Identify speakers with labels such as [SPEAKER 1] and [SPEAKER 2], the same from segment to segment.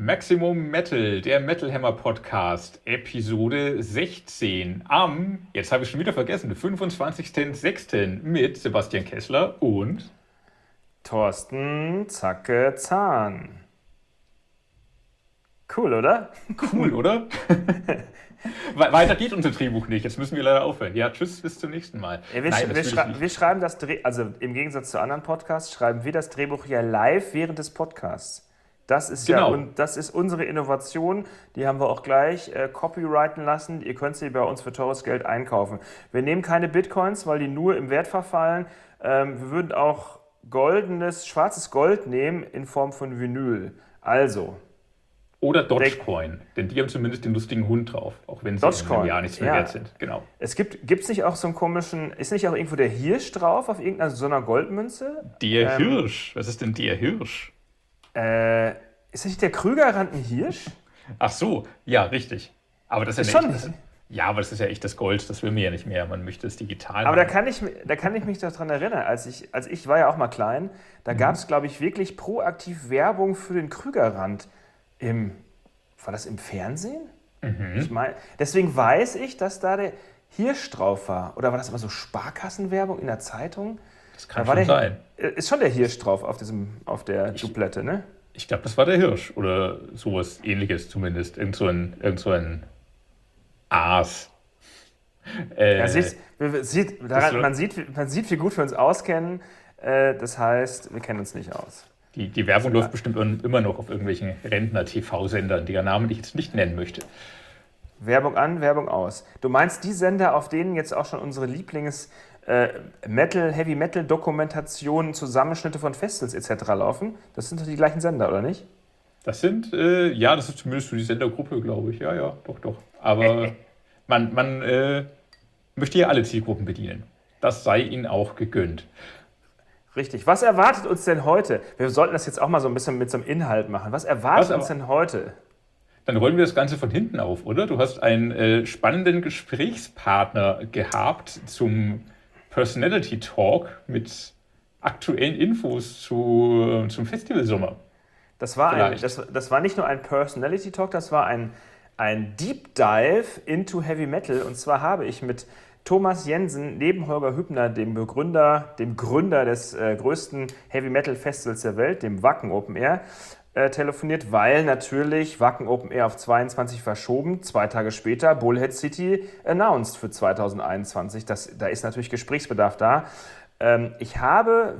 [SPEAKER 1] Maximum Metal, der Metal Hammer Podcast, Episode 16 jetzt habe ich schon wieder vergessen, 25.06. mit Sebastian Kessler und
[SPEAKER 2] Thorsten Zacke Zahn. Cool, oder?
[SPEAKER 1] Cool, oder? Weiter geht unser Drehbuch nicht. Jetzt müssen wir leider aufhören. Ja, tschüss, bis zum nächsten Mal.
[SPEAKER 2] Wir schreiben das also im Gegensatz zu anderen Podcasts, schreiben wir das Drehbuch ja live während des Podcasts. Das ist
[SPEAKER 1] Genau.
[SPEAKER 2] und das ist unsere Innovation. Die haben wir auch gleich copyrighten lassen. Ihr könnt sie bei uns für teures Geld einkaufen. Wir nehmen keine Bitcoins, weil die nur im Wert verfallen. Wir würden auch schwarzes Gold nehmen in Form von Vinyl. Also.
[SPEAKER 1] Oder Dogecoin, denn die haben zumindest den lustigen Hund drauf, auch wenn sie in einem Jahr nichts mehr wert sind. Genau.
[SPEAKER 2] Gibt's nicht auch so einen komischen, ist nicht auch irgendwo der Hirsch drauf auf irgendeiner so einer Goldmünze?
[SPEAKER 1] Der Hirsch, was ist denn der Hirsch?
[SPEAKER 2] Ist nicht der Krügerrand ein Hirsch?
[SPEAKER 1] Ach so, ja, richtig. Aber das ist ja aber das ist ja echt das Gold, das will man ja nicht mehr, man möchte es digital
[SPEAKER 2] Aber
[SPEAKER 1] haben.
[SPEAKER 2] da kann ich mich daran erinnern, als ich war ja auch mal klein, da gab es, glaube ich, wirklich proaktiv Werbung für den Krügerrand. War das im Fernsehen? Ich meine, deswegen weiß ich, dass da der Hirsch drauf war. Oder war das immer so Sparkassenwerbung in der Zeitung?
[SPEAKER 1] Das kann schon sein.
[SPEAKER 2] Ist schon der Hirsch drauf auf der Dublette, ne?
[SPEAKER 1] Ich glaube, das war der Hirsch oder sowas Ähnliches zumindest. Irgend so ein Aas.
[SPEAKER 2] Man sieht, wie gut wir uns auskennen. Das heißt, wir kennen uns nicht aus.
[SPEAKER 1] Die Werbung läuft bestimmt immer noch auf irgendwelchen Rentner-TV-Sendern, deren Namen ich jetzt nicht nennen möchte.
[SPEAKER 2] Werbung an, Werbung aus. Du meinst die Sender, auf denen jetzt auch schon unsere Heavy-Metal-Dokumentationen, Zusammenschnitte von Festivals etc. laufen? Das sind doch die gleichen Sender, oder nicht?
[SPEAKER 1] Das sind, das ist zumindest für die Sendergruppe, glaube ich. Ja, doch. Aber man möchte ja alle Zielgruppen bedienen. Das sei ihnen auch gegönnt.
[SPEAKER 2] Richtig. Was erwartet uns denn heute? Wir sollten das jetzt auch mal so ein bisschen mit so einem Inhalt machen. Was erwartet uns denn heute?
[SPEAKER 1] Dann rollen wir das Ganze von hinten auf, oder? Du hast einen spannenden Gesprächspartner gehabt zum Personality Talk mit aktuellen Infos zum Festivalsommer.
[SPEAKER 2] Das war nicht nur ein Personality Talk, das war ein Deep Dive into Heavy Metal. Und zwar habe ich mit Thomas Jensen neben Holger Hübner, dem Gründer des größten Heavy Metal Festivals der Welt, dem Wacken Open Air, telefoniert, weil natürlich Wacken Open Air auf 22 verschoben, 2 Tage später Bullhead City announced für 2021. Da ist natürlich Gesprächsbedarf da. Ich habe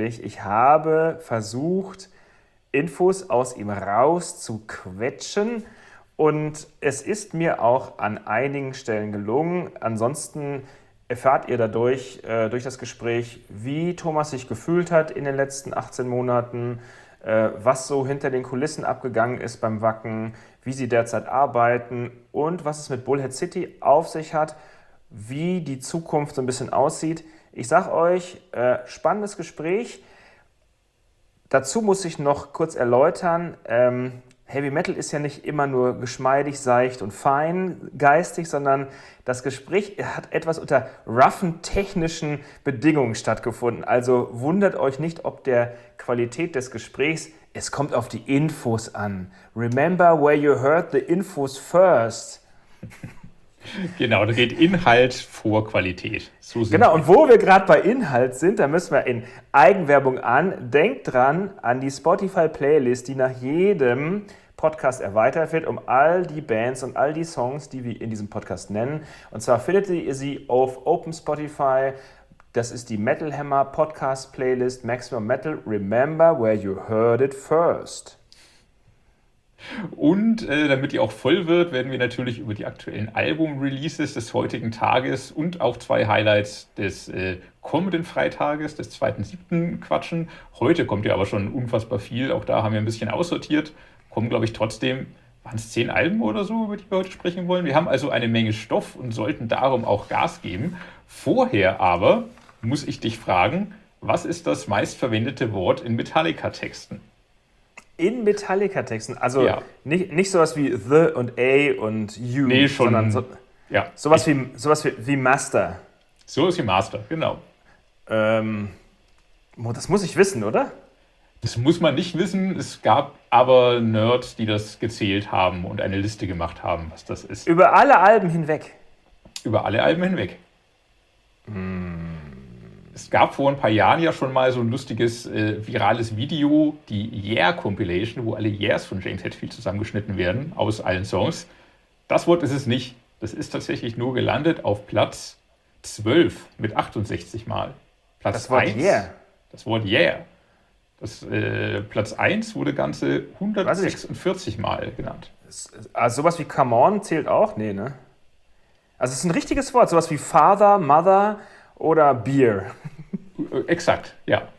[SPEAKER 2] versucht, Infos aus ihm rauszuquetschen. Und es ist mir auch an einigen Stellen gelungen. Ansonsten erfahrt ihr dadurch, durch das Gespräch, wie Thomas sich gefühlt hat in den letzten 18 Monaten, was so hinter den Kulissen abgegangen ist beim Wacken, wie sie derzeit arbeiten und was es mit Bullhead City auf sich hat, wie die Zukunft so ein bisschen aussieht. Ich sag euch, spannendes Gespräch. Dazu muss ich noch kurz erläutern, Heavy Metal ist ja nicht immer nur geschmeidig, seicht und feingeistig, sondern das Gespräch hat etwas unter roughen technischen Bedingungen stattgefunden. Also wundert euch nicht ob der Qualität des Gesprächs. Es kommt auf die Infos an. Remember where you heard the infos first.
[SPEAKER 1] Genau, da geht Inhalt vor Qualität.
[SPEAKER 2] Genau, und wo wir gerade bei Inhalt sind, da müssen wir in Eigenwerbung an. Denkt dran an die Spotify-Playlist, die nach jedem Podcast erweitert wird, um all die Bands und all die Songs, die wir in diesem Podcast nennen. Und zwar findet ihr sie auf Open Spotify. Das ist die Metal Hammer Podcast Playlist Maximum Metal. Remember where you heard it first.
[SPEAKER 1] Und damit die auch voll wird, werden wir natürlich über die aktuellen Album-Releases des heutigen Tages und auch 2 Highlights des kommenden Freitages, des 2.7. quatschen. Heute kommt ja aber schon unfassbar viel. Auch da haben wir ein bisschen aussortiert. Kommen, glaube ich, trotzdem, waren es 10 Alben oder so, über die wir heute sprechen wollen. Wir haben also eine Menge Stoff und sollten darum auch Gas geben. Vorher aber muss ich dich fragen, was ist das meistverwendete Wort in Metallica-Texten?
[SPEAKER 2] In Metallica-Texten, also nicht sowas wie The und A und U,
[SPEAKER 1] nee, schon,
[SPEAKER 2] sondern sowas wie Master.
[SPEAKER 1] So ist wie Master, genau.
[SPEAKER 2] Das muss ich wissen, oder?
[SPEAKER 1] Das muss man nicht wissen. Es gab aber Nerds, die das gezählt haben und eine Liste gemacht haben, was das ist.
[SPEAKER 2] Über alle Alben hinweg.
[SPEAKER 1] Über alle Alben hinweg. Es gab vor ein paar Jahren ja schon mal so ein lustiges virales Video, die Yeah Compilation, wo alle Yeahs von James Hetfield zusammengeschnitten werden aus allen Songs. Das Wort ist es nicht. Das ist tatsächlich nur gelandet auf Platz 12 mit 68 Mal. Platz
[SPEAKER 2] Das Wort
[SPEAKER 1] 1,
[SPEAKER 2] Yeah.
[SPEAKER 1] Das Wort Yeah. Platz 1 wurde ganze 146 Mal genannt.
[SPEAKER 2] Also sowas wie Come On zählt auch? Nee, ne? Also es ist ein richtiges Wort, sowas wie Father, Mother oder Beer.
[SPEAKER 1] Exakt, ja.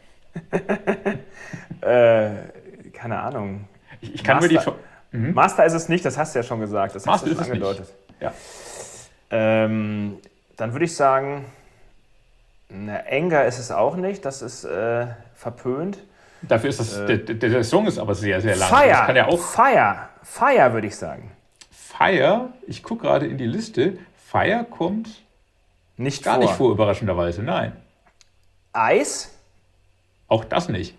[SPEAKER 2] Keine Ahnung.
[SPEAKER 1] Ich kann mir die schon.
[SPEAKER 2] Master ist es nicht, das hast du ja schon gesagt. Das hast
[SPEAKER 1] Master
[SPEAKER 2] du schon
[SPEAKER 1] ist es nicht.
[SPEAKER 2] angedeutet.
[SPEAKER 1] Ja.
[SPEAKER 2] Dann würde ich sagen, Anger ist es auch nicht, das ist verpönt.
[SPEAKER 1] Dafür ist der Song ist aber sehr, sehr lang.
[SPEAKER 2] Fire,
[SPEAKER 1] Das kann ja auch
[SPEAKER 2] Fire würde ich sagen.
[SPEAKER 1] Fire, ich gucke gerade in die Liste, Fire kommt
[SPEAKER 2] Nicht
[SPEAKER 1] gar nicht vor, überraschenderweise, nein.
[SPEAKER 2] Eis?
[SPEAKER 1] Auch das nicht.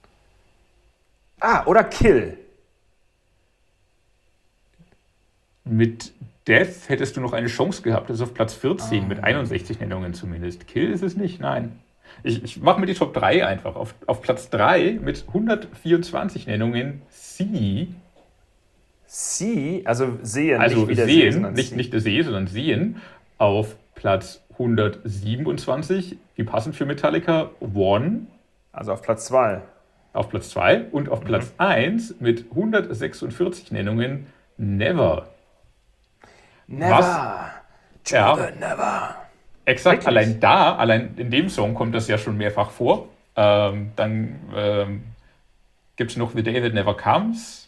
[SPEAKER 2] Oder Kill.
[SPEAKER 1] Mit Death hättest du noch eine Chance gehabt. Das ist auf Platz 14 mit 61 Nennungen zumindest. Kill ist es nicht, nein. Ich mache mir die Top 3 einfach. Auf Platz 3 mit 124 Nennungen See.
[SPEAKER 2] See, also sehen,
[SPEAKER 1] Also
[SPEAKER 2] nicht wie der See,
[SPEAKER 1] sehen,
[SPEAKER 2] sondern
[SPEAKER 1] nicht der See, sondern sehen. Auf Platz 127, wie passend für Metallica, One.
[SPEAKER 2] Also auf Platz 2.
[SPEAKER 1] Auf Platz 2 und auf Platz 1 mit 146 Nennungen Never.
[SPEAKER 2] Never.
[SPEAKER 1] Ja.
[SPEAKER 2] Never.
[SPEAKER 1] Exakt,
[SPEAKER 2] Wirklich?
[SPEAKER 1] allein in dem Song kommt das ja schon mehrfach vor. Dann gibt es noch The Day That Never Comes,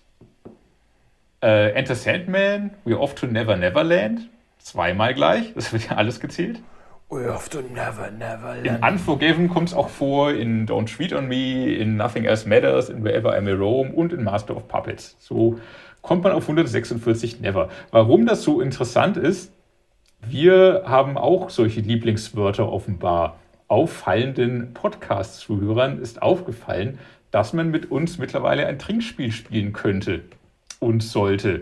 [SPEAKER 1] Enter Sandman, We're Off to Never Neverland, zweimal gleich, das wird ja alles gezählt.
[SPEAKER 2] We're off to never, never
[SPEAKER 1] In Unforgiven kommt es auch vor, in Don't Treat on Me, in Nothing Else Matters, in Wherever I May Roam und in Master of Puppets. So kommt man auf 146 Never. Warum das so interessant ist, wir haben auch solche Lieblingswörter offenbar. Auffallenden Podcast-Zuhörern ist aufgefallen, dass man mit uns mittlerweile ein Trinkspiel spielen könnte und sollte.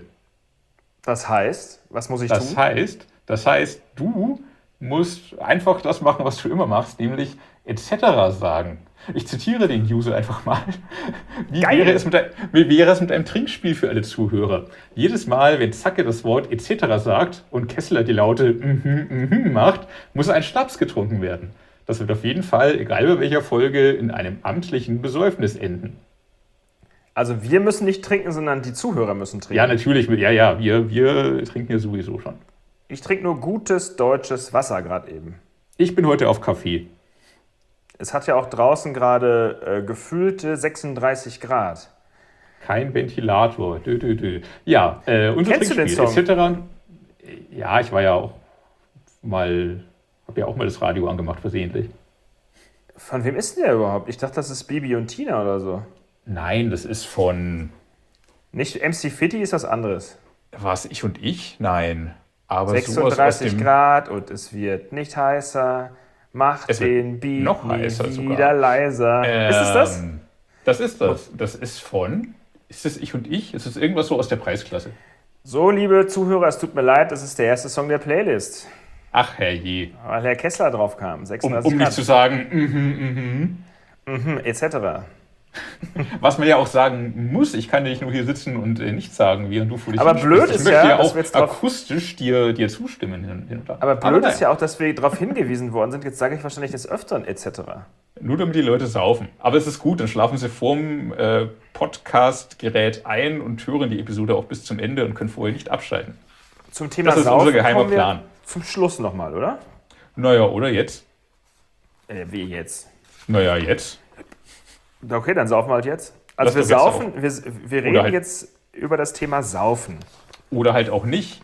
[SPEAKER 2] Das heißt, was muss ich tun?
[SPEAKER 1] Das heißt, du musst einfach das machen, was du immer machst, nämlich etc. sagen. Ich zitiere den User einfach mal. Wie wäre es mit einem Trinkspiel für alle Zuhörer? Jedes Mal, wenn Zacke das Wort etc. sagt und Kessler die Laute macht, muss ein Schnaps getrunken werden. Das wird auf jeden Fall, egal bei welcher Folge, in einem amtlichen Besäufnis enden.
[SPEAKER 2] Also wir müssen nicht trinken, sondern die Zuhörer müssen trinken.
[SPEAKER 1] Ja, natürlich. Ja, wir trinken ja sowieso schon.
[SPEAKER 2] Ich trinke nur gutes deutsches Wasser gerade eben.
[SPEAKER 1] Ich bin heute auf Kaffee.
[SPEAKER 2] Es hat ja auch draußen gerade gefühlte 36 Grad.
[SPEAKER 1] Kein Ventilator. Ja, unser
[SPEAKER 2] Kennst du den
[SPEAKER 1] Trinkspiel
[SPEAKER 2] Song?
[SPEAKER 1] etc. Ja, ich war ja auch mal, habe ja auch mal das Radio angemacht, versehentlich.
[SPEAKER 2] Von wem ist denn der überhaupt? Ich dachte, das ist Bibi und Tina oder so.
[SPEAKER 1] Nein, das ist von,
[SPEAKER 2] Nicht MC Fitti ist was anderes.
[SPEAKER 1] was, Ich und Ich? Nein. Aber sowas aus
[SPEAKER 2] 36
[SPEAKER 1] dem,
[SPEAKER 2] Grad und es wird nicht heißer. Macht
[SPEAKER 1] Es wird
[SPEAKER 2] den Beat
[SPEAKER 1] noch
[SPEAKER 2] nie
[SPEAKER 1] heißer
[SPEAKER 2] wieder
[SPEAKER 1] sogar.
[SPEAKER 2] leiser. Ist es das?
[SPEAKER 1] Das ist das. Das ist von, ist es Ich und Ich? Ist es irgendwas so aus der Preisklasse?
[SPEAKER 2] So, liebe Zuhörer, es tut mir leid, das ist der erste Song der Playlist.
[SPEAKER 1] Ach, herrje.
[SPEAKER 2] Weil Herr Kessler drauf kam. 36
[SPEAKER 1] Um nicht zu sagen,
[SPEAKER 2] etc.
[SPEAKER 1] Was man ja auch sagen muss, ich kann ja nicht nur hier sitzen und nichts sagen, während du vor dich
[SPEAKER 2] Aber
[SPEAKER 1] hinsprichst.
[SPEAKER 2] blöd
[SPEAKER 1] Ich
[SPEAKER 2] ist
[SPEAKER 1] möchte
[SPEAKER 2] ja,
[SPEAKER 1] ja
[SPEAKER 2] dass
[SPEAKER 1] auch
[SPEAKER 2] wir jetzt drauf-
[SPEAKER 1] akustisch dir zustimmen. Hin und da.
[SPEAKER 2] Aber blöd
[SPEAKER 1] naja,
[SPEAKER 2] ist ja auch, dass wir darauf hingewiesen worden sind. Jetzt sage ich wahrscheinlich des Öfteren etc.
[SPEAKER 1] Nur damit die Leute saufen. Aber es ist gut, dann schlafen sie vorm Podcast-Gerät ein und hören die Episode auch bis zum Ende und können vorher nicht abschalten.
[SPEAKER 2] Zum Thema
[SPEAKER 1] Das ist
[SPEAKER 2] Saufen
[SPEAKER 1] unser geheimer
[SPEAKER 2] kommen wir
[SPEAKER 1] Plan.
[SPEAKER 2] zum Schluss nochmal, oder?
[SPEAKER 1] Naja, oder jetzt?
[SPEAKER 2] Wie jetzt?
[SPEAKER 1] Naja, jetzt.
[SPEAKER 2] Okay, dann saufen wir halt jetzt. Also
[SPEAKER 1] Lass
[SPEAKER 2] wir
[SPEAKER 1] doch
[SPEAKER 2] saufen, wir
[SPEAKER 1] Oder
[SPEAKER 2] reden
[SPEAKER 1] halt-
[SPEAKER 2] jetzt über das Thema Saufen.
[SPEAKER 1] Oder halt auch nicht.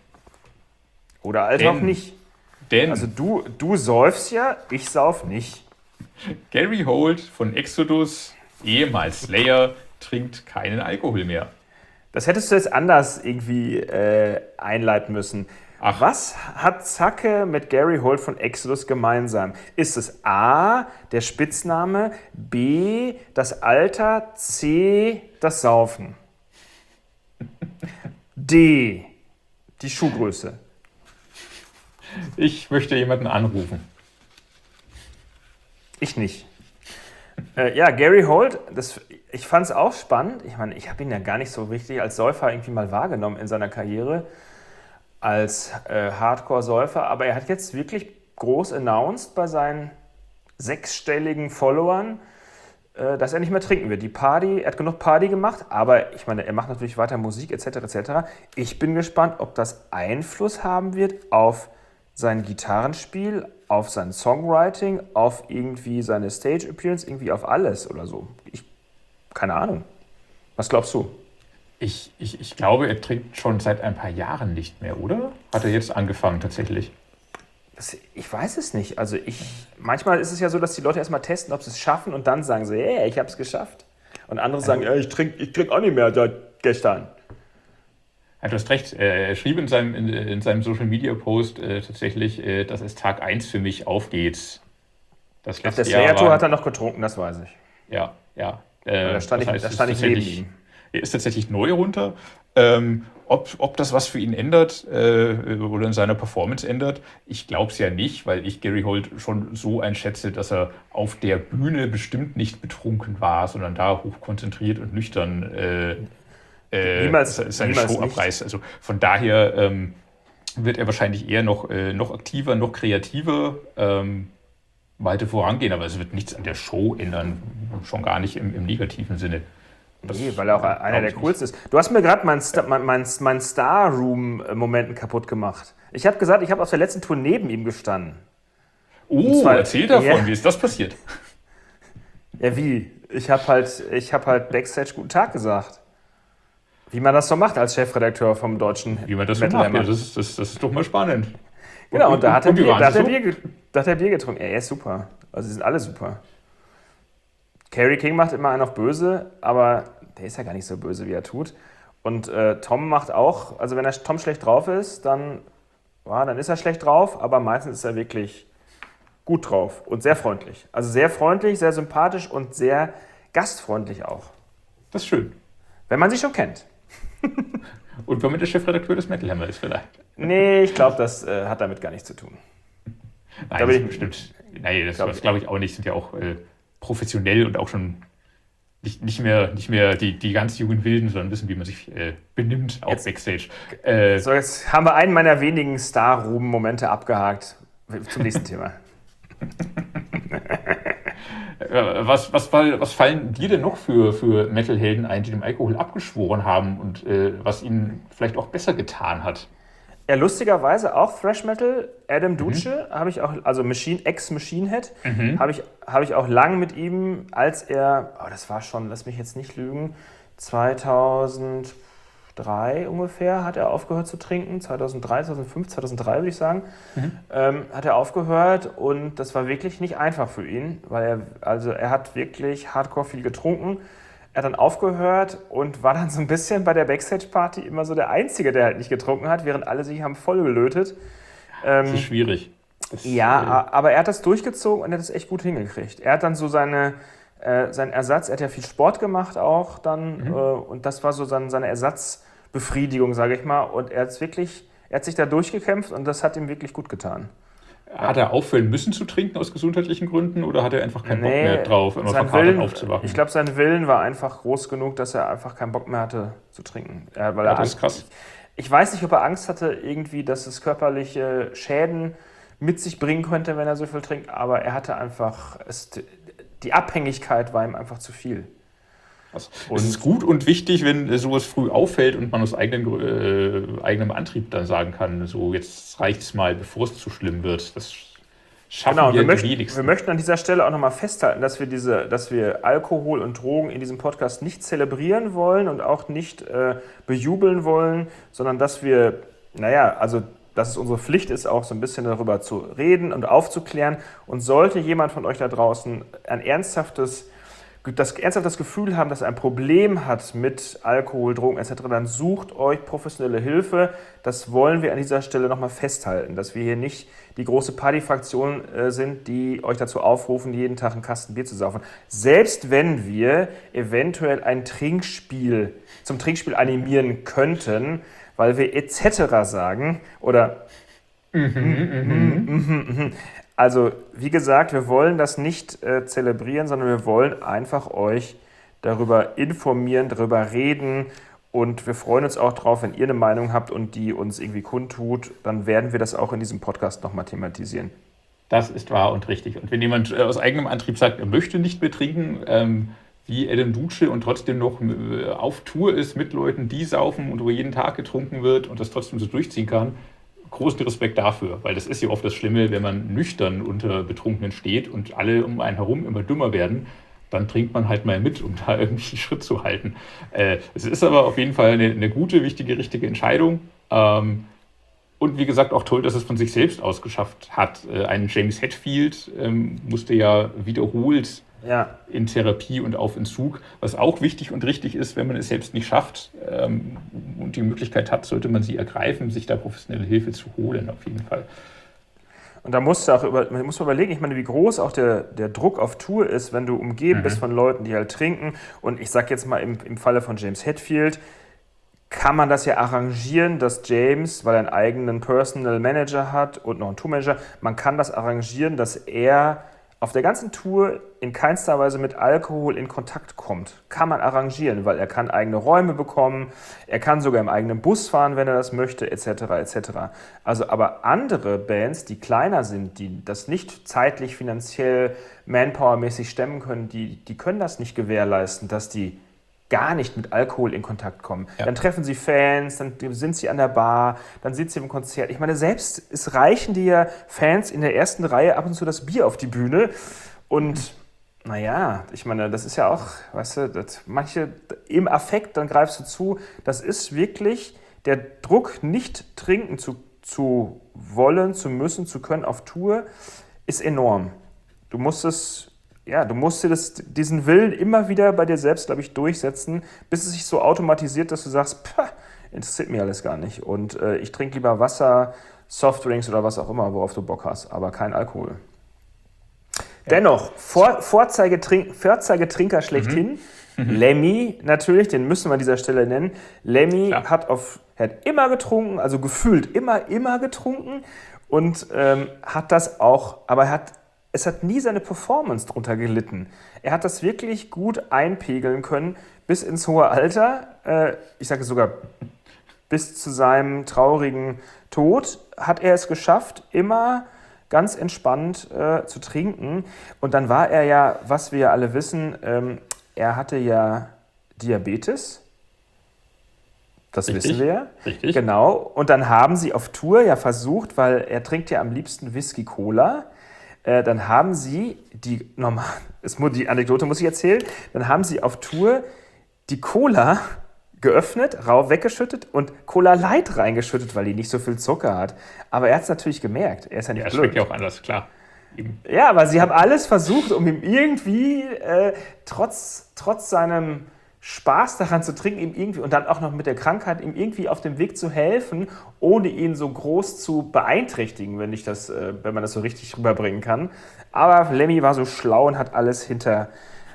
[SPEAKER 2] Oder halt
[SPEAKER 1] Denn-
[SPEAKER 2] auch nicht.
[SPEAKER 1] Denn
[SPEAKER 2] Also du säufst ja, ich sauf nicht.
[SPEAKER 1] Gary Holt von Exodus, ehemals Slayer, trinkt keinen Alkohol mehr.
[SPEAKER 2] Das hättest du jetzt anders irgendwie einleiten müssen.
[SPEAKER 1] Ach,
[SPEAKER 2] Was hat Zacke mit Gary Holt von Exodus gemeinsam? Ist es A, der Spitzname, B, das Alter, C, das Saufen? D, die Schuhgröße.
[SPEAKER 1] ich möchte jemanden anrufen.
[SPEAKER 2] Ich nicht. Ja, Gary Holt, ich fand es auch spannend. Ich meine, ich habe ihn ja gar nicht so richtig als Säufer irgendwie mal wahrgenommen in seiner Karriere, als Hardcore-Säufer. Aber er hat jetzt wirklich groß announced bei seinen 6-stelligen Followern, dass er nicht mehr trinken wird. Er hat genug Party gemacht, aber ich meine, er macht natürlich weiter Musik etc. etc. Ich bin gespannt, ob das Einfluss haben wird auf sein Gitarrenspiel, auf sein Songwriting, auf irgendwie seine Stage-Appearance, irgendwie auf alles oder so. Keine Ahnung. Was glaubst du?
[SPEAKER 1] Ich glaube, er trinkt schon seit ein paar Jahren nicht mehr, oder? Hat er jetzt angefangen tatsächlich?
[SPEAKER 2] Ich weiß es nicht. Also manchmal ist es ja so, dass die Leute erstmal testen, ob sie es schaffen und dann sagen sie, hey, ich habe es geschafft. Und andere sagen, ich trink auch nicht mehr seit gestern.
[SPEAKER 1] Ja, du hast recht. Er schrieb in seinem Social-Media-Post tatsächlich, dass es Tag 1 für mich aufgeht. Das
[SPEAKER 2] Auf der
[SPEAKER 1] letzte Jahr
[SPEAKER 2] Slayer-Tour
[SPEAKER 1] war,
[SPEAKER 2] hat er noch getrunken, das weiß ich.
[SPEAKER 1] Ja, ja.
[SPEAKER 2] Da stand ich neben ihm.
[SPEAKER 1] Er ist tatsächlich neu runter. Ob das was für ihn ändert oder in seiner Performance ändert, ich glaube es ja nicht, weil ich Gary Holt schon so einschätze, dass er auf der Bühne bestimmt nicht betrunken war, sondern da hochkonzentriert und nüchtern seine Show abreißt. Also von daher wird er wahrscheinlich eher noch aktiver, noch kreativer weiter vorangehen, aber es wird nichts an der Show ändern, schon gar nicht im negativen Sinne.
[SPEAKER 2] Nee, weil er auch einer der coolsten ist. Du hast mir gerade mein Star-Room-Momenten kaputt gemacht. Ich habe gesagt, ich habe auf der letzten Tour neben ihm gestanden.
[SPEAKER 1] Oh, erzähl davon, wie ist das passiert?
[SPEAKER 2] Ja, wie? Ich habe halt Backstage guten Tag gesagt. Wie man das so macht als Chefredakteur vom deutschen
[SPEAKER 1] Wie man das so macht, ja, das ist doch mal spannend.
[SPEAKER 2] Genau, und da hat er Bier getrunken. Er ist super. Also sie sind alle super. Kerry King macht immer einen auf böse, aber der ist ja gar nicht so böse, wie er tut. Und Tom macht auch, also wenn Tom schlecht drauf ist, dann ist er schlecht drauf, aber meistens ist er wirklich gut drauf und sehr freundlich. Also sehr freundlich, sehr sympathisch und sehr gastfreundlich auch.
[SPEAKER 1] Das ist schön.
[SPEAKER 2] Wenn man sie schon kennt.
[SPEAKER 1] Und wenn man der Chefredakteur des Metal Hammer ist vielleicht.
[SPEAKER 2] Nee, ich glaube, das hat damit gar nichts zu tun.
[SPEAKER 1] Nein, da bin ich bestimmt. Nein, das glaube ich auch nicht. Sind ja auch professionell und auch schon nicht mehr die ganz jungen Wilden, sondern wissen, wie man sich benimmt, auch jetzt, Backstage.
[SPEAKER 2] So, jetzt haben wir einen meiner wenigen Star-Ruben-Momente abgehakt. Zum nächsten Thema.
[SPEAKER 1] Was fallen dir denn noch für Metal-Helden ein, die dem Alkohol abgeschworen haben und was ihnen vielleicht auch besser getan hat?
[SPEAKER 2] Ja, lustigerweise auch Thrash Metal. Adam Duce habe ich auch, also Ex-Machine Head, habe ich auch lang mit ihm, als er, das war schon, lass mich jetzt nicht lügen, 2003 ungefähr hat er aufgehört zu trinken, 2003, 2005, 2003 würde ich sagen, hat er aufgehört und das war wirklich nicht einfach für ihn, weil er hat wirklich hardcore viel getrunken. Er hat dann aufgehört und war dann so ein bisschen bei der Backstage-Party immer so der Einzige, der halt nicht getrunken hat, während alle sich haben voll gelötet.
[SPEAKER 1] Das ist schwierig.
[SPEAKER 2] Aber er hat das durchgezogen und er hat das echt gut hingekriegt. Er hat dann so seinen Ersatz, er hat ja viel Sport gemacht auch dann und das war so seine Ersatzbefriedigung, sage ich mal. Und er hat sich da durchgekämpft und das hat ihm wirklich gut getan.
[SPEAKER 1] Hat er aufhören müssen zu trinken aus gesundheitlichen Gründen oder hat er einfach keinen Bock mehr drauf, immer verkatert aufzuwachen?
[SPEAKER 2] Ich glaube, sein Willen war einfach groß genug, dass er einfach keinen Bock mehr hatte zu trinken.
[SPEAKER 1] Das ist krass.
[SPEAKER 2] Ich weiß nicht, ob er Angst hatte, irgendwie, dass es körperliche Schäden mit sich bringen könnte, wenn er so viel trinkt, aber er hatte einfach, die Abhängigkeit war ihm einfach zu viel.
[SPEAKER 1] Es ist gut und wichtig, wenn sowas früh auffällt und man aus eigenem Antrieb dann sagen kann, so jetzt reicht es mal, bevor es zu schlimm wird. Das schaffen wir wenigstens.
[SPEAKER 2] Wir möchten an dieser Stelle auch nochmal festhalten, dass wir Alkohol und Drogen in diesem Podcast nicht zelebrieren wollen und auch nicht bejubeln wollen, sondern dass dass es unsere Pflicht ist, auch so ein bisschen darüber zu reden und aufzuklären. Und sollte jemand von euch da draußen ein ernsthaftes ernsthaft das Gefühl haben, dass er ein Problem hat mit Alkohol, Drogen etc., dann sucht euch professionelle Hilfe. Das wollen wir an dieser Stelle nochmal festhalten, dass wir hier nicht die große Partyfraktion sind, die euch dazu aufrufen, jeden Tag einen Kasten Bier zu saufen. Selbst wenn wir eventuell ein Trinkspiel zum Trinkspiel animieren könnten, weil wir etc. sagen oder Also, wie gesagt, wir wollen das nicht zelebrieren, sondern wir wollen einfach euch darüber informieren, darüber reden und wir freuen uns auch drauf, wenn ihr eine Meinung habt und die uns irgendwie kundtut, dann werden wir das auch in diesem Podcast nochmal thematisieren.
[SPEAKER 1] Das ist wahr und richtig. Und wenn jemand aus eigenem Antrieb sagt, er möchte nicht mehr trinken, wie Adam Duce und trotzdem noch auf Tour ist mit Leuten, die saufen und wo jeden Tag getrunken wird und das trotzdem so durchziehen kann, großen Respekt dafür, weil das ist ja oft das Schlimme, wenn man nüchtern unter Betrunkenen steht und alle um einen herum immer dümmer werden, dann trinkt man halt mal mit, um da irgendwie Schritt zu halten. Es ist aber auf jeden Fall eine gute, wichtige, richtige Entscheidung. Und wie gesagt, auch toll, dass es von sich selbst aus geschafft hat. Ein James Hetfield musste ja wiederholt in Therapie und auf Entzug, was auch wichtig und richtig ist, wenn man es selbst nicht schafft und die Möglichkeit hat, sollte man sie ergreifen, sich da professionelle Hilfe zu holen, auf jeden Fall.
[SPEAKER 2] Und da man muss überlegen, ich meine, wie groß auch der Druck auf Tour ist, wenn du umgeben bist von Leuten, die halt trinken. Und ich sag jetzt mal im Falle von James Hetfield, kann man das ja arrangieren, dass James, weil er einen eigenen Personal Manager hat und noch einen Tourmanager, man kann das arrangieren, dass er auf der ganzen Tour in keinster Weise mit Alkohol in Kontakt kommt. Kann man arrangieren, weil er kann eigene Räume bekommen, er kann sogar im eigenen Bus fahren, wenn er das möchte, etc. etc. Also aber andere Bands, die kleiner sind, die das nicht zeitlich, finanziell, manpowermäßig stemmen können, die können das nicht gewährleisten, dass die gar nicht mit Alkohol in Kontakt kommen. Ja. Dann treffen sie Fans, dann sind sie an der Bar, dann sind sie im Konzert. Ich meine, selbst es reichen dir ja Fans in der ersten Reihe ab und zu das Bier auf die Bühne. Und naja, ich meine, das ist ja auch, weißt du, manche im Affekt, dann greifst du zu. Das ist wirklich der Druck, nicht trinken zu wollen, zu müssen, zu können auf Tour, ist enorm. Du musst dir diesen Willen immer wieder bei dir selbst, glaube ich, durchsetzen, bis es sich so automatisiert, dass du sagst, interessiert mich alles gar nicht. Und ich trinke lieber Wasser, Softdrinks oder was auch immer, worauf du Bock hast, aber kein Alkohol. Ja. Dennoch, Vorzeigetrinker schlechthin, Lemmy natürlich, den müssen wir an dieser Stelle nennen. Lemmy hat immer getrunken, also gefühlt immer getrunken und hat das auch, aber es hat nie seine Performance drunter gelitten. Er hat das wirklich gut einpegeln können, bis ins hohe Alter. Ich sage sogar, bis zu seinem traurigen Tod hat er es geschafft, immer ganz entspannt zu trinken. Und dann war er ja, was wir ja alle wissen, er hatte ja Diabetes. Das wissen wir ja.
[SPEAKER 1] Richtig.
[SPEAKER 2] Genau. Und dann haben sie auf Tour ja versucht, weil er trinkt ja am liebsten Whisky-Cola, dann haben sie die Anekdote muss ich erzählen, dann haben sie auf Tour die Cola geöffnet, rau weggeschüttet und Cola Light reingeschüttet, weil die nicht so viel Zucker hat. Aber er hat es natürlich gemerkt, er ist ja nicht blöd.
[SPEAKER 1] Schmeckt ja auch anders, klar.
[SPEAKER 2] Ja, aber sie haben alles versucht, um ihm irgendwie, trotz seinem Spaß daran zu trinken, ihm irgendwie und dann auch noch mit der Krankheit, ihm irgendwie auf dem Weg zu helfen, ohne ihn so groß zu beeinträchtigen, wenn man das so richtig rüberbringen kann. Aber Lemmy war so schlau und ist hinter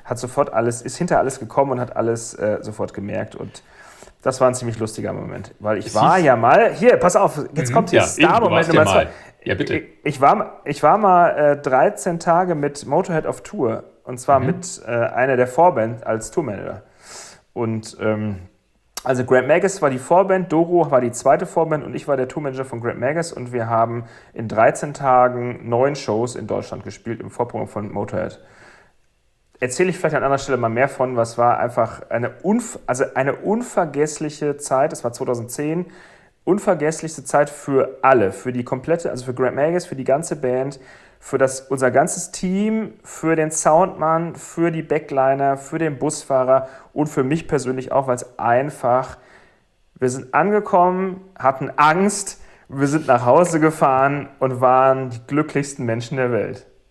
[SPEAKER 2] alles gekommen und hat alles sofort gemerkt. Und das war ein ziemlich lustiger Moment, weil ich war ja mal, hier, pass auf, jetzt kommt hier Star-Moment Nummer 2.
[SPEAKER 1] Ja, bitte.
[SPEAKER 2] Ich war mal 13 Tage mit Motorhead auf Tour und zwar mit einer der Vorband als Tourmanager. Und also Grant Magus war die Vorband, Doro war die zweite Vorband und ich war der Tourmanager von Grant Magus und wir haben in 13 Tagen 9 Shows in Deutschland gespielt im Vorprogramm von Motorhead. Erzähle ich vielleicht an anderer Stelle mal mehr von, was war einfach eine unvergessliche Zeit, das war 2010, unvergesslichste Zeit für alle, für die komplette, also für Grant Magus, für die ganze Band, für unser ganzes Team, für den Soundmann, für die Backliner, für den Busfahrer und für mich persönlich auch, weil es einfach, wir sind angekommen, hatten Angst, wir sind nach Hause gefahren und waren die glücklichsten Menschen der Welt.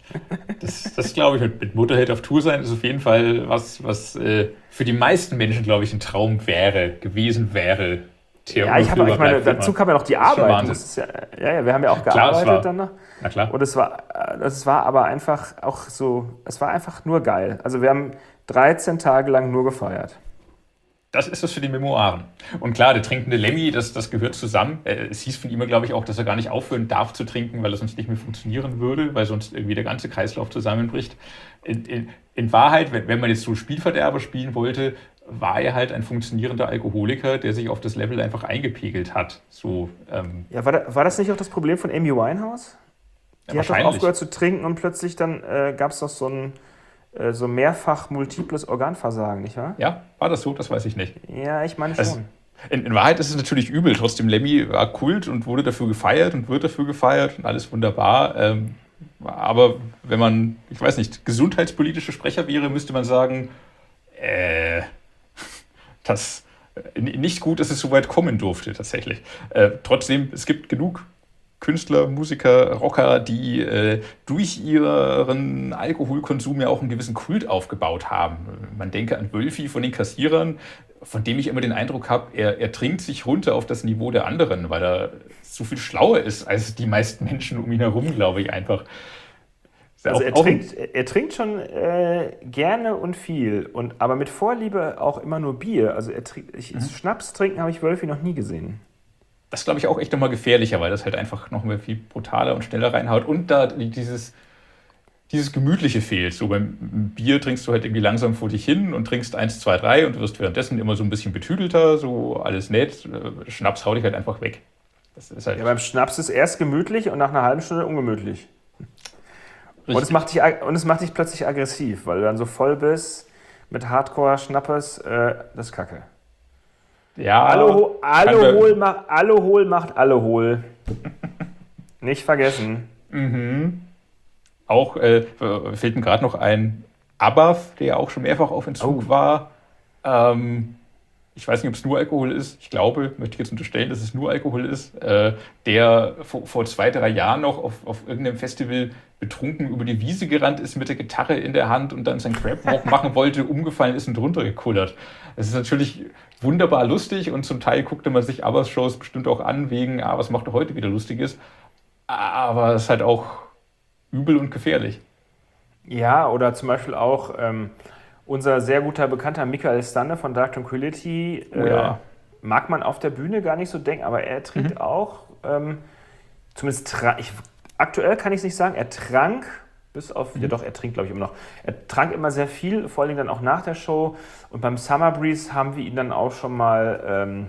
[SPEAKER 1] Das glaube ich, mit Motorhead auf Tour sein ist auf jeden Fall was für die meisten Menschen, glaube ich, ein Traum gewesen wäre.
[SPEAKER 2] Ja, ich meine, dazu kam ja noch die
[SPEAKER 1] Das ist schon
[SPEAKER 2] Arbeit. Du
[SPEAKER 1] Wahnsinn.
[SPEAKER 2] musstest ja, wir haben ja auch
[SPEAKER 1] Klar, es
[SPEAKER 2] gearbeitet
[SPEAKER 1] war,
[SPEAKER 2] dann noch.
[SPEAKER 1] na klar.
[SPEAKER 2] Und es war aber einfach auch so, es war einfach nur geil. Also wir haben 13 Tage lang nur gefeiert.
[SPEAKER 1] Das ist es für die Memoiren. Und klar, der trinkende Lemmy, das gehört zusammen. Es hieß von ihm, glaube ich, auch, dass er gar nicht aufhören darf zu trinken, weil er sonst nicht mehr funktionieren würde, weil sonst irgendwie der ganze Kreislauf zusammenbricht. In Wahrheit, wenn man jetzt so Spielverderber spielen wollte, war er halt ein funktionierender Alkoholiker, der sich auf das Level einfach eingepegelt hat. So,
[SPEAKER 2] Ja, war das nicht auch das Problem von Amy Winehouse? Die hat doch
[SPEAKER 1] wahrscheinlich.
[SPEAKER 2] aufgehört zu trinken und plötzlich dann gab es doch so mehrfach multiples Organversagen, nicht wahr?
[SPEAKER 1] Ja, war das so? Das weiß ich nicht.
[SPEAKER 2] Ja, ich meine
[SPEAKER 1] Also,
[SPEAKER 2] schon.
[SPEAKER 1] in Wahrheit ist es natürlich übel. Trotzdem, Lemmy war Kult und wurde dafür gefeiert und wird dafür gefeiert und alles wunderbar. Aber wenn man, ich weiß nicht, gesundheitspolitischer Sprecher wäre, müsste man sagen, äh, das nicht gut, dass es so weit kommen durfte, tatsächlich. Trotzdem, es gibt genug Künstler, Musiker, Rocker, die durch ihren Alkoholkonsum ja auch einen gewissen Kult aufgebaut haben. Man denke an Wölfi von den Kassierern, von dem ich immer den Eindruck habe, er trinkt sich runter auf das Niveau der anderen, weil er so viel schlauer ist als die meisten Menschen um ihn herum, glaube ich einfach. Ist ja
[SPEAKER 2] Also
[SPEAKER 1] auch
[SPEAKER 2] er trinkt schon gerne und viel, aber mit Vorliebe auch immer nur Bier. Also Schnaps trinken habe ich Wölfi noch nie gesehen.
[SPEAKER 1] das glaube ich auch echt nochmal gefährlicher, weil das halt einfach noch mal viel brutaler und schneller reinhaut und da dieses Gemütliche fehlt. So beim Bier trinkst du halt irgendwie langsam vor dich hin und trinkst eins, zwei, drei und wirst währenddessen immer so ein bisschen betüdelter, so alles nett. Schnaps haut dich halt einfach weg. Das ist
[SPEAKER 2] Ja,
[SPEAKER 1] halt
[SPEAKER 2] beim Schnaps ist erst gemütlich und nach einer halben Stunde ungemütlich. Und
[SPEAKER 1] richtig.
[SPEAKER 2] es macht dich plötzlich aggressiv, weil du dann so voll bist mit Hardcore-Schnappes, das ist Kacke.
[SPEAKER 1] Ja, kann
[SPEAKER 2] Alkohol macht Alkohol. Nicht vergessen.
[SPEAKER 1] auch, fällt mir gerade noch ein Abath, der auch schon mehrfach auf Entzug
[SPEAKER 2] Oh,
[SPEAKER 1] war. Ich weiß nicht, ob es nur Alkohol ist. Ich glaube, möchte ich jetzt unterstellen, dass es nur Alkohol ist. Der vor 2, 3 Jahren noch auf irgendeinem Festival betrunken über die Wiese gerannt ist mit der Gitarre in der Hand und dann sein Crab-Walk machen wollte, umgefallen ist und runtergekullert. Es ist natürlich wunderbar lustig und zum Teil guckte man sich Abbas-Shows bestimmt auch an, wegen, was macht er heute wieder Lustiges. Aber es ist halt auch übel und gefährlich.
[SPEAKER 2] ja, oder zum Beispiel auch unser sehr guter Bekannter Michael Stande von Dark Tranquillity
[SPEAKER 1] Oh ja.
[SPEAKER 2] mag man auf der Bühne gar nicht so denken, aber er trinkt auch, zumindest aktuell kann ich es nicht sagen, er trank, bis auf, ja doch, er trinkt glaube ich immer noch, er trank immer sehr viel, vor allem dann auch nach der Show und beim Summer Breeze haben wir ihn dann auch schon mal,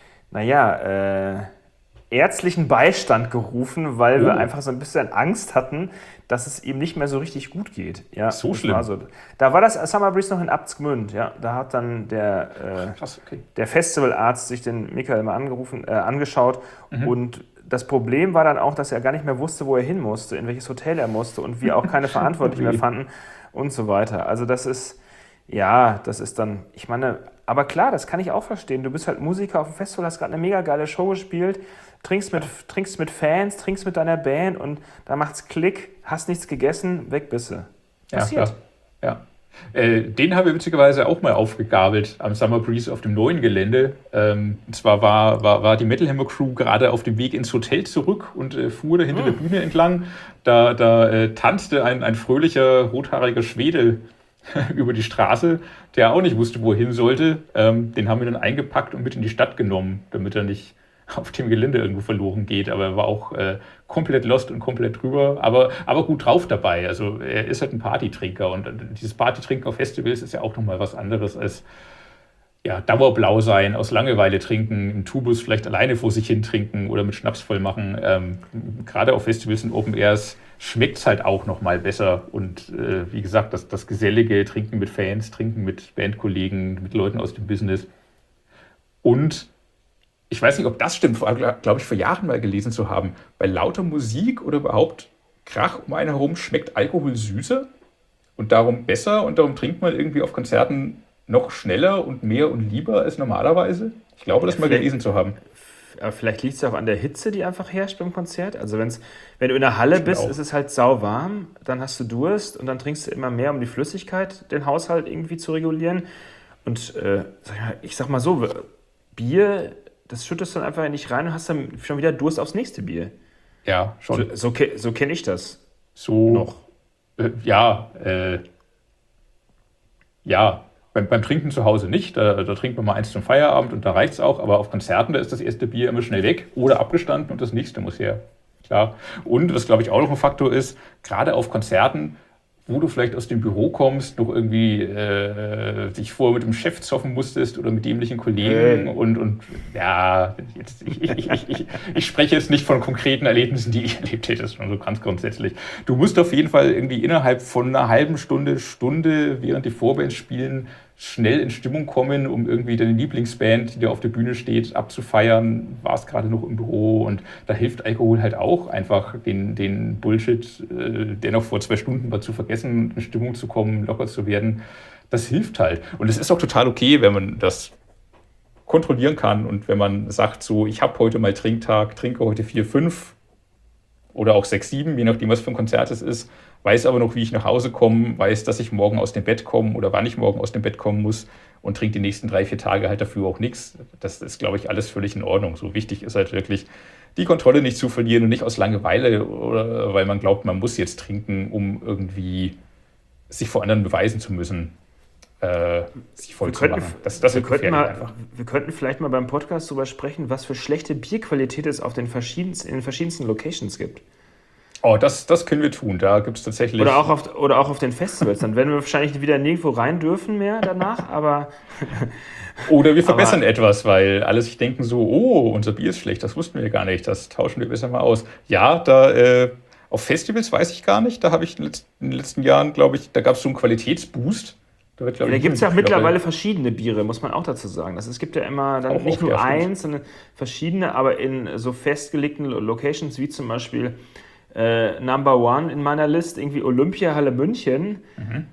[SPEAKER 2] ärztlichen Beistand gerufen, weil wir
[SPEAKER 1] Oh,
[SPEAKER 2] einfach so ein bisschen Angst hatten, dass es ihm nicht mehr so richtig gut geht. Ja,
[SPEAKER 1] so
[SPEAKER 2] das war
[SPEAKER 1] schlimm.
[SPEAKER 2] so. Da war das Summer Breeze noch in Abtsgmünd. Ja, da hat dann
[SPEAKER 1] Krass, okay.
[SPEAKER 2] der Festivalarzt sich den Michael mal angeschaut und das Problem war dann auch, dass er gar nicht mehr wusste, wo er hin musste, in welches Hotel er musste und wir auch keine
[SPEAKER 1] Oh
[SPEAKER 2] Verantwortlichen mehr
[SPEAKER 1] weh.
[SPEAKER 2] fanden und so weiter. Also das ist dann, ich meine, aber klar, das kann ich auch verstehen. Du bist halt Musiker auf dem Festival, hast gerade eine mega geile Show gespielt, trinkst mit Fans, trinkst mit deiner Band und da macht's Klick, hast nichts gegessen, weg bist du.
[SPEAKER 1] Ja,
[SPEAKER 2] Passiert.
[SPEAKER 1] klar. Ja. Den haben wir witzigerweise auch mal aufgegabelt am Summer Breeze auf dem neuen Gelände. Und zwar war die Metal Hammer Crew gerade auf dem Weg ins Hotel zurück und fuhr da hinter der Bühne entlang. Da tanzte ein fröhlicher, rothaariger Schwede über die Straße, der auch nicht wusste, wo er hin sollte. Den haben wir dann eingepackt und mit in die Stadt genommen, damit er nicht auf dem Gelände irgendwo verloren geht. Aber er war auch komplett lost und komplett drüber, aber gut drauf dabei. Also er ist halt ein Partytrinker und dieses Partytrinken auf Festivals ist ja auch nochmal was anderes als ja, Dauerblau sein, aus Langeweile trinken, im Tubus vielleicht alleine vor sich hin trinken oder mit Schnaps voll machen. Gerade auf Festivals und Open Airs schmeckt es halt auch nochmal besser. Und wie gesagt, das gesellige Trinken mit Fans, Trinken mit Bandkollegen, mit Leuten aus dem Business. Und ich weiß nicht, ob das stimmt, glaube ich, vor Jahren mal gelesen zu haben. Bei lauter Musik oder überhaupt Krach um einen herum schmeckt Alkohol süßer und darum besser und darum trinkt man irgendwie auf Konzerten noch schneller und mehr und lieber als normalerweise. Ich glaube,
[SPEAKER 2] Ja,
[SPEAKER 1] das mal
[SPEAKER 2] vielleicht,
[SPEAKER 1] gelesen zu haben.
[SPEAKER 2] Aber vielleicht liegt es ja auch an der Hitze, die einfach herrscht beim Konzert. Also wenn du in der Halle bist, ist es halt sauwarm, dann hast du Durst und dann trinkst du immer mehr, um die Flüssigkeit, den Haushalt irgendwie zu regulieren. Und ich sag mal so, Bier, das schüttest du dann einfach nicht rein und hast dann schon wieder Durst aufs nächste Bier.
[SPEAKER 1] Ja, schon.
[SPEAKER 2] So kenne ich das
[SPEAKER 1] So,
[SPEAKER 2] noch.
[SPEAKER 1] ja, ja. Beim Trinken zu Hause nicht. Da trinkt man mal eins zum Feierabend und da reicht es auch. Aber auf Konzerten, da ist das erste Bier immer schnell weg oder abgestanden und das nächste muss her. Klar. Und was, glaube ich, auch noch ein Faktor ist, gerade auf Konzerten, wo du vielleicht aus dem Büro kommst, noch irgendwie dich vorher mit dem Chef zoffen musstest oder mit dämlichen Kollegen und ja, ich spreche jetzt nicht von konkreten Erlebnissen, die ich erlebt hätte, das ist schon so ganz grundsätzlich. Du musst auf jeden Fall irgendwie innerhalb von einer halben Stunde, während die Vorbands spielen, schnell in Stimmung kommen, um irgendwie deine Lieblingsband, die da auf der Bühne steht, abzufeiern. Warst gerade noch im Büro und da hilft Alkohol halt auch, einfach den Bullshit, der noch vor 2 Stunden war, zu vergessen, in Stimmung zu kommen, locker zu werden. Das hilft halt. Und es ist auch total okay, wenn man das kontrollieren kann und wenn man sagt, so, ich habe heute mal Trinktag, trinke heute 4, 5 oder auch 6, 7, je nachdem, was für ein Konzert es ist, weiß aber noch, wie ich nach Hause komme, weiß, dass ich morgen aus dem Bett komme oder wann ich morgen aus dem Bett kommen muss und trinke die nächsten 3, 4 Tage halt dafür auch nichts. Das ist, glaube ich, alles völlig in Ordnung. So wichtig ist halt wirklich, die Kontrolle nicht zu verlieren und nicht aus Langeweile oder weil man glaubt, man muss jetzt trinken, um irgendwie sich vor anderen beweisen zu müssen, sich voll zu machen. Das ist gefährlich einfach.
[SPEAKER 2] Wir könnten vielleicht mal beim Podcast darüber sprechen, was für schlechte Bierqualität es in den verschiedensten Locations gibt.
[SPEAKER 1] Oh, das können wir tun. Da gibt es tatsächlich.
[SPEAKER 2] Oder auch auf den Festivals. Dann werden wir wahrscheinlich wieder nirgendwo rein dürfen mehr danach, aber.
[SPEAKER 1] Oder wir verbessern etwas, weil alle sich denken so, oh, unser Bier ist schlecht, das wussten wir gar nicht, das tauschen wir besser mal aus. Ja, auf Festivals weiß ich gar nicht, da habe ich in den letzten Jahren, glaube ich, da gab es so einen Qualitätsboost. Da
[SPEAKER 2] gibt es ja mittlerweile verschiedene Biere, muss man auch dazu sagen. Es gibt ja immer dann nicht nur eins, sondern verschiedene, aber in so festgelegten Locations wie zum Beispiel Number One in meiner Liste, irgendwie Olympiahalle München.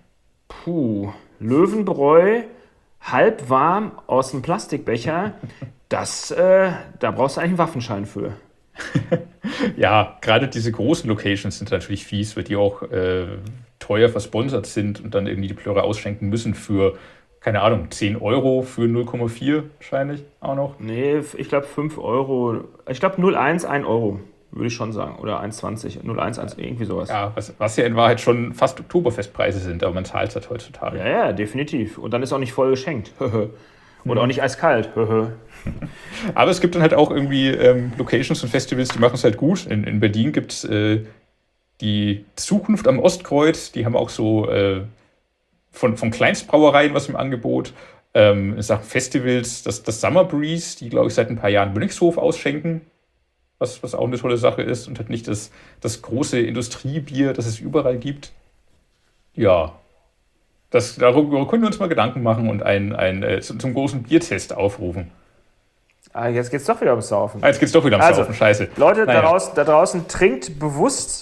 [SPEAKER 2] Löwenbräu, halb warm aus dem Plastikbecher. Da brauchst du eigentlich einen Waffenschein für.
[SPEAKER 1] Ja, gerade diese großen Locations sind natürlich fies, weil die auch teuer versponsert sind und dann irgendwie die Plörre ausschenken müssen für, keine Ahnung, 10 Euro für 0,4 wahrscheinlich auch noch.
[SPEAKER 2] Nee, ich glaube 5 Euro. Ich glaube 0,1, 1 Euro, würde ich schon sagen. Oder 1,20, 0,1, irgendwie sowas.
[SPEAKER 1] Ja, was ja in Wahrheit schon fast Oktoberfestpreise sind, aber man zahlt es halt heutzutage.
[SPEAKER 2] Ja, definitiv. Und dann ist auch nicht voll geschenkt. Und auch nicht eiskalt.
[SPEAKER 1] Aber es gibt dann halt auch irgendwie Locations und Festivals, die machen es halt gut. In Berlin gibt es die Zukunft am Ostkreuz, die haben auch so von Kleinstbrauereien was im Angebot. In Sachen Festivals, das Summer Breeze, die, glaube ich, seit ein paar Jahren Mönchshof ausschenken, was auch eine tolle Sache ist und halt nicht das große Industriebier, das es überall gibt. Ja, darüber können wir uns mal Gedanken machen und zum großen Biertest aufrufen.
[SPEAKER 2] Jetzt geht's doch wieder ums Saufen.
[SPEAKER 1] Jetzt geht's doch wieder ums Saufen, scheiße.
[SPEAKER 2] Leute, da draußen trinkt bewusst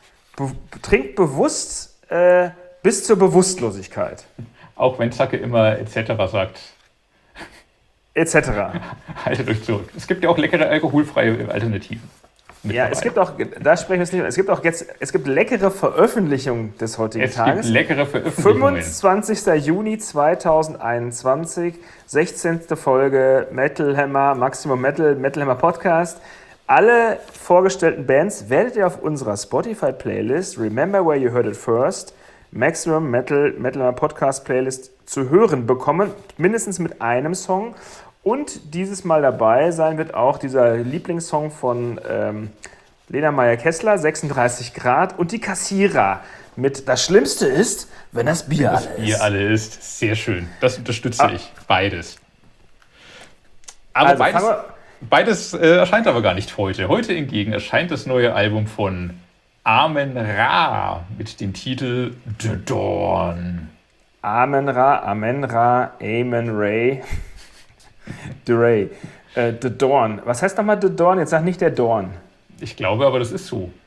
[SPEAKER 2] bis zur Bewusstlosigkeit.
[SPEAKER 1] Auch wenn Zacke immer etc. sagt.
[SPEAKER 2] Etc.
[SPEAKER 1] Haltet euch zurück. Es gibt ja auch leckere alkoholfreie Alternativen.
[SPEAKER 2] Ja, es gibt auch, da sprechen wir jetzt nicht, es gibt leckere Veröffentlichungen des heutigen Tages.
[SPEAKER 1] Es gibt leckere Veröffentlichungen.
[SPEAKER 2] 25. Juni 2021, 16. Folge Metal Hammer, Maximum Metal Hammer Podcast. Alle vorgestellten Bands werdet ihr auf unserer Spotify-Playlist Remember Where You Heard It First, Maximum Metal Hammer Podcast Playlist zu hören bekommen, mindestens mit einem Song. Und dieses Mal dabei sein wird auch dieser Lieblingssong von Lena Meyer-Kessler, 36 Grad, und die Kassierer mit Das Schlimmste ist, wenn das Bier alle ist.
[SPEAKER 1] Das Bier alle ist, sehr schön. Das unterstütze ich, beides. Aber also beides erscheint aber gar nicht heute. Heute hingegen erscheint das neue Album von Amen Ra mit dem Titel The Dawn.
[SPEAKER 2] Amen Ra, Amen Ray. The Ray. The Dawn. Was heißt nochmal The Dawn? Jetzt sag nicht der Dorn.
[SPEAKER 1] Ich glaube aber, das ist so.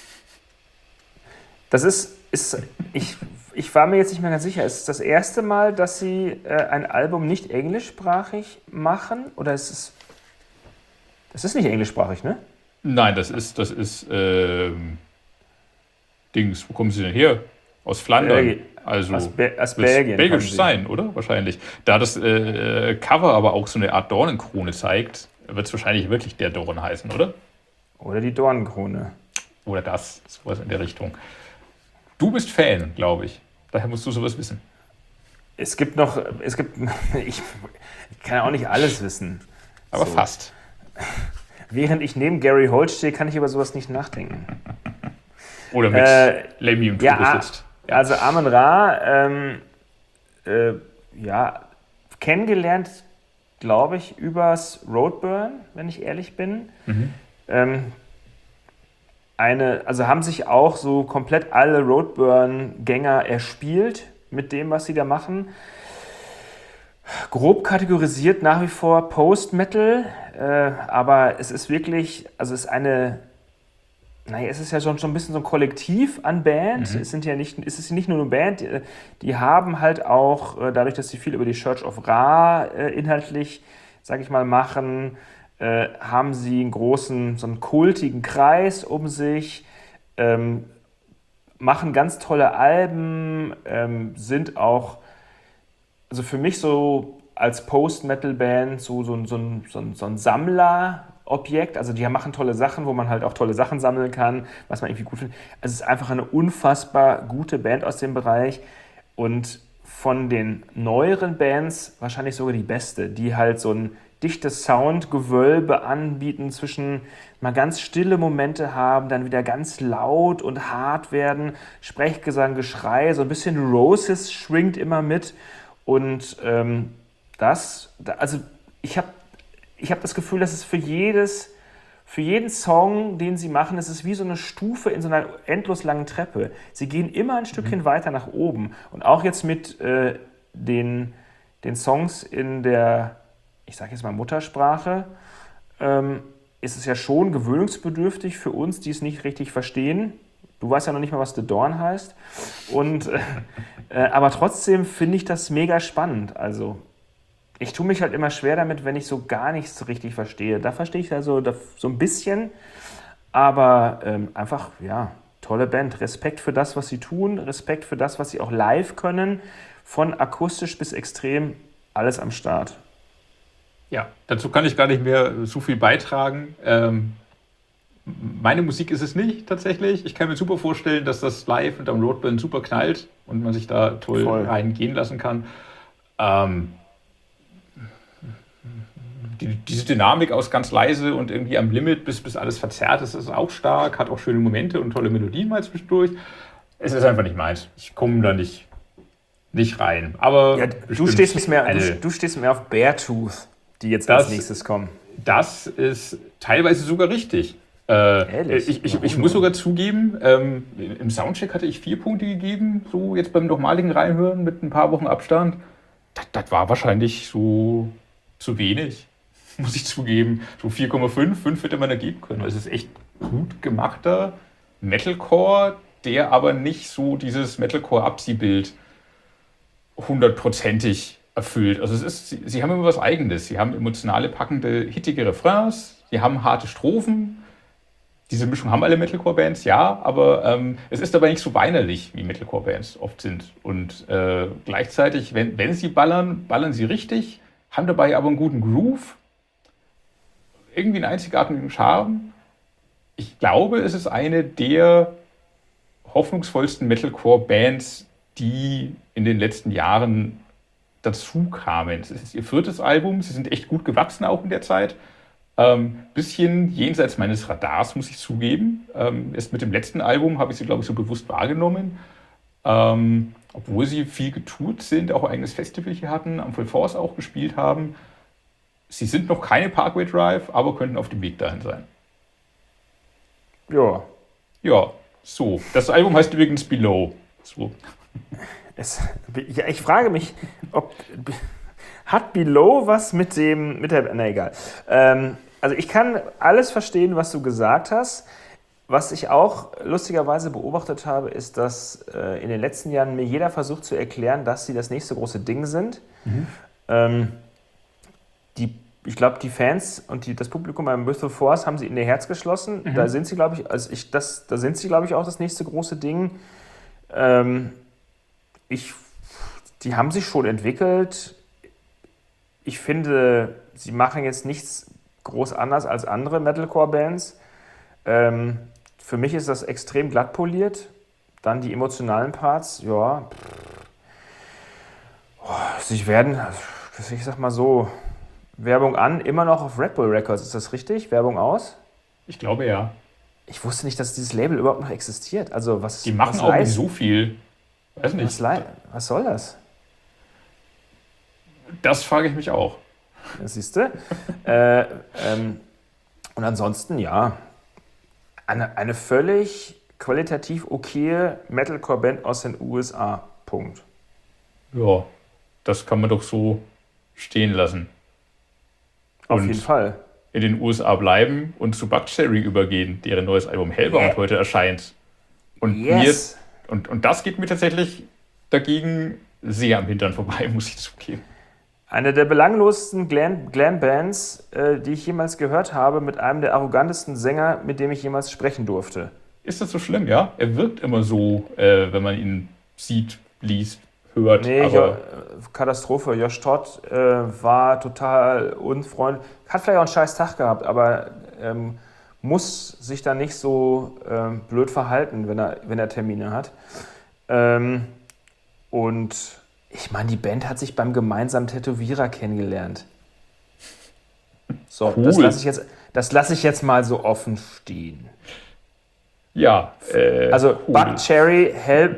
[SPEAKER 2] Das ich war mir jetzt nicht mehr ganz sicher. Ist es das erste Mal, dass sie ein Album nicht englischsprachig machen? Oder ist es Es ist nicht englischsprachig, ne?
[SPEAKER 1] Nein, das ist Dings. Wo kommen sie denn her? Aus Flandern. Also
[SPEAKER 2] Aus
[SPEAKER 1] wird
[SPEAKER 2] Belgien kommen
[SPEAKER 1] belgisch
[SPEAKER 2] sie.
[SPEAKER 1] sein, oder? Wahrscheinlich. Da das Cover aber auch so eine Art Dornenkrone zeigt, wird es wahrscheinlich wirklich der Dorn heißen, oder?
[SPEAKER 2] Oder die Dornenkrone.
[SPEAKER 1] Oder das, sowas in der Richtung. Du bist Fan, glaube ich. Daher musst du sowas wissen.
[SPEAKER 2] Ich kann auch nicht alles wissen.
[SPEAKER 1] Aber
[SPEAKER 2] So.
[SPEAKER 1] fast.
[SPEAKER 2] Während ich neben Gary Holt stehe, kann ich über sowas nicht nachdenken.
[SPEAKER 1] Oder mit Lemmy im Turbo sitzt. Ja.
[SPEAKER 2] Also Amon Ra, kennengelernt, glaube ich, übers Roadburn, wenn ich ehrlich bin. Haben sich auch so komplett alle Roadburn-Gänger erspielt mit dem, was sie da machen. Grob kategorisiert nach wie vor Post-Metal, aber es ist wirklich, also es ist ja schon ein bisschen so ein Kollektiv an Band. Es ist nicht nur eine Band, die haben halt auch, dadurch, dass sie viel über die Church of Ra inhaltlich, sag ich mal, machen, haben sie einen großen, so einen kultigen Kreis um sich, machen ganz tolle Alben, sind auch, also für mich so als Post-Metal-Band so ein Sammlerobjekt. Also die machen tolle Sachen, wo man halt auch tolle Sachen sammeln kann, was man irgendwie gut findet. Also es ist einfach eine unfassbar gute Band aus dem Bereich und von den neueren Bands wahrscheinlich sogar die beste, die halt so ein dichtes Soundgewölbe anbieten, zwischen mal ganz stille Momente haben, dann wieder ganz laut und hart werden, Sprechgesang, Geschrei, so ein bisschen Roses schwingt immer mit. Und ich hab das Gefühl, dass es für jeden Song, den sie machen, es ist wie so eine Stufe in so einer endlos langen Treppe. Sie gehen immer ein Stückchen weiter nach oben. Und auch jetzt mit den Songs in der, ich sage jetzt mal Muttersprache, ist es ja schon gewöhnungsbedürftig für uns, die es nicht richtig verstehen. Du weißt ja noch nicht mal, was The Dawn heißt. Aber trotzdem finde ich das mega spannend. Also ich tue mich halt immer schwer damit, wenn ich so gar nichts so richtig verstehe. Da verstehe ich also so ein bisschen. Aber einfach, ja, tolle Band. Respekt für das, was sie tun. Respekt für das, was sie auch live können. Von akustisch bis extrem, alles am Start.
[SPEAKER 1] Ja, dazu kann ich gar nicht mehr so viel beitragen. Meine Musik ist es nicht tatsächlich. Ich kann mir super vorstellen, dass das live und am Roadburn super knallt und man sich da toll reingehen lassen kann. Diese Dynamik aus ganz leise und irgendwie am Limit, bis alles verzerrt ist, ist auch stark, hat auch schöne Momente und tolle Melodien mal zwischendurch. Es ist einfach nicht meins. Ich komme da nicht rein. Aber
[SPEAKER 2] ja, du stehst mehr auf Beartooth, die jetzt als nächstes kommen.
[SPEAKER 1] Das ist teilweise sogar richtig.
[SPEAKER 2] Ehrlich?
[SPEAKER 1] Ich muss sogar zugeben, im Soundcheck hatte ich 4 Punkte gegeben, so jetzt beim nochmaligen Reinhören mit ein paar Wochen Abstand. Das war wahrscheinlich so zu wenig, muss ich zugeben. So 4,5, 5 hätte man da geben können. Es ist echt gut gemachter Metalcore, der aber nicht so dieses Metalcore-Abziehbild 100%ig erfüllt. Also sie haben immer was Eigenes. Sie haben emotionale, packende, hittige Refrains, sie haben harte Strophen. Diese Mischung haben alle Metalcore-Bands, ja, aber es ist dabei nicht so weinerlich, wie Metalcore-Bands oft sind. Und gleichzeitig, wenn sie ballern sie richtig, haben dabei aber einen guten Groove, irgendwie einen einzigartigen Charme. Ich glaube, es ist eine der hoffnungsvollsten Metalcore-Bands, die in den letzten Jahren dazu kamen. Es ist ihr 4. Album, sie sind echt gut gewachsen auch in der Zeit. Bisschen jenseits meines Radars, muss ich zugeben. Erst mit dem letzten Album habe ich sie, glaube ich, so bewusst wahrgenommen. Obwohl sie viel getourt sind, auch ein eigenes Festival hier hatten, am Full Force auch gespielt haben. Sie sind noch keine Parkway Drive, aber könnten auf dem Weg dahin sein.
[SPEAKER 2] Ja.
[SPEAKER 1] Ja, so. Das Album heißt übrigens Below. So.
[SPEAKER 2] Ich frage mich, hat Below was mit der, na egal. Also ich kann alles verstehen, was du gesagt hast. Was ich auch lustigerweise beobachtet habe, ist, dass in den letzten Jahren mir jeder versucht zu erklären, dass sie das nächste große Ding sind. Die ich glaube, die Fans und das Publikum beim Bristol Force haben sie in ihr Herz geschlossen. Da sind sie, glaube ich, da sind sie, glaube ich, auch das nächste große Ding. Die haben sich schon entwickelt. Ich finde, sie machen jetzt nichts groß anders als andere Metalcore-Bands. Für mich ist das extrem glatt poliert. Dann die emotionalen Parts, ja. Sie werden, ich sag mal so, Werbung an, immer noch auf Red Bull Records. Ist das richtig? Werbung aus?
[SPEAKER 1] Ich glaube ja.
[SPEAKER 2] Ich wusste nicht, dass dieses Label überhaupt noch existiert. Also was?
[SPEAKER 1] Die machen auch nicht so viel. Weiß nicht.
[SPEAKER 2] Was soll das?
[SPEAKER 1] Das frage ich mich auch.
[SPEAKER 2] Das siehst du. Und ansonsten, ja, eine völlig qualitativ okaye Metalcore-Band aus den USA. Punkt.
[SPEAKER 1] Ja, das kann man doch so stehen lassen.
[SPEAKER 2] Auf jeden Fall.
[SPEAKER 1] In den USA bleiben und zu Buckcherry übergehen, deren neues Album Hellbound heute erscheint. Und, und das geht mir tatsächlich dagegen sehr am Hintern vorbei, muss ich zugeben.
[SPEAKER 2] Eine der belanglosesten Glam-Bands, die ich jemals gehört habe, mit einem der arrogantesten Sänger, mit dem ich jemals sprechen durfte.
[SPEAKER 1] Ist das so schlimm, ja? Er wirkt immer so, wenn man ihn sieht, liest, hört.
[SPEAKER 2] Nee, aber Katastrophe. Josh Todd war total unfreundlich. Hat vielleicht auch einen scheiß Tag gehabt, aber muss sich da nicht so blöd verhalten, wenn er Termine hat. Und ich meine, die Band hat sich beim gemeinsamen Tätowierer kennengelernt. So, cool. Das lasse ich jetzt mal so offen stehen.
[SPEAKER 1] Ja,
[SPEAKER 2] also cool. Buckcherry,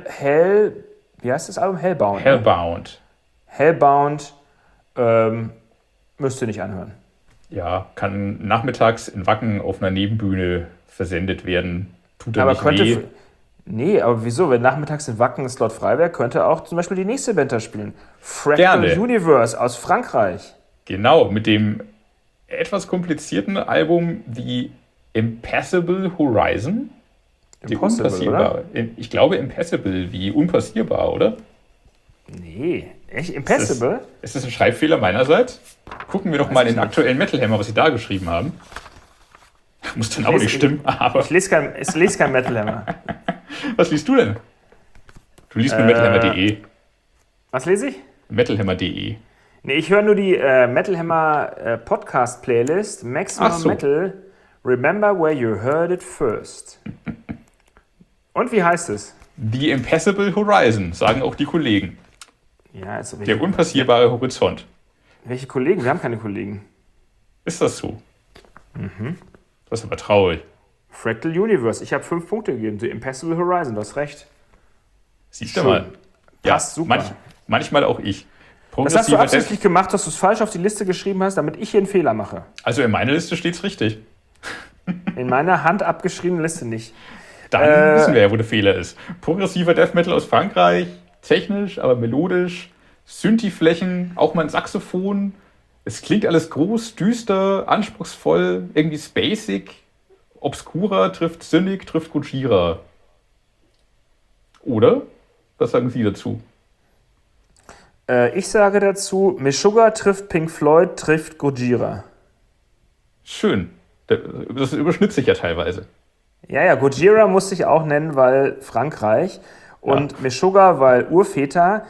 [SPEAKER 2] wie heißt das Album? Hellbound.
[SPEAKER 1] Hellbound.
[SPEAKER 2] Ne? Hellbound müsst ihr nicht anhören.
[SPEAKER 1] Ja, kann nachmittags in Wacken auf einer Nebenbühne versendet werden. Tut er nicht weh.
[SPEAKER 2] Nee, aber wieso? Wenn nachmittags in Wacken ein Slot frei wäre, könnte auch zum Beispiel die nächste Band da spielen. Fractal Universe aus Frankreich.
[SPEAKER 1] Genau, mit dem etwas komplizierten Album The Impassable Horizon.
[SPEAKER 2] Oder?
[SPEAKER 1] Ich glaube Impassable, wie unpassierbar, oder?
[SPEAKER 2] Nee, echt? Impassable?
[SPEAKER 1] Ist das ein Schreibfehler meinerseits? Gucken wir doch mal in den aktuellen Metal Hammer, was sie da geschrieben haben. Muss dann auch nicht stimmen, aber...
[SPEAKER 2] Ich lese kein Metal Hammer.
[SPEAKER 1] Was liest du denn? Du liest mit metalhammer.de.
[SPEAKER 2] Was lese ich?
[SPEAKER 1] metalhammer.de.
[SPEAKER 2] Nee, ich höre nur die Metal Hammer Podcast Playlist Maximum Metal. Remember where you heard it first. Und wie heißt es?
[SPEAKER 1] The Impassable Horizon, sagen auch die Kollegen.
[SPEAKER 2] Ja, also
[SPEAKER 1] der unpassierbare Horizont.
[SPEAKER 2] Welche Kollegen? Wir haben keine Kollegen.
[SPEAKER 1] Ist das so? Mhm. Das ist aber traurig.
[SPEAKER 2] Fractal Universe. Ich habe 5 Punkte gegeben. The Impassable Horizon, du hast recht.
[SPEAKER 1] Siehst du mal.
[SPEAKER 2] Passt super.
[SPEAKER 1] Manchmal auch ich.
[SPEAKER 2] Das hast du absichtlich gemacht, dass du es falsch auf die Liste geschrieben hast, damit ich hier einen Fehler mache.
[SPEAKER 1] Also in meiner Liste steht es richtig.
[SPEAKER 2] In meiner Hand abgeschriebenen Liste nicht.
[SPEAKER 1] Dann wissen wir ja, wo der Fehler ist. Progressiver Death Metal aus Frankreich, technisch, aber melodisch, Synthi-Flächen, auch mal ein Saxophon. Es klingt alles groß, düster, anspruchsvoll, irgendwie spacig. Obscura trifft Cynic, trifft Gojira. Oder? Was sagen Sie dazu?
[SPEAKER 2] Ich sage dazu, Meshuggah trifft Pink Floyd, trifft Gojira.
[SPEAKER 1] Schön. Das überschnitzt sich ja teilweise.
[SPEAKER 2] Ja, Gojira musste ich auch nennen, weil Frankreich. Und Meshuggah, weil Urväter.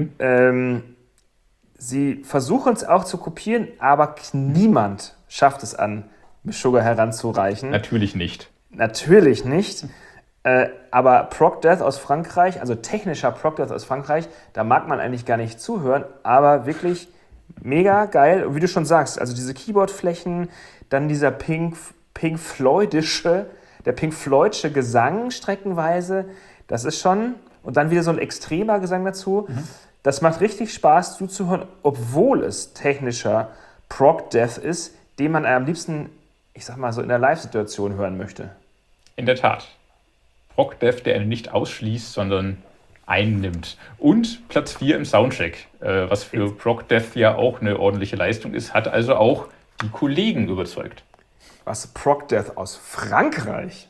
[SPEAKER 2] Sie versuchen es auch zu kopieren, aber niemand schafft es an, Meshuggah heranzureichen.
[SPEAKER 1] Natürlich nicht.
[SPEAKER 2] Natürlich nicht. Aber Prog Death aus Frankreich, also technischer Prog Death aus Frankreich, da mag man eigentlich gar nicht zuhören, aber wirklich mega geil. Und wie du schon sagst, also diese Keyboardflächen, dann dieser Pink Floydische Gesang streckenweise, das ist schon, und dann wieder so ein extremer Gesang dazu, das macht richtig Spaß zuzuhören, obwohl es technischer Prog Death ist, den man am liebsten, ich sag mal so, in der Live-Situation hören möchte.
[SPEAKER 1] In der Tat. Prog Death, der einen nicht ausschließt, sondern einnimmt. Und Platz 4 im Soundcheck, was für Prog Death ja auch eine ordentliche Leistung ist, hat also auch die Kollegen überzeugt.
[SPEAKER 2] Was? Prog Death aus Frankreich?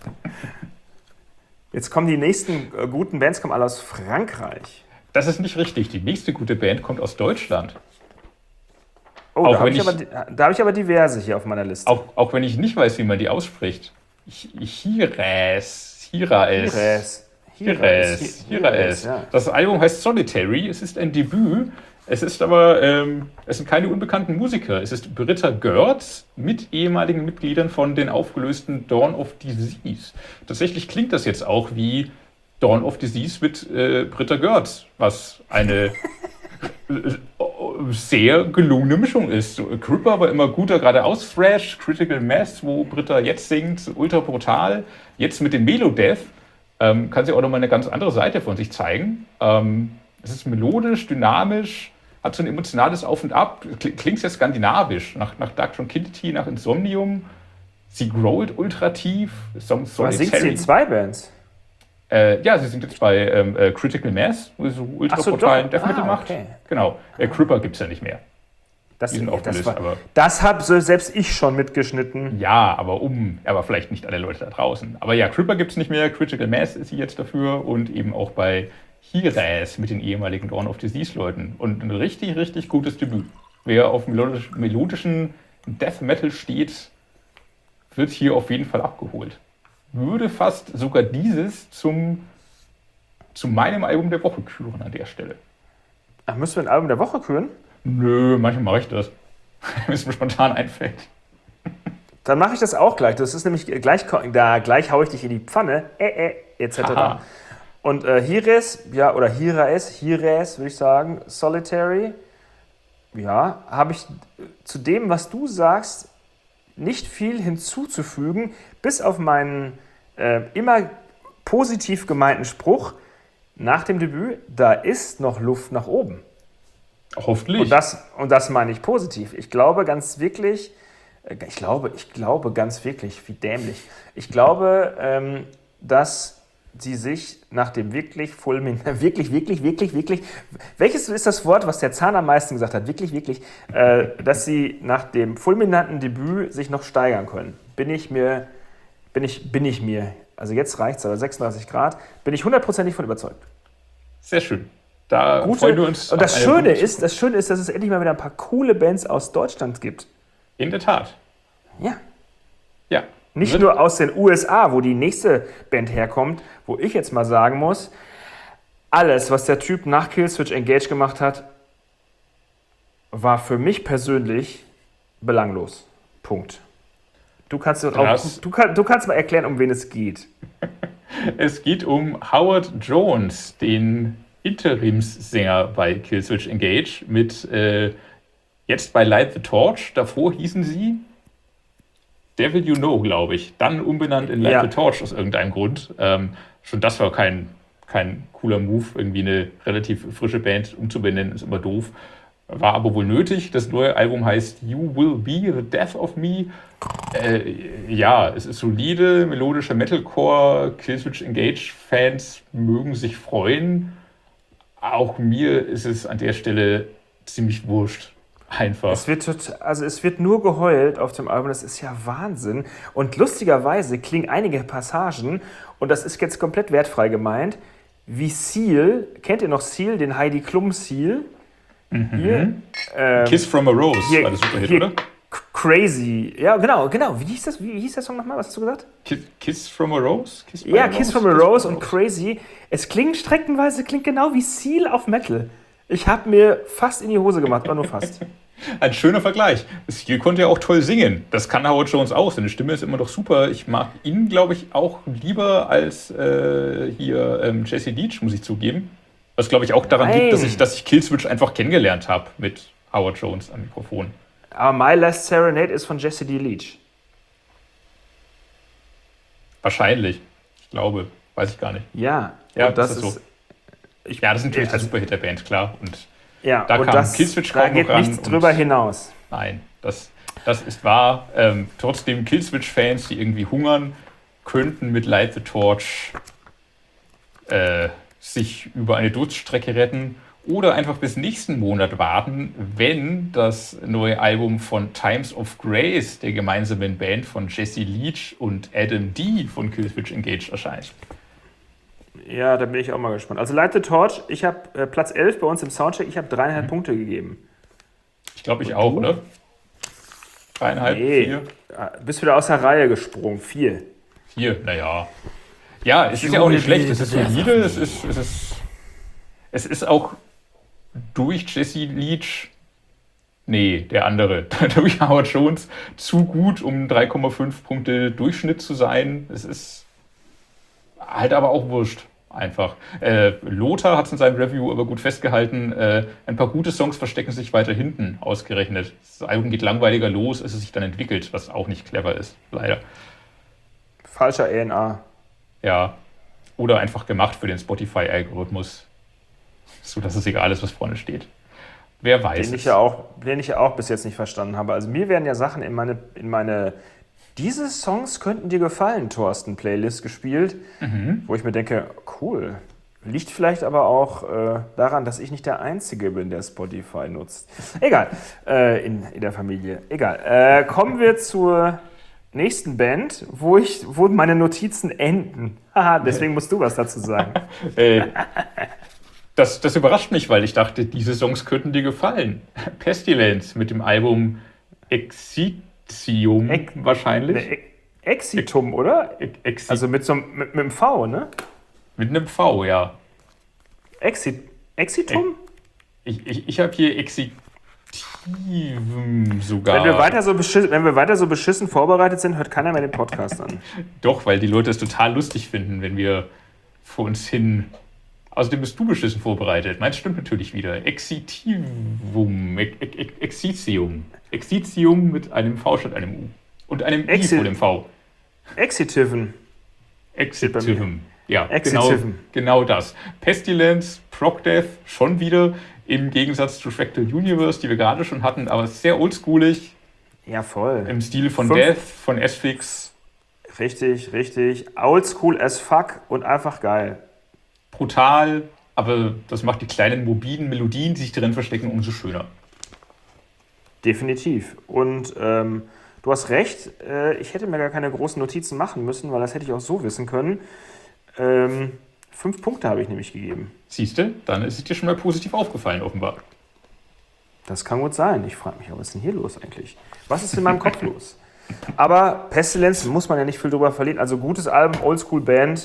[SPEAKER 2] Jetzt kommen die nächsten guten Bands, kommen alle aus Frankreich.
[SPEAKER 1] Das ist nicht richtig. Die nächste gute Band kommt aus Deutschland.
[SPEAKER 2] Oh, da habe ich aber diverse hier auf meiner Liste.
[SPEAKER 1] Auch wenn ich nicht weiß, wie man die ausspricht. Hiraes. Ja. Das Album heißt Solitary. Es ist ein Debüt. Es ist aber, es sind keine unbekannten Musiker. Es ist Britta Görz mit ehemaligen Mitgliedern von den aufgelösten Dawn of Disease. Tatsächlich klingt das jetzt auch wie Dawn of Disease mit Britta Görz, was eine sehr gelungene Mischung ist. So, Cripper war immer guter geradeaus Thrash, Critical Mass, wo Britta jetzt singt, ultra brutal. Jetzt mit dem Melodeath kann sie auch nochmal eine ganz andere Seite von sich zeigen. Es ist melodisch, dynamisch, hat so ein emotionales Auf und Ab, klingt sehr skandinavisch, nach Dark Tranquillity, nach Insomnium. Sie growlt ultra tief.
[SPEAKER 2] Was singt sie in 2 Bands?
[SPEAKER 1] Ja, sie sind jetzt bei Critical Mass, wo sie so ultra-brutalen Death Metal macht.
[SPEAKER 2] Okay.
[SPEAKER 1] Genau. Cripper gibt es ja nicht mehr.
[SPEAKER 2] Das habe selbst ich schon mitgeschnitten.
[SPEAKER 1] Ja, aber vielleicht nicht alle Leute da draußen. Aber ja, Cripper gibt es nicht mehr, Critical Mass ist sie jetzt dafür und eben auch bei Hiraes mit den ehemaligen Dawn of Disease-Leuten. Und ein richtig, richtig gutes Debüt. Wer auf melodischen Death Metal steht, wird hier auf jeden Fall abgeholt. Würde fast sogar dieses zu meinem Album der Woche küren an der Stelle.
[SPEAKER 2] Ach, müssen wir ein Album der Woche küren?
[SPEAKER 1] Nö, manchmal mache ich das. Wenn es mir spontan einfällt.
[SPEAKER 2] Dann mache ich das auch gleich. Das ist nämlich gleich haue ich dich in die Pfanne, etc.
[SPEAKER 1] Aha.
[SPEAKER 2] Und Hiraes, würde ich sagen, Solitary, ja, habe ich zu dem, was du sagst, nicht viel hinzuzufügen, bis auf meinen immer positiv gemeinten Spruch nach dem Debüt, da ist noch Luft nach oben.
[SPEAKER 1] Hoffentlich.
[SPEAKER 2] Und das meine ich positiv. Ich glaube ganz wirklich, wie dämlich. Ich glaube, dass sie sich nach dem wirklich, welches ist das Wort, was der Zahn am meisten gesagt hat? Dass sie nach dem fulminanten Debüt sich noch steigern können. Bin ich mir, also jetzt reicht es, aber 36 Grad, bin ich 100%ig von überzeugt.
[SPEAKER 1] Sehr schön. Da freuen wir uns.
[SPEAKER 2] Und das Schöne ist, dass es endlich mal wieder ein paar coole Bands aus Deutschland gibt.
[SPEAKER 1] In der Tat.
[SPEAKER 2] Ja.
[SPEAKER 1] Ja.
[SPEAKER 2] Nicht nur aus den USA, wo die nächste Band herkommt, wo ich jetzt mal sagen muss, alles, was der Typ nach Killswitch Engage gemacht hat, war für mich persönlich belanglos. Punkt. Du kannst mal erklären, um wen es geht.
[SPEAKER 1] Es geht um Howard Jones, den Interimssänger bei Killswitch Engage, mit jetzt bei Light the Torch. Davor hießen sie Devil You Know, glaube ich. Dann umbenannt in Light the Torch aus irgendeinem Grund. Schon das war kein cooler Move, irgendwie eine relativ frische Band umzubenennen, ist immer doof. War aber wohl nötig. Das neue Album heißt You Will Be the Death of Me. Es ist solide, melodischer Metalcore. Killswitch Engage-Fans mögen sich freuen. Auch mir ist es an der Stelle ziemlich wurscht. Einfach.
[SPEAKER 2] Es wird nur geheult auf dem Album, das ist ja Wahnsinn. Und lustigerweise klingen einige Passagen, und das ist jetzt komplett wertfrei gemeint, wie Seal. Kennt ihr noch Seal, den Heidi Klum Seal?
[SPEAKER 1] Hier, Kiss from a Rose war das Superhit, oder?
[SPEAKER 2] Crazy. Ja, genau. Wie hieß der Song nochmal? Was hast du gesagt?
[SPEAKER 1] Kiss from a Rose?
[SPEAKER 2] Kiss from a Rose und Crazy. Es klingt streckenweise genau wie Seal auf Metal. Ich habe mir fast in die Hose gemacht, aber nur fast.
[SPEAKER 1] Ein schöner Vergleich. Seal konnte ja auch toll singen. Das kann Howard Jones auch. Seine Stimme ist immer noch super. Ich mag ihn, glaube ich, auch lieber als Jesse Leach, muss ich zugeben. Was, glaube ich, auch daran liegt, dass ich Killswitch einfach kennengelernt habe mit Howard Jones am Mikrofon.
[SPEAKER 2] Aber My Last Serenade ist von Jesse D. Leach.
[SPEAKER 1] Wahrscheinlich. Ich glaube. Weiß ich gar nicht.
[SPEAKER 2] Ja,
[SPEAKER 1] das ist so. Das ist natürlich der Superhit der Band, klar. Und
[SPEAKER 2] da
[SPEAKER 1] kam Killswitch kaum noch ran.
[SPEAKER 2] Da geht nichts drüber hinaus.
[SPEAKER 1] Nein, das ist wahr. Trotzdem Killswitch-Fans, die irgendwie hungern, könnten mit Light the Torch sich über eine Durststrecke retten oder einfach bis nächsten Monat warten, wenn das neue Album von Times of Grace, der gemeinsamen Band von Jesse Leach und Adam D. von Killswitch Engage, erscheint.
[SPEAKER 2] Ja, da bin ich auch mal gespannt. Also Light the Torch, ich habe Platz 11 bei uns im Soundcheck, ich habe 3,5 Punkte gegeben.
[SPEAKER 1] Ich glaube, ich
[SPEAKER 2] Und
[SPEAKER 1] auch,
[SPEAKER 2] du?
[SPEAKER 1] oder? 3,5,
[SPEAKER 2] Nee,
[SPEAKER 1] 4,
[SPEAKER 2] bist wieder aus der Reihe gesprungen. 4.
[SPEAKER 1] 4, naja. Ja, es ist ja auch nicht schlecht, es ist solide, es ist auch durch Jesse Leach, nee, der andere, durch Howard Jones zu gut, um 3,5 Punkte Durchschnitt zu sein. Es ist halt aber auch wurscht, einfach. Lothar hat es in seinem Review aber gut festgehalten, ein paar gute Songs verstecken sich weiter hinten, ausgerechnet. Das Album geht langweiliger los, als es sich dann entwickelt, was auch nicht clever ist, leider.
[SPEAKER 2] Falscher A&R.
[SPEAKER 1] Ja, oder einfach gemacht für den Spotify-Algorithmus, sodass es egal ist, was vorne steht. Wer weiß
[SPEAKER 2] Den
[SPEAKER 1] es.
[SPEAKER 2] ich ja auch bis jetzt nicht verstanden habe. Also mir werden ja Sachen in meine diese Songs könnten dir gefallen, Thorsten, Playlist gespielt, wo ich mir denke, cool. Liegt vielleicht aber auch daran, dass ich nicht der Einzige bin, der Spotify nutzt. Egal, in der Familie. Egal. Kommen wir zur nächsten Band, wo meine Notizen enden. Haha, deswegen musst du was dazu sagen.
[SPEAKER 1] Äh, das überrascht mich, weil ich dachte, diese Songs könnten dir gefallen. Pestilence mit dem Album Exitium
[SPEAKER 2] Ex-
[SPEAKER 1] wahrscheinlich.
[SPEAKER 2] Ne, Exitum, oder?
[SPEAKER 1] Exi
[SPEAKER 2] Also mit einem V, ne?
[SPEAKER 1] mit einem V, ja.
[SPEAKER 2] Exitum?
[SPEAKER 1] Ich habe hier Exitivum sogar.
[SPEAKER 2] Wenn wir weiter so beschissen vorbereitet sind, hört keiner mehr den Podcast an.
[SPEAKER 1] Doch, weil die Leute es total lustig finden, wenn wir vor uns hin. Außerdem bist du beschissen vorbereitet. Meins stimmt natürlich wieder. Exitivum. Exitium. Exitium mit einem V statt einem U. Und einem I vor dem V.
[SPEAKER 2] Exitiven.
[SPEAKER 1] Exitivum. Ja,
[SPEAKER 2] Exitivum.
[SPEAKER 1] genau das. Pestilence, Procdeath, schon wieder im Gegensatz zu Fractal Universe, die wir gerade schon hatten, aber sehr oldschoolig
[SPEAKER 2] Ja, voll.
[SPEAKER 1] im Stil von
[SPEAKER 2] 5
[SPEAKER 1] Death, von Asphyx.
[SPEAKER 2] Richtig. Oldschool as fuck und einfach geil.
[SPEAKER 1] Brutal, aber das macht die kleinen mobilen Melodien, die sich darin verstecken, umso schöner.
[SPEAKER 2] Definitiv. Und du hast recht, ich hätte mir gar keine großen Notizen machen müssen, weil das hätte ich auch so wissen können. 5 Punkte habe ich nämlich gegeben.
[SPEAKER 1] Siehst du, dann ist es dir schon mal positiv aufgefallen, offenbar.
[SPEAKER 2] Das kann gut sein. Ich frage mich, was ist denn hier los eigentlich? Was ist in meinem Kopf los? Aber Pestilence muss man ja nicht viel drüber verlieren. Also gutes Album, Oldschool-Band.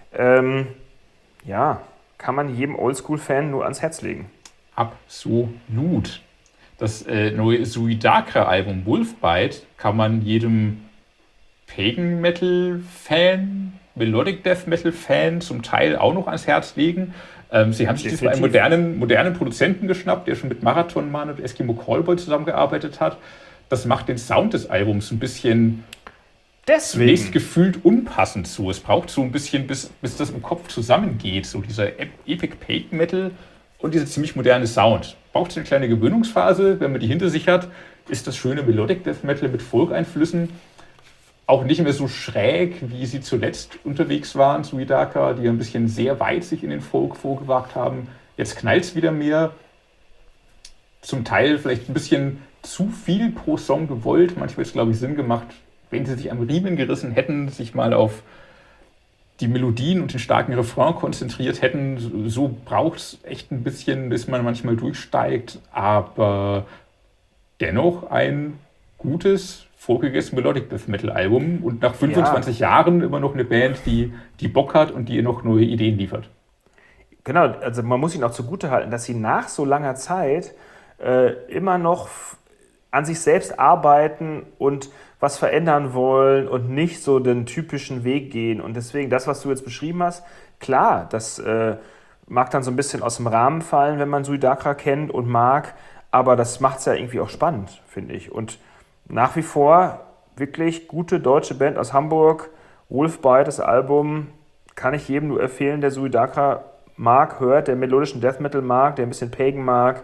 [SPEAKER 2] Ja, kann man jedem Oldschool-Fan nur ans Herz legen.
[SPEAKER 1] Absolut. Das neue Suidakra-Album Wolfbite kann man jedem Pagan Metal-Fan, Melodic Death Metal-Fan zum Teil auch noch ans Herz legen. Sie haben sich diesmal einen modernen Produzenten geschnappt, der schon mit Marathon Man und Eskimo Callboy zusammengearbeitet hat. Das macht den Sound des Albums ein bisschen zunächst gefühlt unpassend so. Es braucht so ein bisschen, bis das im Kopf zusammengeht, so dieser Epic Pagan Metal und dieser ziemlich moderne Sound. Braucht eine kleine Gewöhnungsphase, wenn man die hinter sich hat, ist das schöne Melodic Death Metal mit Folk-Einflüssen auch nicht mehr so schräg, wie sie zuletzt unterwegs waren, Suidaka, die ein bisschen sehr weit sich in den Folk vorgewagt haben. Jetzt knallt es wieder mehr. Zum Teil vielleicht ein bisschen zu viel pro Song gewollt. Manchmal ist es, glaube ich, Sinn gemacht, wenn sie sich am Riemen gerissen hätten, sich mal auf die Melodien und den starken Refrain konzentriert hätten. So braucht es echt ein bisschen, bis man manchmal durchsteigt. Aber dennoch ein gutes, folkiges Melodic Death Metal Album und nach 25 Jahren immer noch eine Band, die Bock hat und die noch neue Ideen liefert.
[SPEAKER 2] Genau, also man muss ihnen auch zugutehalten, dass sie nach so langer Zeit immer noch an sich selbst arbeiten und was verändern wollen und nicht so den typischen Weg gehen. Und deswegen, das, was du jetzt beschrieben hast, klar, das mag dann so ein bisschen aus dem Rahmen fallen, wenn man Suidakra kennt und mag, aber das macht es ja irgendwie auch spannend, finde ich. Und nach wie vor wirklich gute deutsche Band aus Hamburg, Wolfbite, das Album, kann ich jedem nur empfehlen, der Suidakra mag, hört, der melodischen Death Metal mag, der ein bisschen Pagan mag.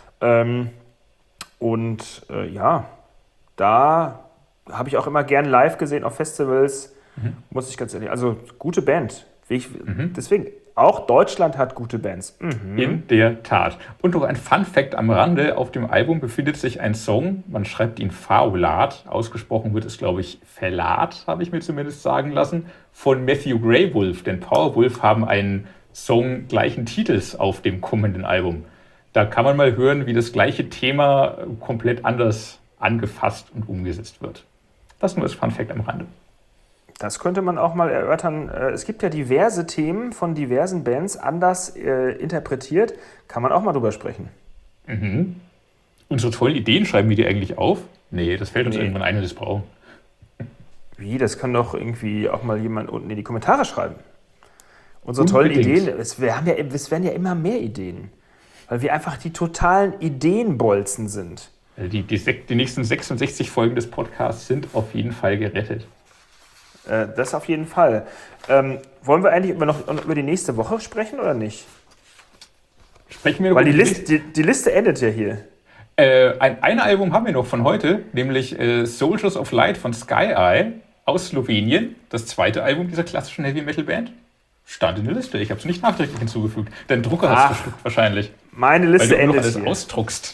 [SPEAKER 2] Ja, da habe ich auch immer gern live gesehen auf Festivals, muss ich ganz ehrlich, also gute Band. Deswegen, auch Deutschland hat gute Bands.
[SPEAKER 1] In der Tat. Und noch ein Fun-Fact am Rande: Auf dem Album befindet sich ein Song, man schreibt ihn Faolat, ausgesprochen wird es, glaube ich, Felat, habe ich mir zumindest sagen lassen, von Matthew Greywolf, denn Powerwolf haben einen Song gleichen Titels auf dem kommenden Album. Da kann man mal hören, wie das gleiche Thema komplett anders angefasst und umgesetzt wird. Das nur als Fun Fact am Rande.
[SPEAKER 2] Das könnte man auch mal erörtern. Es gibt ja diverse Themen von diversen Bands anders interpretiert. Kann man auch mal drüber sprechen.
[SPEAKER 1] Mhm. Unsere tollen Ideen schreiben wir die eigentlich auf? Nee, das fällt uns irgendwann ein und das brauchen.
[SPEAKER 2] Wie? Das kann doch irgendwie auch mal jemand unten in die Kommentare schreiben. Unsere
[SPEAKER 1] Unbedingt.
[SPEAKER 2] tollen Ideen, es werden ja immer mehr Ideen. Weil wir einfach die totalen Ideenbolzen sind.
[SPEAKER 1] Die nächsten 66 Folgen des Podcasts sind auf jeden Fall gerettet.
[SPEAKER 2] Das auf jeden Fall. Wollen wir eigentlich noch über die nächste Woche sprechen oder nicht?
[SPEAKER 1] Sprechen wir
[SPEAKER 2] Weil die Liste endet ja hier.
[SPEAKER 1] Ein Album haben wir noch von heute, nämlich Soldiers of Light von Sky Eye aus Slowenien. Das zweite Album dieser klassischen Heavy-Metal-Band. Stand in der Liste. Ich habe es nicht nachträglich hinzugefügt. Dein Drucker hat es verschluckt wahrscheinlich.
[SPEAKER 2] Meine Liste
[SPEAKER 1] weil du
[SPEAKER 2] endet
[SPEAKER 1] alles
[SPEAKER 2] hier.
[SPEAKER 1] Ausdruckst.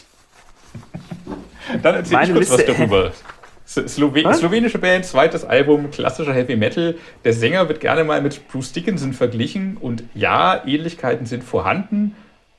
[SPEAKER 1] Dann erzähl ich kurz was darüber. Slowenische Band, zweites Album, klassischer Heavy Metal. Der Sänger wird gerne mal mit Bruce Dickinson verglichen und ja, Ähnlichkeiten sind vorhanden.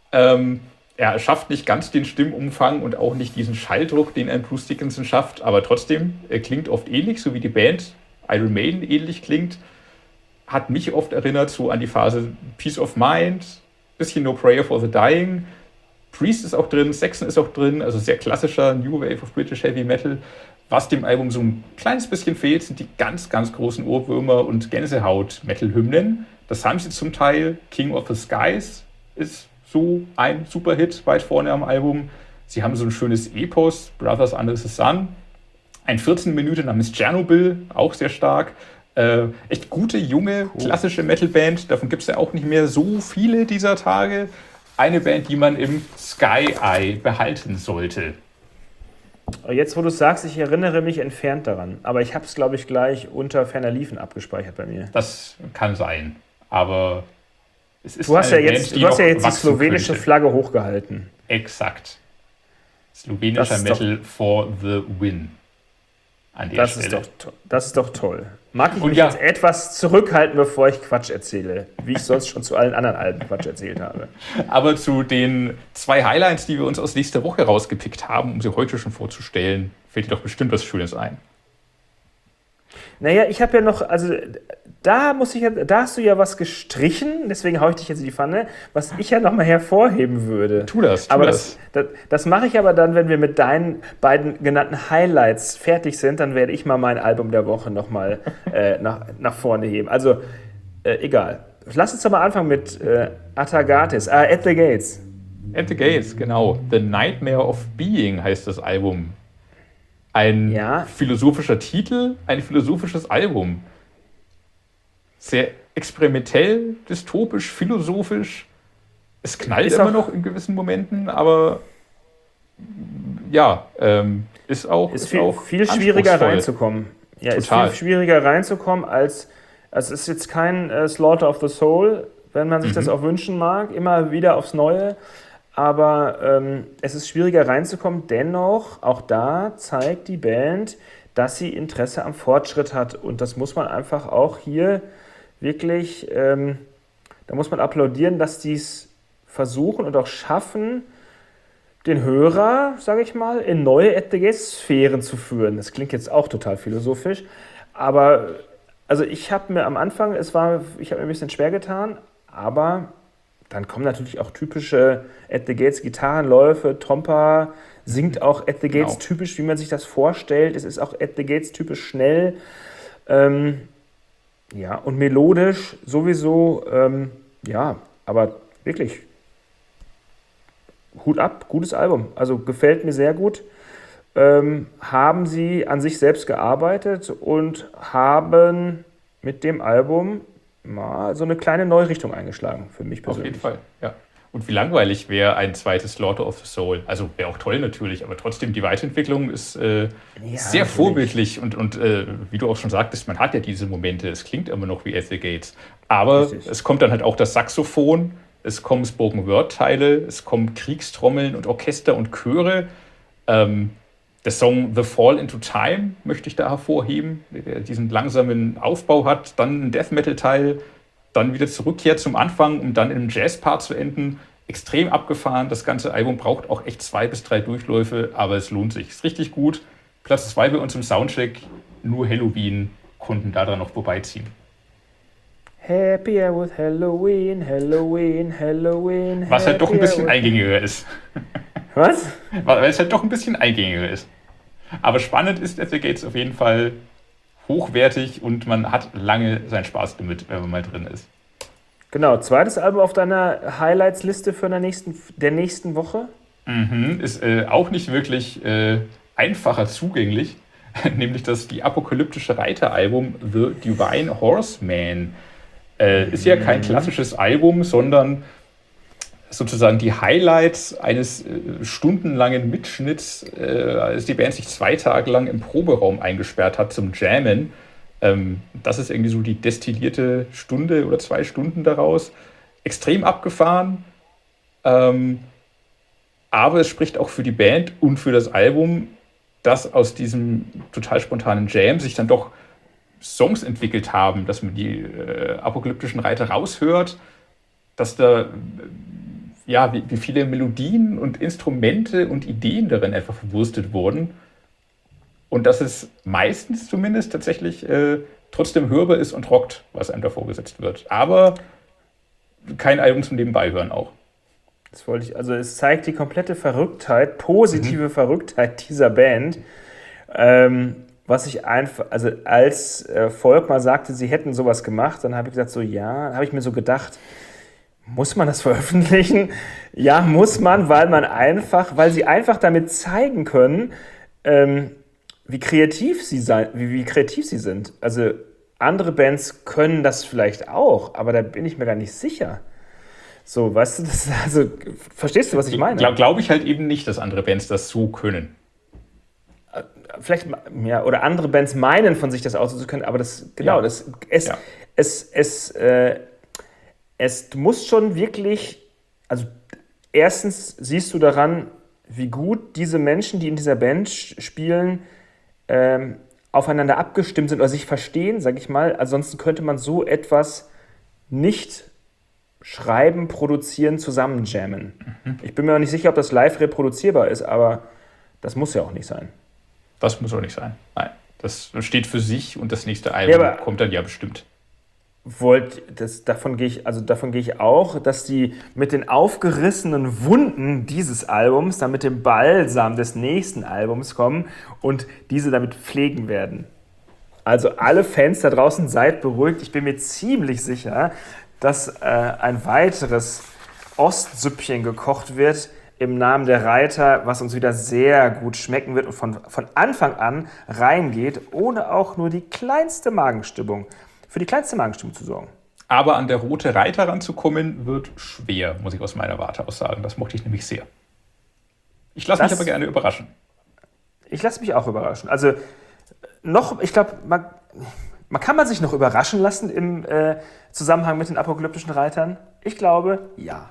[SPEAKER 1] Er schafft nicht ganz den Stimmumfang und auch nicht diesen Schalldruck, den ein Bruce Dickinson schafft, aber trotzdem, er klingt oft ähnlich, so wie die Band Iron Maiden ähnlich klingt. Hat mich oft erinnert so an die Phase Peace of Mind, bisschen No Prayer for the Dying. Priest ist auch drin, Saxon ist auch drin, also sehr klassischer New Wave of British Heavy Metal. Was dem Album so ein kleines bisschen fehlt, sind die ganz, ganz großen Ohrwürmer und Gänsehaut-Metal-Hymnen. Das haben sie zum Teil. King of the Skies ist so ein Superhit weit vorne am Album. Sie haben so ein schönes Epos, Brothers Under the Sun. Ein 14 Minuten namens Tschernobyl, auch sehr stark. Echt gute, junge, klassische Metal-Band. Davon gibt es ja auch nicht mehr so viele dieser Tage. Eine Band, die man im Sky Eye behalten sollte.
[SPEAKER 2] Jetzt, wo du es sagst, ich erinnere mich entfernt daran. Aber ich habe es, glaube ich, gleich unter Ferner Liefen abgespeichert bei mir.
[SPEAKER 1] Das kann sein. Aber es ist
[SPEAKER 2] Du hast ja
[SPEAKER 1] eine
[SPEAKER 2] jetzt,
[SPEAKER 1] Band,
[SPEAKER 2] du hast ja
[SPEAKER 1] noch
[SPEAKER 2] jetzt die
[SPEAKER 1] wachsen
[SPEAKER 2] slowenische
[SPEAKER 1] könnte.
[SPEAKER 2] Flagge hochgehalten.
[SPEAKER 1] Exakt. Slowenischer
[SPEAKER 2] Das ist doch-
[SPEAKER 1] Metal for the win. An der Stelle.
[SPEAKER 2] Das ist doch toll. Mag ich
[SPEAKER 1] Und
[SPEAKER 2] mich
[SPEAKER 1] ja.
[SPEAKER 2] jetzt etwas zurückhalten, bevor ich Quatsch erzähle, wie ich sonst schon zu allen anderen Alben Quatsch erzählt habe.
[SPEAKER 1] Aber zu den 2 Highlights, die wir uns aus nächster Woche rausgepickt haben, um sie heute schon vorzustellen, fällt dir doch bestimmt was Schönes ein.
[SPEAKER 2] Naja, ich habe ja noch, also da hast du ja was gestrichen, deswegen haue ich dich jetzt in die Pfanne, was ich ja nochmal hervorheben würde.
[SPEAKER 1] Tu das.
[SPEAKER 2] Aber das mache ich aber dann, wenn wir mit deinen beiden genannten Highlights fertig sind, dann werde ich mal mein Album der Woche nochmal nach vorne heben. Also, egal. Lass uns doch mal anfangen mit Atagates, At the Gates.
[SPEAKER 1] At the Gates, genau. The Nightmare of Being heißt das Album. Ein philosophischer Titel, ein philosophisches Album. Sehr experimentell, dystopisch, philosophisch. Es knallt immer noch in gewissen Momenten, aber ja, ist
[SPEAKER 2] viel schwieriger reinzukommen. Ja,
[SPEAKER 1] Total.
[SPEAKER 2] ist viel schwieriger reinzukommen als es ist jetzt kein Slaughter of the Soul, wenn man sich das auch wünschen mag, immer wieder aufs Neue. Aber es ist schwieriger reinzukommen. Dennoch, auch da zeigt die Band, dass sie Interesse am Fortschritt hat. Und das muss man einfach auch hier wirklich, da muss man applaudieren, dass die es versuchen und auch schaffen, den Hörer, sage ich mal, in neue At the Gates-Sphären zu führen. Das klingt jetzt auch total philosophisch. Aber also ich habe mir am Anfang, ich habe mir ein bisschen schwer getan, aber dann kommen natürlich auch typische At the Gates Gitarrenläufe. Trompa singt auch At the Gates typisch, wie man sich das vorstellt. Es ist auch At the Gates typisch schnell. Ja, und melodisch sowieso. Ja, aber wirklich Hut ab, gutes Album. Also gefällt mir sehr gut. Haben sie an sich selbst gearbeitet und haben mit dem Album mal so eine kleine neue Richtung eingeschlagen, für mich persönlich.
[SPEAKER 1] Auf jeden Fall, ja. Und wie langweilig wäre ein zweites Slaughter of the Soul? Also wäre auch toll natürlich, aber trotzdem die Weiterentwicklung ist sehr vorbildlich und wie du auch schon sagtest, man hat ja diese Momente, es klingt immer noch wie At the Gates, aber es kommt dann halt auch das Saxophon, es kommen Spoken-Word-Teile, es kommen Kriegstrommeln und Orchester und Chöre. Der Song The Fall into Time möchte ich da hervorheben, der diesen langsamen Aufbau hat, dann ein Death-Metal-Teil, dann wieder Zurückkehr zum Anfang, um dann in einem Jazz-Part zu enden. extrem abgefahren. Das ganze Album braucht auch echt 2 bis 3 Durchläufe, aber es lohnt sich. Ist richtig gut. Platz 2 bei uns im Soundcheck. Nur Halloween konnten da dran noch vorbeiziehen.
[SPEAKER 2] Happier with Halloween, Halloween, Halloween.
[SPEAKER 1] Was halt doch ein bisschen eingängiger ist.
[SPEAKER 2] Was?
[SPEAKER 1] Weil es halt doch ein bisschen eingängiger ist. Aber spannend ist At the Gates auf jeden Fall, hochwertig und man hat lange seinen Spaß damit, wenn man mal drin ist.
[SPEAKER 2] Genau, zweites Album auf deiner Highlights-Liste für der nächsten Woche?
[SPEAKER 1] Ist auch nicht wirklich einfacher zugänglich, nämlich die apokalyptische Reiter-Album The Divine Horseman. Ist ja kein klassisches Album, sondern sozusagen die Highlights eines stundenlangen Mitschnitts, als die Band sich 2 Tage lang im Proberaum eingesperrt hat zum Jammen. Das ist irgendwie so die destillierte Stunde oder 2 Stunden daraus. Extrem abgefahren, aber es spricht auch für die Band und für das Album, dass aus diesem total spontanen Jam sich dann doch Songs entwickelt haben, dass man die apokalyptischen Reiter raushört, dass da wie viele Melodien und Instrumente und Ideen darin einfach verwurstet wurden. Und dass es meistens zumindest tatsächlich trotzdem hörbar ist und rockt, was einem da vorgesetzt wird. Aber kein Album zum Nebenbeihören auch.
[SPEAKER 2] Das wollte ich, also es zeigt die komplette Verrücktheit, positive Verrücktheit dieser Band. Was ich einfach, also als Volk mal sagte, sie hätten sowas gemacht, dann habe ich gesagt, so ja, habe ich mir so gedacht, muss man das veröffentlichen? Ja, muss man, weil sie einfach damit zeigen können, wie kreativ sie sind. Also andere Bands können das vielleicht auch, aber da bin ich mir gar nicht sicher. So, weißt du, verstehst du, was ich meine?
[SPEAKER 1] Glaube ich halt eben nicht, dass andere Bands das so können.
[SPEAKER 2] Vielleicht, ja, oder andere Bands meinen von sich das auch so zu können, aber es muss schon wirklich, also erstens siehst du daran, wie gut diese Menschen, die in dieser Band spielen, aufeinander abgestimmt sind oder sich verstehen, sag ich mal. Ansonsten könnte man so etwas nicht schreiben, produzieren, zusammen jammen. Ich bin mir auch nicht sicher, ob das live reproduzierbar ist, aber das muss ja auch nicht sein.
[SPEAKER 1] Das muss auch nicht sein. Nein, das steht für sich und das nächste Album kommt dann ja bestimmt.
[SPEAKER 2] Davon gehe ich auch, dass die mit den aufgerissenen Wunden dieses Albums dann mit dem Balsam des nächsten Albums kommen und diese damit pflegen werden. Also alle Fans da draußen, seid beruhigt. Ich bin mir ziemlich sicher, dass ein weiteres Ostsüppchen gekocht wird im Namen der Reiter, was uns wieder sehr gut schmecken wird und von Anfang an reingeht, ohne auch nur für die kleinste Magenstimmung zu sorgen.
[SPEAKER 1] Aber an der Rote Reiter ranzukommen, wird schwer, muss ich aus meiner Warte aus sagen. Das mochte ich nämlich sehr. Ich lasse mich aber gerne überraschen.
[SPEAKER 2] Ich lasse mich auch überraschen. Also ich glaube, kann man sich noch überraschen lassen im Zusammenhang mit den apokalyptischen Reitern? Ich glaube, ja.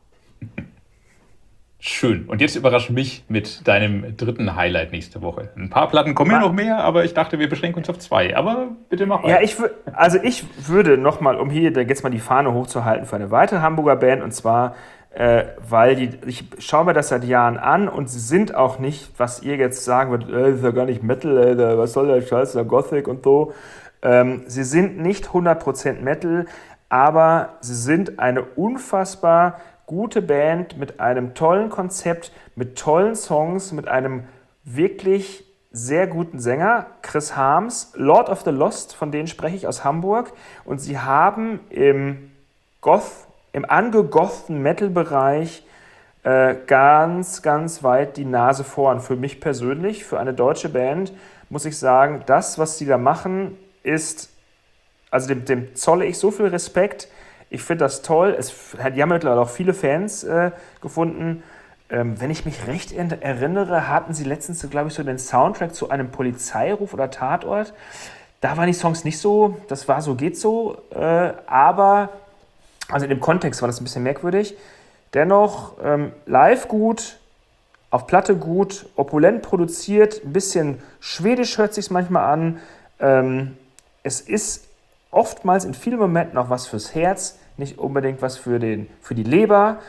[SPEAKER 1] Schön. Und jetzt überrasch mich mit deinem dritten Highlight nächste Woche. Ein paar Platten kommen ja noch mehr, aber ich dachte, wir beschränken uns auf 2. Aber bitte mach weiter.
[SPEAKER 2] Ja, ich würde nochmal, um hier jetzt mal die Fahne hochzuhalten für eine weitere Hamburger Band, und zwar, weil ich schaue mir das seit Jahren an und sie sind auch nicht, was ihr jetzt sagen würdet, ist ja gar nicht Metal, was soll der Scheiß, der Gothic und so. Sie sind nicht 100% Metal, aber sie sind eine unfassbar gute Band mit einem tollen Konzept, mit tollen Songs, mit einem wirklich sehr guten Sänger, Chris Harms, Lord of the Lost, von denen spreche ich, aus Hamburg. Und sie haben im angegothten Metal-Bereich ganz, ganz weit die Nase vorn. Für mich persönlich, für eine deutsche Band, muss ich sagen, das, was sie da machen, ist, also dem zolle ich so viel Respekt. Ich finde das toll. Die haben mittlerweile auch viele Fans gefunden. Wenn ich mich recht erinnere, hatten sie letztens, glaube ich, so den Soundtrack zu einem Polizeiruf oder Tatort. Da waren die Songs nicht so, das war so, geht so. Aber, also in dem Kontext war das ein bisschen merkwürdig. Dennoch live gut, auf Platte gut, opulent produziert, ein bisschen schwedisch hört sich manchmal an. Es ist oftmals in vielen Momenten auch was fürs Herz, nicht unbedingt was für die Leber.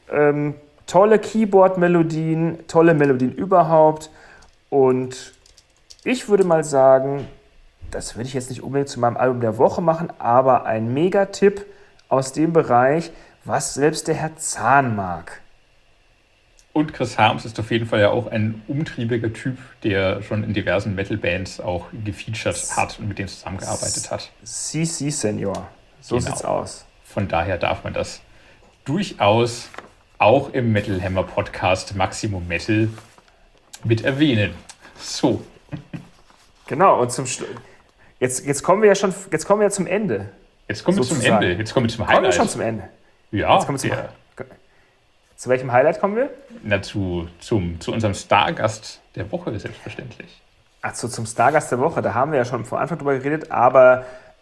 [SPEAKER 2] Tolle Keyboard-Melodien, tolle Melodien überhaupt. Und ich würde mal sagen, das würde ich jetzt nicht unbedingt zu meinem Album der Woche machen, aber ein Megatipp aus dem Bereich, was selbst der Herr Zahn mag.
[SPEAKER 1] Und Chris Harms ist auf jeden Fall ja auch ein umtriebiger Typ, der schon in diversen Metal-Bands auch gefeatured hat und mit denen zusammengearbeitet hat.
[SPEAKER 2] Si, Senor. So sieht's aus.
[SPEAKER 1] Von daher darf man das durchaus auch im Metal Hammer Podcast Maximum Metal mit erwähnen. So.
[SPEAKER 2] Genau, und jetzt kommen wir ja zum Ende.
[SPEAKER 1] Jetzt kommen wir zum Ende. Jetzt kommen wir zum Highlight.
[SPEAKER 2] Kommen wir schon zum Ende?
[SPEAKER 1] Ja.
[SPEAKER 2] Zu welchem Highlight kommen wir?
[SPEAKER 1] Na, zu unserem Stargast der Woche, selbstverständlich.
[SPEAKER 2] Ach so, zum Stargast der Woche. Da haben wir ja schon von Anfang drüber geredet, aber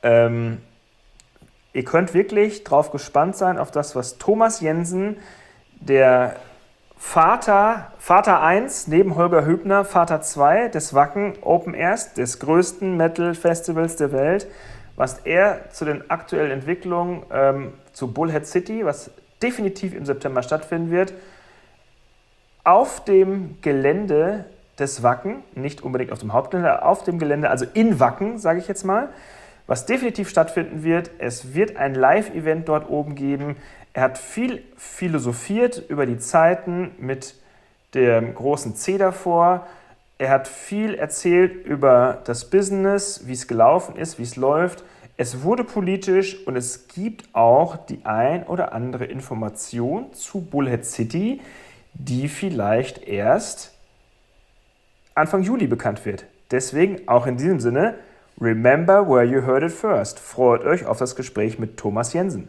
[SPEAKER 2] ihr könnt wirklich drauf gespannt sein, auf das, was Thomas Jensen, der Vater 1 neben Holger Hübner, Vater 2 des Wacken Open Airs, des größten Metal-Festivals der Welt, was er zu den aktuellen Entwicklungen zu Bullhead City, was definitiv im September stattfinden wird, auf dem Gelände des Wacken, nicht unbedingt auf dem Hauptgelände, auf dem Gelände, also in Wacken, sage ich jetzt mal, was definitiv stattfinden wird. Es wird ein Live-Event dort oben geben. Er hat viel philosophiert über die Zeiten mit dem großen C davor. Er hat viel erzählt über das Business, wie es gelaufen ist, wie es läuft. Es wurde politisch und es gibt auch die ein oder andere Information zu Bullhead City, die vielleicht erst Anfang Juli bekannt wird. Deswegen auch in diesem Sinne, remember where you heard it first. Freut euch auf das Gespräch mit Thomas Jensen.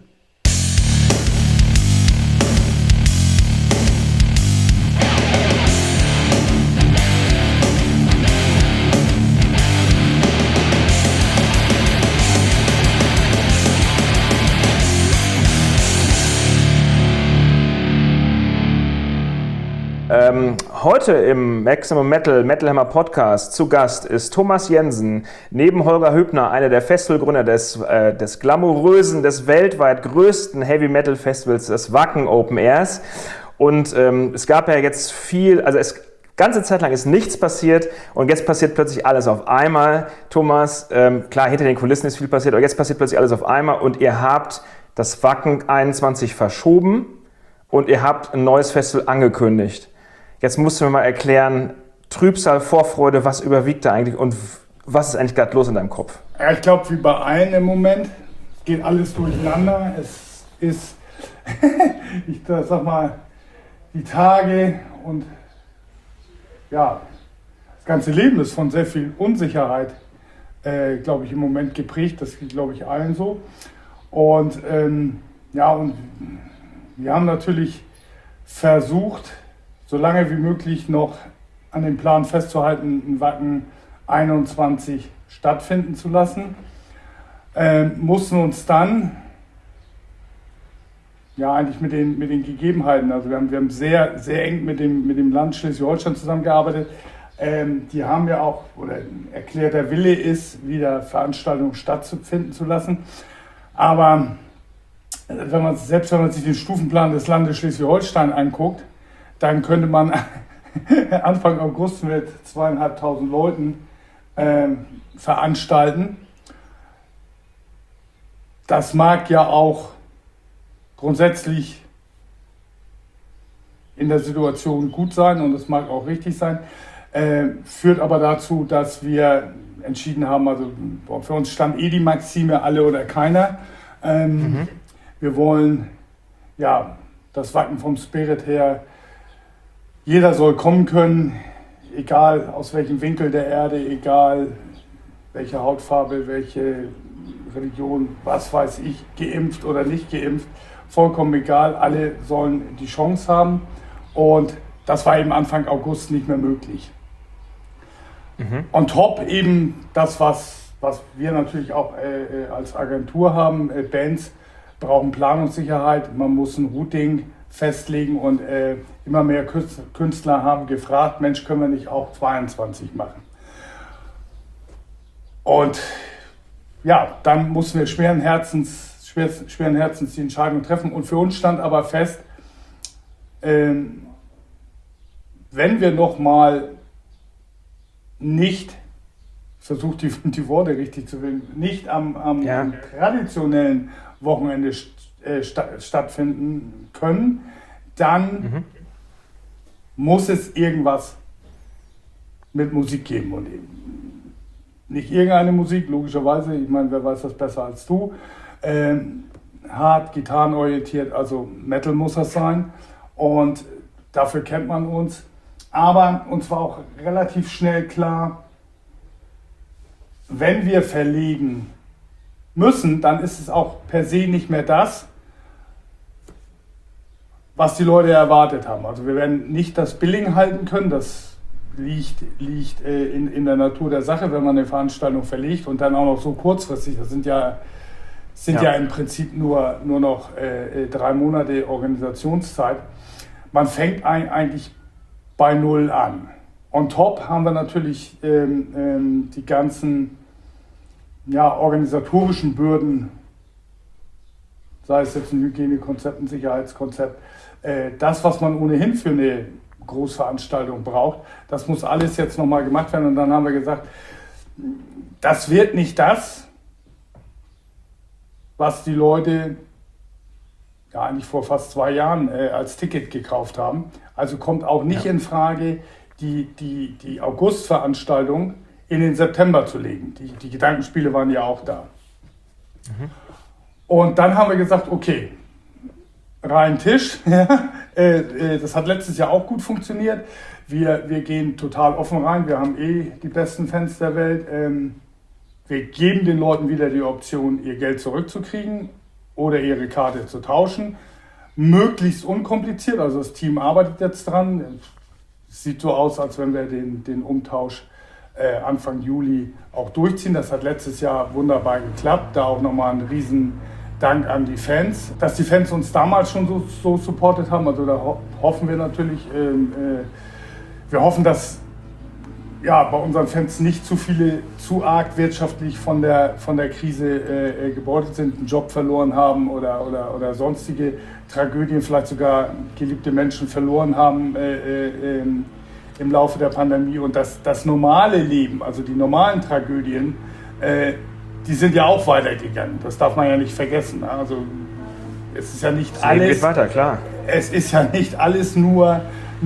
[SPEAKER 2] Heute im Maximum Metal Hammer Podcast zu Gast ist Thomas Jensen, neben Holger Hübner, einer der Festivalgründer des glamourösen, des weltweit größten Heavy Metal Festivals, des Wacken Open Airs. Und es gab ja jetzt ganze Zeit lang ist nichts passiert und jetzt passiert plötzlich alles auf einmal. Thomas, klar, hinter den Kulissen ist viel passiert, aber jetzt passiert plötzlich alles auf einmal und ihr habt das Wacken 21 verschoben und ihr habt ein neues Festival angekündigt. Jetzt musst du mir mal erklären, Trübsal, Vorfreude, was überwiegt da eigentlich und was ist eigentlich gerade los in deinem Kopf?
[SPEAKER 3] Ja, ich glaube, wie bei allen im Moment geht alles durcheinander. Es ist, ich sag mal, die Tage und ja, das ganze Leben ist von sehr viel Unsicherheit, glaube ich, im Moment geprägt. Das geht, glaube ich, allen so. Und ja, und wir haben natürlich versucht, so lange wie möglich noch an dem Plan festzuhalten, ein Wacken 21 stattfinden zu lassen. Mussten uns dann, ja eigentlich mit den Gegebenheiten, also wir haben sehr, sehr eng mit dem Land Schleswig-Holstein zusammengearbeitet. Die haben ja auch, oder erklärter Wille ist, wieder Veranstaltungen stattfinden zu lassen. Aber selbst wenn man sich den Stufenplan des Landes Schleswig-Holstein anguckt, dann könnte man Anfang August mit 2.500 Leuten veranstalten. Das mag ja auch grundsätzlich in der Situation gut sein und es mag auch richtig sein, führt aber dazu, dass wir entschieden haben, also für uns stand die Maxime alle oder keiner. Wir wollen ja das Wacken vom Spirit her, jeder soll kommen können, egal aus welchem Winkel der Erde, egal welche Hautfarbe, welche Religion, was weiß ich, geimpft oder nicht geimpft, vollkommen egal, alle sollen die Chance haben und das war eben Anfang August nicht mehr möglich. On top eben das, was wir natürlich auch als Agentur haben, Bands brauchen Planungssicherheit, man muss ein Routing festlegen und immer mehr Künstler haben gefragt, Mensch, können wir nicht auch 22 machen? Und ja, dann mussten wir schweren Herzens die Entscheidung treffen und für uns stand aber fest, wenn wir nochmal nicht, ich versuche die Worte richtig zu wählen, nicht am traditionellen Wochenende stattfinden können, dann muss es irgendwas mit Musik geben. Und eben nicht irgendeine Musik, logischerweise, ich meine, wer weiß das besser als du, hart, gitarrenorientiert, also Metal muss das sein und dafür kennt man uns. Aber uns war auch relativ schnell klar, wenn wir verlegen müssen, dann ist es auch per se nicht mehr das, was die Leute erwartet haben. Also wir werden nicht das Billing halten können, das liegt in der Natur der Sache, wenn man eine Veranstaltung verlegt und dann auch noch so kurzfristig. Das sind ja im Prinzip nur noch 3 Monate Organisationszeit. Man fängt eigentlich bei Null an. On top haben wir natürlich die ganzen organisatorischen Bürden, sei es jetzt ein Hygienekonzept, ein Sicherheitskonzept, das, was man ohnehin für eine Großveranstaltung braucht, das muss alles jetzt nochmal gemacht werden. Und dann haben wir gesagt, das wird nicht das, was die Leute eigentlich vor fast 2 Jahren als Ticket gekauft haben. Also kommt auch nicht in Frage, die Augustveranstaltung in den September zu legen. Die Gedankenspiele waren ja auch da. Und dann haben wir gesagt, okay, rein Tisch. Das hat letztes Jahr auch gut funktioniert. Wir gehen total offen rein. Wir haben die besten Fans der Welt. Wir geben den Leuten wieder die Option, ihr Geld zurückzukriegen oder ihre Karte zu tauschen. Möglichst unkompliziert. Also das Team arbeitet jetzt dran. Es sieht so aus, als wenn wir den Umtausch Anfang Juli auch durchziehen. Das hat letztes Jahr wunderbar geklappt. Da auch nochmal ein riesen Dank an die Fans, dass die Fans uns damals schon so supportet haben. Also da hoffen wir natürlich, wir hoffen, dass bei unseren Fans nicht zu viele zu arg wirtschaftlich von der Krise gebeutelt sind, einen Job verloren haben oder sonstige Tragödien, vielleicht sogar geliebte Menschen verloren haben im Laufe der Pandemie. Und das normale Leben, also die normalen Tragödien, die sind ja auch weitergegangen. Das darf man ja nicht vergessen. Also es ist ja nicht alles.
[SPEAKER 2] Geht weiter, klar.
[SPEAKER 3] Es ist ja nicht alles nur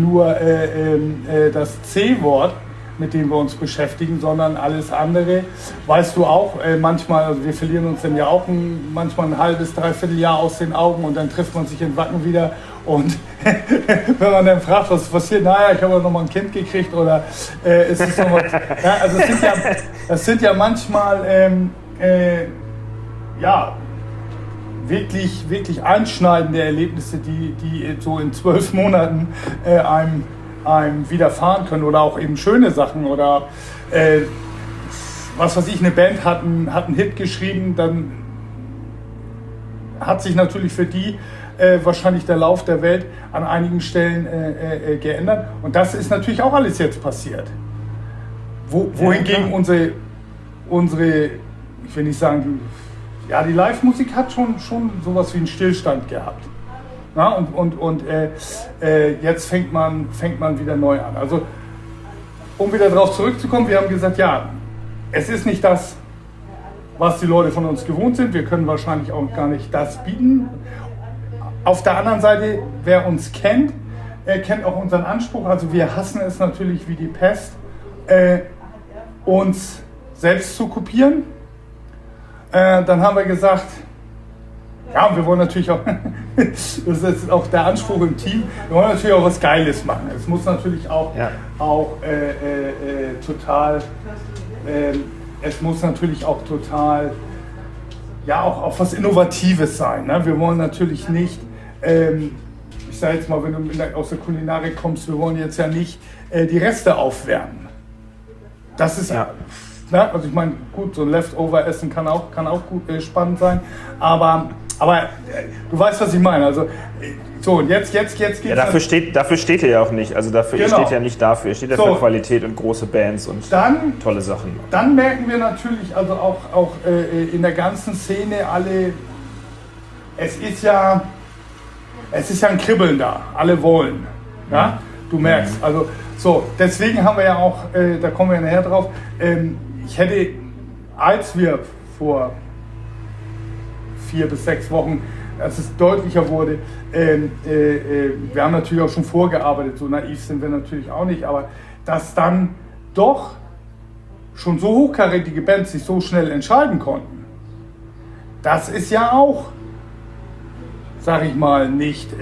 [SPEAKER 3] das C-Wort, mit dem wir uns beschäftigen, sondern alles andere. Weißt du auch, manchmal, also wir verlieren uns dann ja auch manchmal ein halbes, dreiviertel Jahr aus den Augen und dann trifft man sich in Wacken wieder. Und wenn man dann fragt, was passiert, naja, ich habe noch mal ein Kind gekriegt oder ist es noch was? Ja, also es sind ja manchmal wirklich einschneidende Erlebnisse, die so in 12 Monaten einem widerfahren können oder auch eben schöne Sachen oder was weiß ich, eine Band hat einen Hit geschrieben, dann hat sich natürlich für die wahrscheinlich der Lauf der Welt an einigen Stellen geändert und das ist natürlich auch alles jetzt passiert. Wohingegen unsere, ich will nicht sagen, die Live-Musik hat schon sowas wie einen Stillstand gehabt. Ja, und jetzt fängt man wieder neu an. Also, um wieder darauf zurückzukommen, wir haben gesagt, es ist nicht das, was die Leute von uns gewohnt sind. Wir können wahrscheinlich auch gar nicht das bieten. Auf der anderen Seite, wer uns kennt, kennt auch unseren Anspruch. Also wir hassen es natürlich wie die Pest, uns selbst zu kopieren. Dann haben wir gesagt, wir wollen natürlich auch, das ist auch der Anspruch im Team, wir wollen natürlich auch was Geiles machen. Es muss natürlich auch auch was Innovatives sein. Ne? Wir wollen natürlich nicht, ich sage jetzt mal, wenn du aus der Kulinarik kommst, wir wollen jetzt ja nicht die Reste aufwärmen. Das ist also ich meine, gut, so ein Leftover-Essen kann auch gut spannend sein, aber du weißt, was ich meine. Also so, und jetzt geht's.
[SPEAKER 2] Ja, dafür steht er ja auch nicht. Also ihr steht ja nicht dafür. Ihr steht ja für Qualität und große Bands und tolle Sachen.
[SPEAKER 3] Dann merken wir natürlich, also auch in der ganzen Szene alle, es ist ja es ist ja ein Kribbeln da. Alle wollen. Ja? Du merkst. Also so, deswegen haben wir ja auch, da kommen wir nachher drauf, ich hätte, als wir vor 4 bis 6 Wochen, als es deutlicher wurde, wir haben natürlich auch schon vorgearbeitet, so naiv sind wir natürlich auch nicht, aber dass dann doch schon so hochkarätige Bands sich so schnell entscheiden konnten, das ist ja auch, sag ich mal, nicht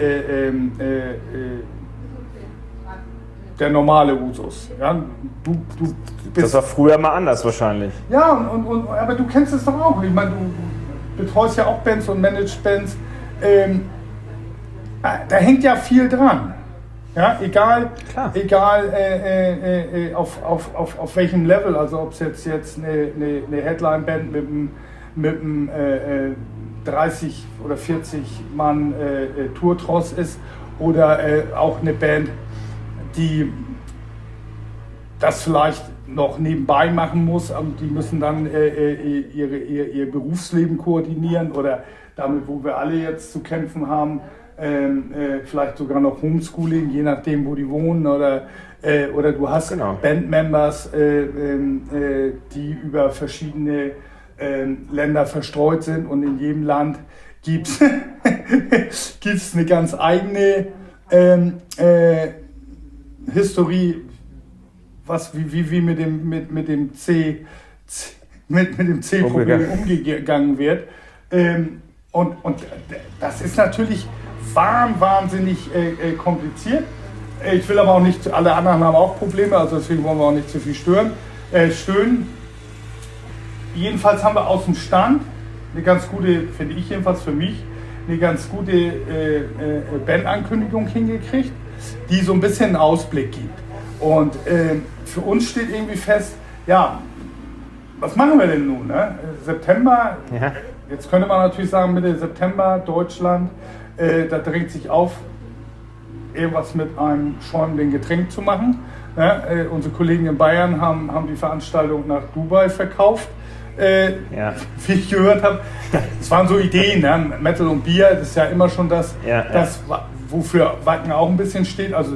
[SPEAKER 3] der normale Usus. Ja, du bist,
[SPEAKER 2] Das war früher mal anders wahrscheinlich.
[SPEAKER 3] ja, aber du kennst es doch auch. Ich meine, du betreust ja auch Bands und managst Bands. Da hängt ja viel dran. Ja, egal auf welchem Level, also ob es jetzt eine Headline-Band mit einem 30 oder 40 Mann Tour-Tross ist oder auch eine Band, die das vielleicht noch nebenbei machen muss, und die müssen dann ihr Berufsleben koordinieren oder damit, wo wir alle jetzt zu kämpfen haben, vielleicht sogar noch Homeschooling, je nachdem, wo die wohnen, oder du hast Bandmembers, die über verschiedene Länder verstreut sind, und in jedem Land gibt es eine ganz eigene Historie, wie mit dem C-Problem umgegangen wird. Und das ist natürlich wahnsinnig kompliziert. Ich will aber auch nicht, alle anderen haben auch Probleme, also deswegen wollen wir auch nicht zu viel stören. Jedenfalls haben wir aus dem Stand eine ganz gute, finde ich jedenfalls für mich, eine ganz gute Bandankündigung hingekriegt, die so ein bisschen einen Ausblick gibt. Und für uns steht irgendwie fest, ja, was machen wir denn nun? Ne? September, ja. Jetzt könnte man natürlich sagen, Mitte September, Deutschland, da drängt sich auf, irgendwas mit einem schäumenden Getränk zu machen. Ne? Unsere Kollegen in Bayern haben die Veranstaltung nach Dubai verkauft. Wie ich gehört habe, es waren so Ideen, ne? Metal und Bier, das ist ja immer schon das, wofür Wacken auch ein bisschen steht. Also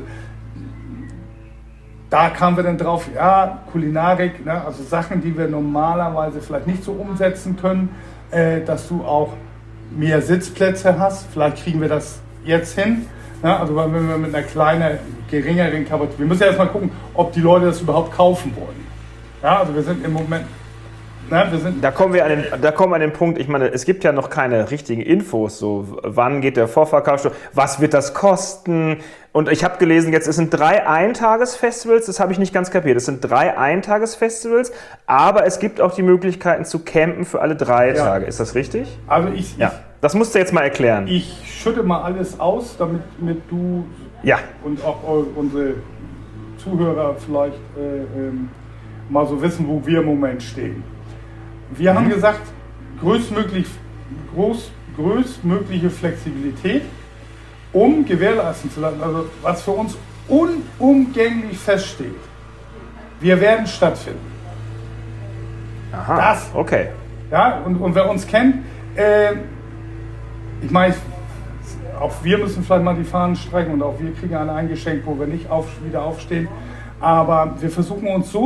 [SPEAKER 3] da kamen wir dann drauf, ja, Kulinarik, ne? Also Sachen, die wir normalerweise vielleicht nicht so umsetzen können, dass du auch mehr Sitzplätze hast. Vielleicht kriegen wir das jetzt hin. Ne? Also wenn wir mit einer kleinen, geringeren Kapazität, wir müssen ja erstmal gucken, ob die Leute das überhaupt kaufen wollen. Ja, also wir sind im Moment...
[SPEAKER 2] Da kommen wir an den Punkt, ich meine, es gibt ja noch keine richtigen Infos, so wann geht der Vorverkauf, was wird das kosten, und ich habe gelesen, jetzt es sind 3 Eintagesfestivals, das habe ich nicht ganz kapiert, es sind 3 Eintagesfestivals, aber es gibt auch die Möglichkeiten zu campen für alle 3 Tage, ist das richtig?
[SPEAKER 3] Also
[SPEAKER 2] das musst du jetzt mal erklären.
[SPEAKER 3] Ich schütte mal alles aus, damit du und auch unsere Zuhörer vielleicht mal so wissen, wo wir im Moment stehen. Wir haben gesagt, größtmögliche Flexibilität, um gewährleisten zu lassen, also was für uns unumgänglich feststeht. Wir werden stattfinden.
[SPEAKER 2] Aha, okay.
[SPEAKER 3] Ja, und wer uns kennt, ich meine, auch wir müssen vielleicht mal die Fahnen streichen und auch wir kriegen eine eingeschenkt, wo wir nicht wieder aufstehen. Aber wir versuchen uns so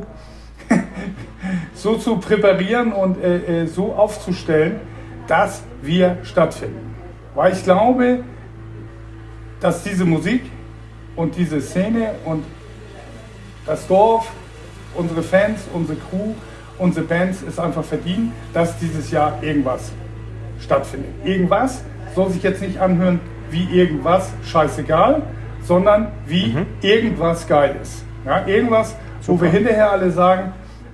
[SPEAKER 3] zu präparieren und so aufzustellen, dass wir stattfinden. Weil ich glaube, dass diese Musik und diese Szene und das Dorf, unsere Fans, unsere Crew, unsere Bands es einfach verdienen, dass dieses Jahr irgendwas stattfindet. Irgendwas soll sich jetzt nicht anhören wie irgendwas scheißegal, sondern wie irgendwas Geiles. Ja, irgendwas, wo wir hinterher alle sagen,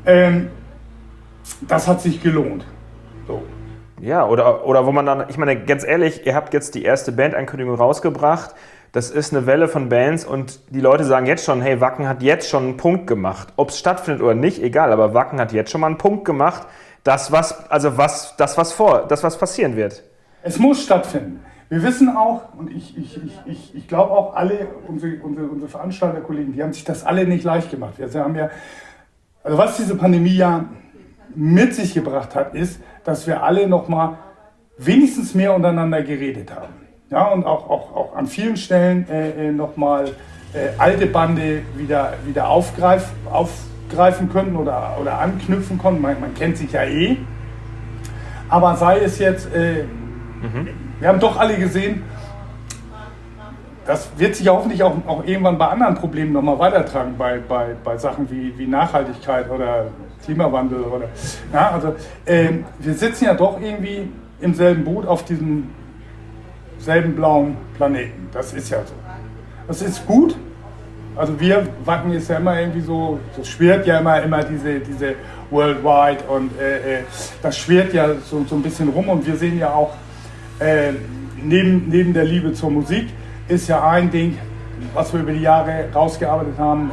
[SPEAKER 3] das hat sich gelohnt. So.
[SPEAKER 2] Ja, oder wo man dann, ich meine, ganz ehrlich, ihr habt jetzt die erste Bandankündigung rausgebracht, das ist eine Welle von Bands und die Leute sagen jetzt schon, hey, Wacken hat jetzt schon einen Punkt gemacht. Ob es stattfindet oder nicht, egal, aber Wacken hat jetzt schon mal einen Punkt gemacht, das was passieren wird.
[SPEAKER 3] Es muss stattfinden. Wir wissen auch, und ich glaube auch alle, unsere Veranstalterkollegen, die haben sich das alle nicht leicht gemacht. Wir haben ja, also was diese Pandemie ja mit sich gebracht hat, ist, dass wir alle nochmal wenigstens mehr untereinander geredet haben. Ja, und auch an vielen Stellen nochmal alte Bande wieder aufgreifen können oder anknüpfen können. Man kennt sich ja eh. Aber sei es jetzt, wir haben doch alle gesehen, das wird sich hoffentlich auch irgendwann bei anderen Problemen nochmal weitertragen, bei Sachen wie Nachhaltigkeit oder Klimawandel. Also wir sitzen ja doch irgendwie im selben Boot auf diesem selben blauen Planeten. Das ist ja so. Das ist gut. Also wir Wacken ist ja immer irgendwie so, das schwirrt ja immer diese Worldwide und das schwirrt ja so ein bisschen rum und wir sehen ja auch neben der Liebe zur Musik ist ja ein Ding, was wir über die Jahre rausgearbeitet haben,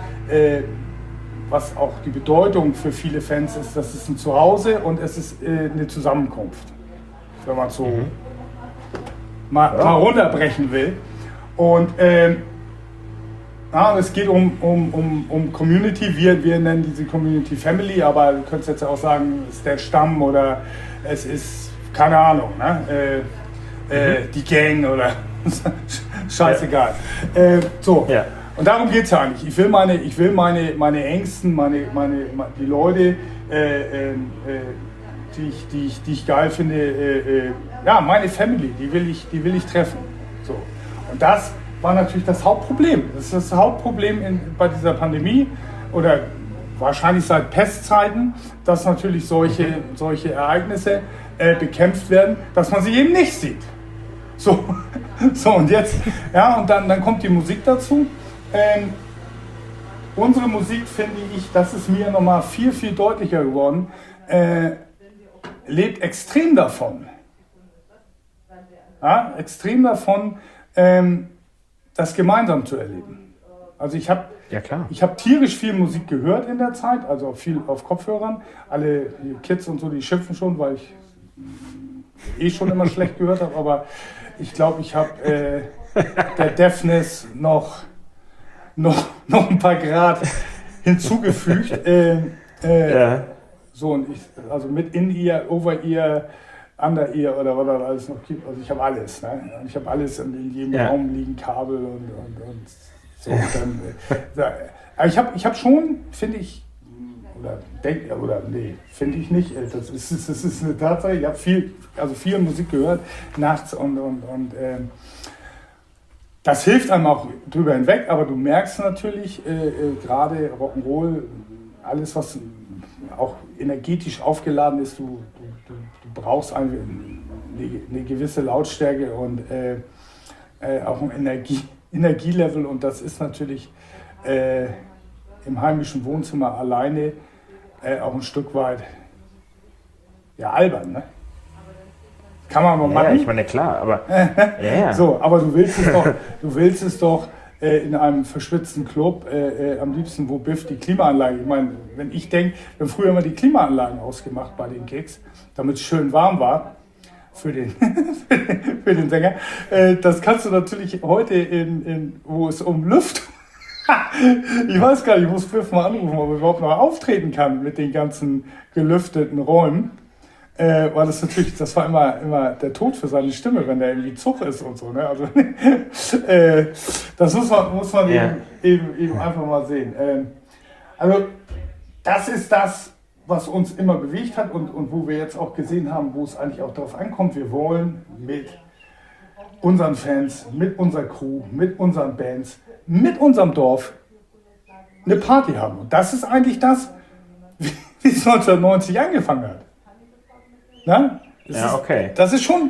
[SPEAKER 3] was auch die Bedeutung für viele Fans ist, das ist ein Zuhause und es ist eine Zusammenkunft, wenn man so mal runterbrechen will. Und es geht um Community, wir nennen diese Community Family, aber du könntest jetzt auch sagen, es ist der Stamm oder es ist, keine Ahnung, ne? Die Gang oder scheißegal. Ja. Und darum geht es ja eigentlich. Ich will meine Ängsten, die Leute, die ich geil finde, meine Family, die will ich treffen. So. Und das war natürlich das Hauptproblem. Das ist das Hauptproblem bei dieser Pandemie oder wahrscheinlich seit Pestzeiten, dass natürlich solche Ereignisse bekämpft werden, dass man sie eben nicht sieht. So und jetzt, und dann kommt die Musik dazu. Unsere Musik, finde ich, das ist mir nochmal viel, viel deutlicher geworden, lebt extrem davon. Ja, extrem davon, das gemeinsam zu erleben. Also ich habe tierisch viel Musik gehört in der Zeit, also auch viel auf Kopfhörern. Alle die Kids und so, die schimpfen schon, weil ich schon immer schlecht gehört habe, aber ich glaube, ich habe der Deafness noch ein paar Grad hinzugefügt. So, und also mit In-Ear, Over-Ear, Under-Ear oder was da alles noch gibt. Also ich habe alles. Ne? Ich habe alles in jedem Raum liegen, Kabel und so. Aber ich habe schon, finde ich, finde ich nicht. Das ist eine Tatsache. Ich habe viel Musik gehört nachts und das hilft einem auch drüber hinweg, aber du merkst natürlich gerade Rock'n'Roll, alles was auch energetisch aufgeladen ist, du brauchst eine gewisse Lautstärke und auch ein Energielevel und das ist natürlich im heimischen Wohnzimmer alleine auch ein Stück weit albern, ne? Kann man mal machen.
[SPEAKER 2] Ja, ich meine, klar, aber
[SPEAKER 3] So, aber du willst es doch in einem verschwitzten Club, am liebsten, wo Biff die Klimaanlage, ich meine, wenn ich denke, wir haben früher immer die Klimaanlagen ausgemacht bei den Gigs, damit es schön warm war für den, für den Sänger. Das kannst du natürlich heute, wo es um Lüftung, ich weiß gar nicht, ich muss Biff mal anrufen, ob er überhaupt noch auftreten kann mit den ganzen gelüfteten Räumen. Weil das war immer der Tod für seine Stimme, wenn der irgendwie Zug ist und so. Ne? Also, das muss man eben einfach mal sehen. Also das ist das, was uns immer bewegt hat und wo wir jetzt auch gesehen haben, wo es eigentlich auch darauf ankommt. Wir wollen mit unseren Fans, mit unserer Crew, mit unseren Bands, mit unserem Dorf eine Party haben. Und das ist eigentlich das, wie es 1990 angefangen hat. Na? Das ist schon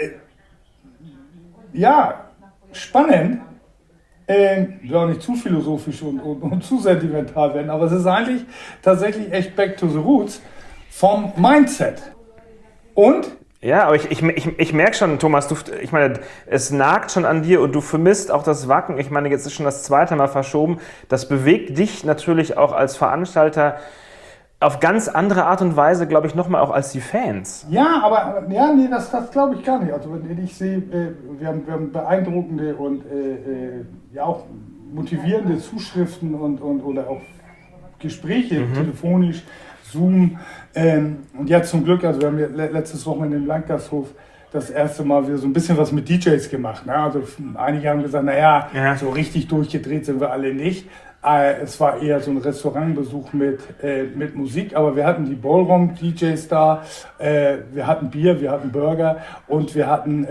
[SPEAKER 3] spannend. Ich will auch nicht zu philosophisch und zu sentimental werden, aber es ist eigentlich tatsächlich echt back to the roots vom Mindset. Und?
[SPEAKER 2] Ja, aber ich merke schon, Thomas, ich meine, es nagt schon an dir und du vermisst auch das Wacken. Ich meine, jetzt ist schon das zweite Mal verschoben. Das bewegt dich natürlich auch als Veranstalter auf ganz andere Art und Weise, glaube ich, nochmal auch als die Fans.
[SPEAKER 3] Ja, aber das glaube ich gar nicht. Also wenn ich sehe, wir haben beeindruckende und auch motivierende Zuschriften oder auch Gespräche telefonisch, Zoom. Und jetzt zum Glück, also wir haben letztes Wochenende im Landgasthof das erste Mal wieder so ein bisschen was mit DJs gemacht. Ne? Also einige haben gesagt, naja, so richtig durchgedreht sind wir alle nicht. Es war eher so ein Restaurantbesuch mit Musik, aber wir hatten die Ballroom-DJs da, wir hatten Bier, wir hatten Burger und wir hatten,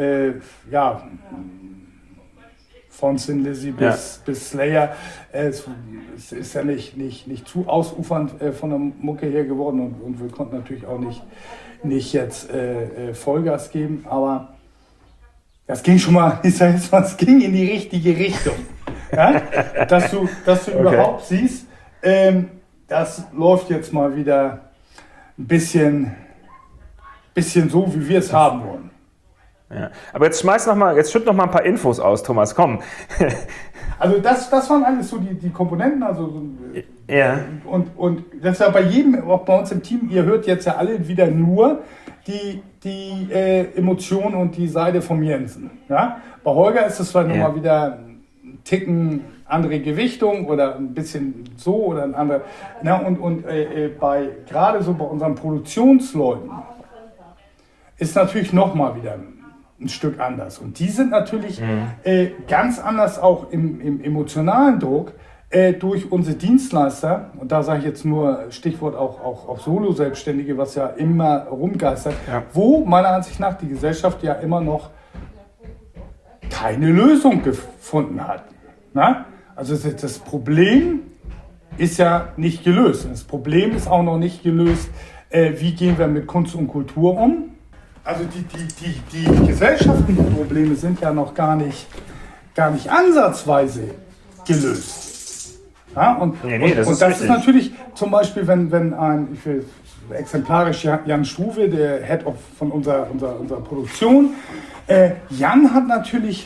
[SPEAKER 3] von Thin Lizzy bis Slayer. Es ist ja nicht zu ausufernd von der Mucke her geworden und wir konnten natürlich auch nicht jetzt Vollgas geben, aber das ging schon mal, ich sag jetzt mal, es ging in die richtige Richtung. Ja? Dass du überhaupt siehst, das läuft jetzt mal wieder ein bisschen so, wie wir es haben wollen.
[SPEAKER 2] Ja. Aber jetzt schütt noch mal ein paar Infos aus, Thomas, komm.
[SPEAKER 3] Also das waren alles so die Komponenten, also
[SPEAKER 2] ja.
[SPEAKER 3] Und das ist ja bei jedem, auch bei uns im Team, ihr hört jetzt ja alle wieder nur die Emotionen und die Seite vom Jensen. Ja? Bei Holger ist es vielleicht nochmal wieder ein Ticken andere Gewichtung oder ein bisschen so oder ein anderer. Na, und gerade so bei unseren Produktionsleuten ist natürlich nochmal wieder ein Stück anders. Und die sind natürlich ganz anders auch im emotionalen Druck durch unsere Dienstleister. Und da sage ich jetzt nur Stichwort auch Solo-Selbstständige, was ja immer rumgeistert, wo meiner Ansicht nach die Gesellschaft ja immer noch keine Lösung gefunden hat. Na? Also das Problem ist ja nicht gelöst. Das Problem ist auch noch nicht gelöst, wie gehen wir mit Kunst und Kultur um. Also die gesellschaftlichen Probleme sind ja noch gar nicht ansatzweise gelöst. Ja, und das ist natürlich zum Beispiel, wenn ich will exemplarisch Jan Struve, der Head of von unserer Produktion, Jan hat natürlich,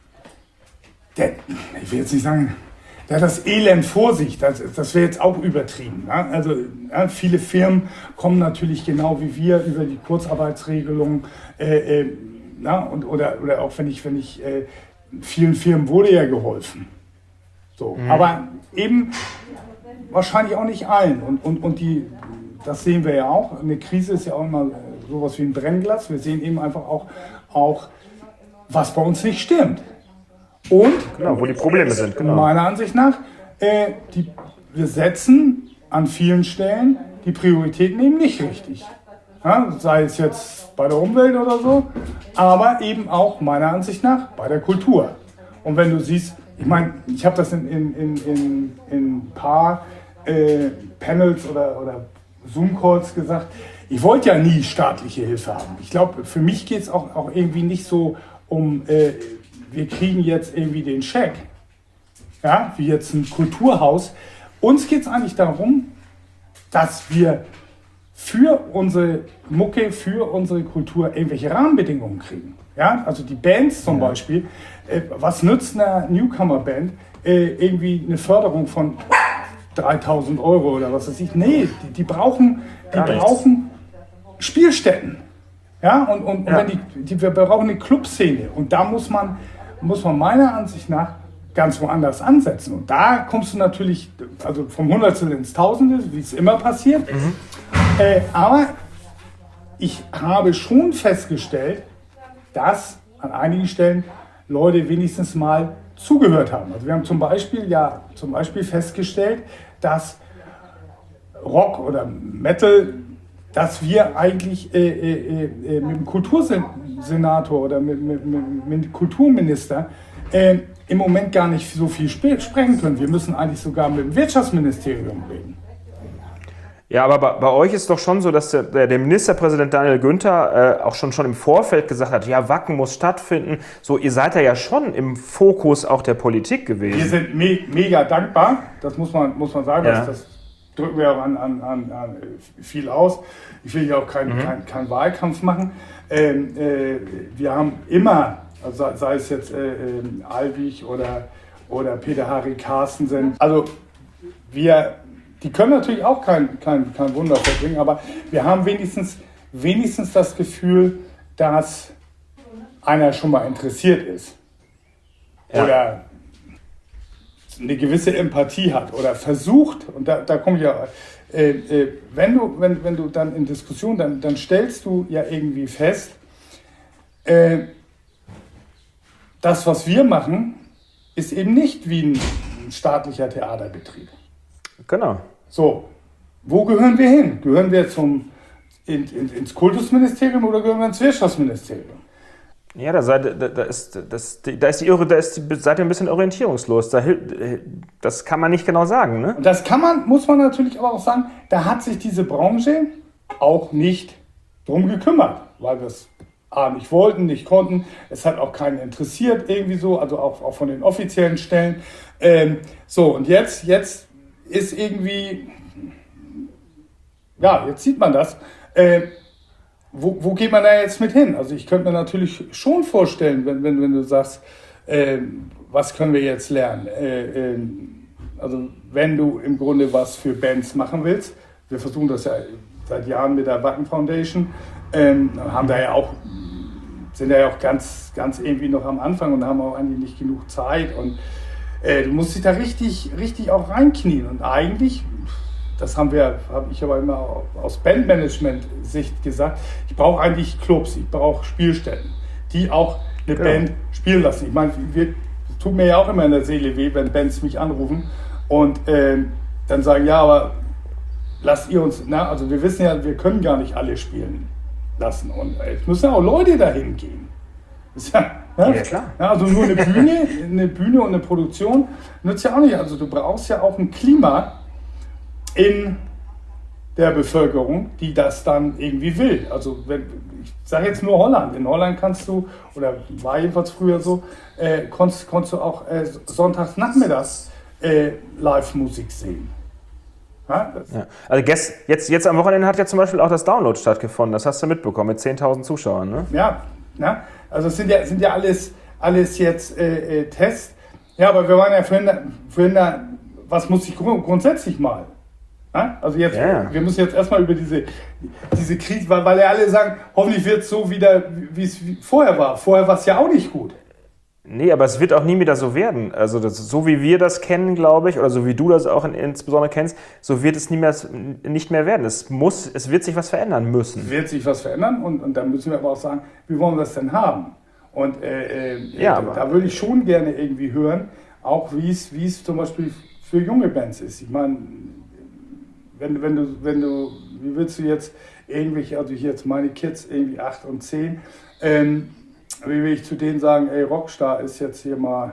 [SPEAKER 3] ich will jetzt nicht sagen, der hat das Elend vor sich, das wäre jetzt auch übertrieben. Ja? Also viele Firmen kommen natürlich genau wie wir über die Kurzarbeitsregelung, oder auch wenn ich vielen Firmen wurde ja geholfen. So, aber eben wahrscheinlich auch nicht allen. Und das sehen wir ja auch. Eine Krise ist ja auch immer sowas wie ein Brennglas. Wir sehen eben einfach auch was bei uns nicht stimmt. Und
[SPEAKER 2] genau, wo die Probleme sind. Genau.
[SPEAKER 3] Meiner Ansicht nach, wir setzen an vielen Stellen die Prioritäten eben nicht richtig. Ja, sei es jetzt bei der Umwelt oder so, aber eben auch meiner Ansicht nach bei der Kultur. Und wenn du siehst, ich meine, ich habe das in ein paar Panels oder Zoom-Calls gesagt, ich wollte ja nie staatliche Hilfe haben. Ich glaube, für mich geht es auch irgendwie nicht so um, wir kriegen jetzt irgendwie den Scheck, ja, wie jetzt ein Kulturhaus. Uns geht es eigentlich darum, dass wir für unsere Mucke, für unsere Kultur irgendwelche Rahmenbedingungen kriegen. Ja, also die Bands zum Beispiel, was nützt einer Newcomer-Band irgendwie eine Förderung von 3.000 € oder was weiß ich? Nee, die brauchen Spielstätten. Ja, und wenn wir brauchen eine Clubszene und da muss man meiner Ansicht nach ganz woanders ansetzen. Und da kommst du natürlich, also vom Hundertstel ins Tausende, wie es immer passiert. Aber ich habe schon festgestellt, dass an einigen Stellen Leute wenigstens mal zugehört haben. Also wir haben zum Beispiel festgestellt, dass Rock oder Metal, dass wir eigentlich mit dem Kultursenator oder mit dem Kulturminister im Moment gar nicht so viel sprechen können. Wir müssen eigentlich sogar mit dem Wirtschaftsministerium reden.
[SPEAKER 2] Ja, aber bei euch ist doch schon so, dass der Ministerpräsident Daniel Günther auch schon im Vorfeld gesagt hat, ja, Wacken muss stattfinden. So, ihr seid ja schon im Fokus auch der Politik gewesen.
[SPEAKER 3] Wir sind mega dankbar, das muss man sagen, das drücken wir auch an viel aus. Ich will hier auch keinen Wahlkampf machen. Wir haben immer, also sei es jetzt Alwig oder Peter Harry Carstensen, also die können natürlich auch kein Wunder vollbringen, aber wir haben wenigstens das Gefühl, dass einer schon mal interessiert ist. Ja. Oder eine gewisse Empathie hat oder versucht, und da komme ich ja, wenn du dann in Diskussion, dann stellst du ja irgendwie fest, Das, was wir machen, ist eben nicht wie ein staatlicher Theaterbetrieb.
[SPEAKER 2] Genau.
[SPEAKER 3] So, wo gehören wir hin? Gehören wir ins Kultusministerium oder gehören wir ins Wirtschaftsministerium?
[SPEAKER 2] Ja, seid ihr ein bisschen orientierungslos. Das kann man nicht genau sagen, ne?
[SPEAKER 3] Und das muss man natürlich aber auch sagen, da hat sich diese Branche auch nicht drum gekümmert, weil wir es nicht wollten, nicht konnten. Es hat auch keinen interessiert irgendwie so, also auch von den offiziellen Stellen. So, und jetzt ist irgendwie, ja, jetzt sieht man das. Wo geht man da jetzt mit hin? Also ich könnte mir natürlich schon vorstellen, wenn du sagst, was können wir jetzt lernen? Also wenn du im Grunde was für Bands machen willst, wir versuchen das ja seit Jahren mit der Wacken Foundation, sind da ja auch ganz, ganz irgendwie noch am Anfang und haben auch eigentlich nicht genug Zeit und du musst dich da richtig auch reinknien und eigentlich, das habe ich aber immer aus Bandmanagement-Sicht gesagt, ich brauche eigentlich Clubs, ich brauche Spielstätten, die auch eine Band spielen lassen. Ich meine, es tut mir ja auch immer in der Seele weh, wenn Bands mich anrufen und dann sagen, ja, aber lasst ihr uns, also wir wissen ja, wir können gar nicht alle spielen lassen und es müssen ja auch Leute dahin gehen. Das ist ja klar. Ja, also nur eine Bühne und eine Produktion nützt ja auch nicht. Also du brauchst ja auch ein Klima in der Bevölkerung, die das dann irgendwie will. Also ich sage jetzt nur Holland. In Holland kannst du, oder war jedenfalls früher so, konntest du auch sonntags nachmittags Live-Musik sehen. Ja,
[SPEAKER 2] also jetzt am Wochenende hat ja zum Beispiel auch das Download stattgefunden. Das hast du mitbekommen mit 10.000 Zuschauern, ne?
[SPEAKER 3] Ja, also es sind ja alles jetzt Tests. Ja, aber wir waren ja vorhin da, was muss ich grundsätzlich mal? Ja? Also jetzt, wir müssen jetzt erstmal über diese Krise, weil ja alle sagen, hoffentlich wird es so wieder, wie es vorher war. Vorher war es ja auch nicht gut.
[SPEAKER 2] Nee, aber es wird auch nie wieder so werden. Also so wie wir das kennen, glaube ich, oder so wie du das auch insbesondere kennst, so wird es nicht mehr werden. Es wird sich was verändern müssen. Es
[SPEAKER 3] wird sich was verändern und dann müssen wir aber auch sagen, wie wollen wir das denn haben? Und da würde ich schon gerne irgendwie hören, auch wie es zum Beispiel für junge Bands ist. Ich meine, wenn du, wie willst du jetzt irgendwelche, also hier jetzt meine Kids, irgendwie 8 und 10, wie will ich zu denen sagen, ey, Rockstar ist jetzt hier mal,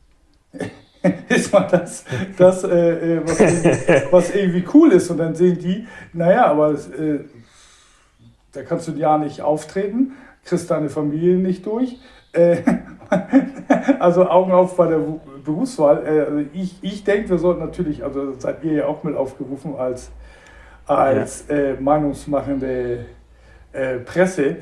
[SPEAKER 3] ist mal das was irgendwie cool ist. Und dann sehen die, naja, aber da kannst du ja nicht auftreten, kriegst deine Familie nicht durch. Also Augen auf bei der Berufswahl. Also ich denke, wir sollten natürlich, also seid ihr ja auch mit aufgerufen als meinungsmachende Presse,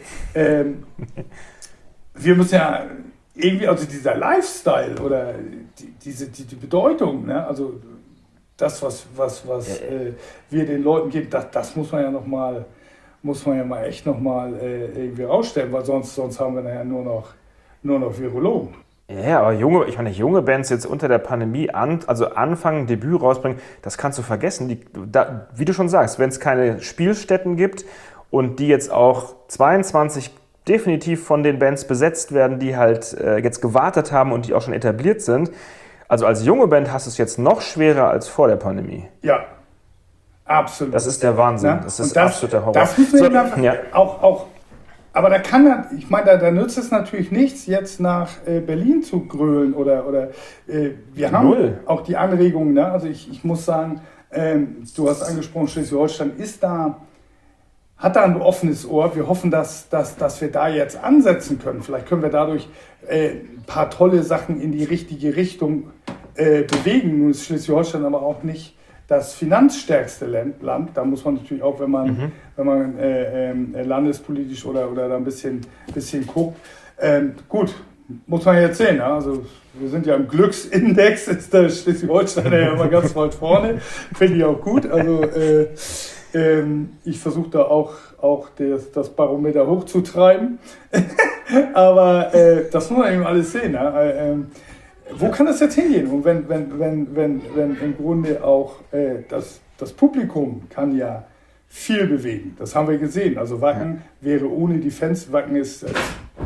[SPEAKER 3] wir müssen ja irgendwie, also dieser Lifestyle oder die Bedeutung, ne? Also das, was wir den Leuten geben, das muss man ja mal echt nochmal irgendwie rausstellen, weil sonst haben wir ja nur noch Virologen.
[SPEAKER 2] Ja, aber junge Bands jetzt unter der Pandemie anfangen, Debüt rausbringen, das kannst du vergessen. Wie du schon sagst, wenn es keine Spielstätten gibt und die jetzt auch 22 definitiv von den Bands besetzt werden, die halt jetzt gewartet haben und die auch schon etabliert sind. Also als junge Band hast du es jetzt noch schwerer als vor der Pandemie.
[SPEAKER 3] Ja, absolut.
[SPEAKER 2] Das ist der Wahnsinn. Ja? Das ist absoluter Horror.
[SPEAKER 3] Das müssen wir auch. Aber da nützt es natürlich nichts, jetzt nach Berlin zu grölen oder wir haben auch die Anregungen. Ne? Also ich muss sagen, du hast angesprochen, Schleswig-Holstein hat da ein offenes Ohr. Wir hoffen, dass wir da jetzt ansetzen können. Vielleicht können wir dadurch ein paar tolle Sachen in die richtige Richtung bewegen. Nun ist Schleswig-Holstein aber auch nicht das finanzstärkste Land. Da muss man natürlich auch, wenn man landespolitisch oder da ein bisschen guckt, gut, muss man jetzt sehen. Ja? Also wir sind ja im Glücksindex, ist der Schleswig-Holstein ja immer ganz weit vorne. Finde ich auch gut. Also ich versuche da auch das Barometer hochzutreiben. Aber das muss man eben alles sehen. Ja? Wo kann das jetzt hingehen? Und wenn im Grunde auch das Publikum kann ja viel bewegen. Das haben wir gesehen. Also Wacken wäre ohne die Fans, Wacken ist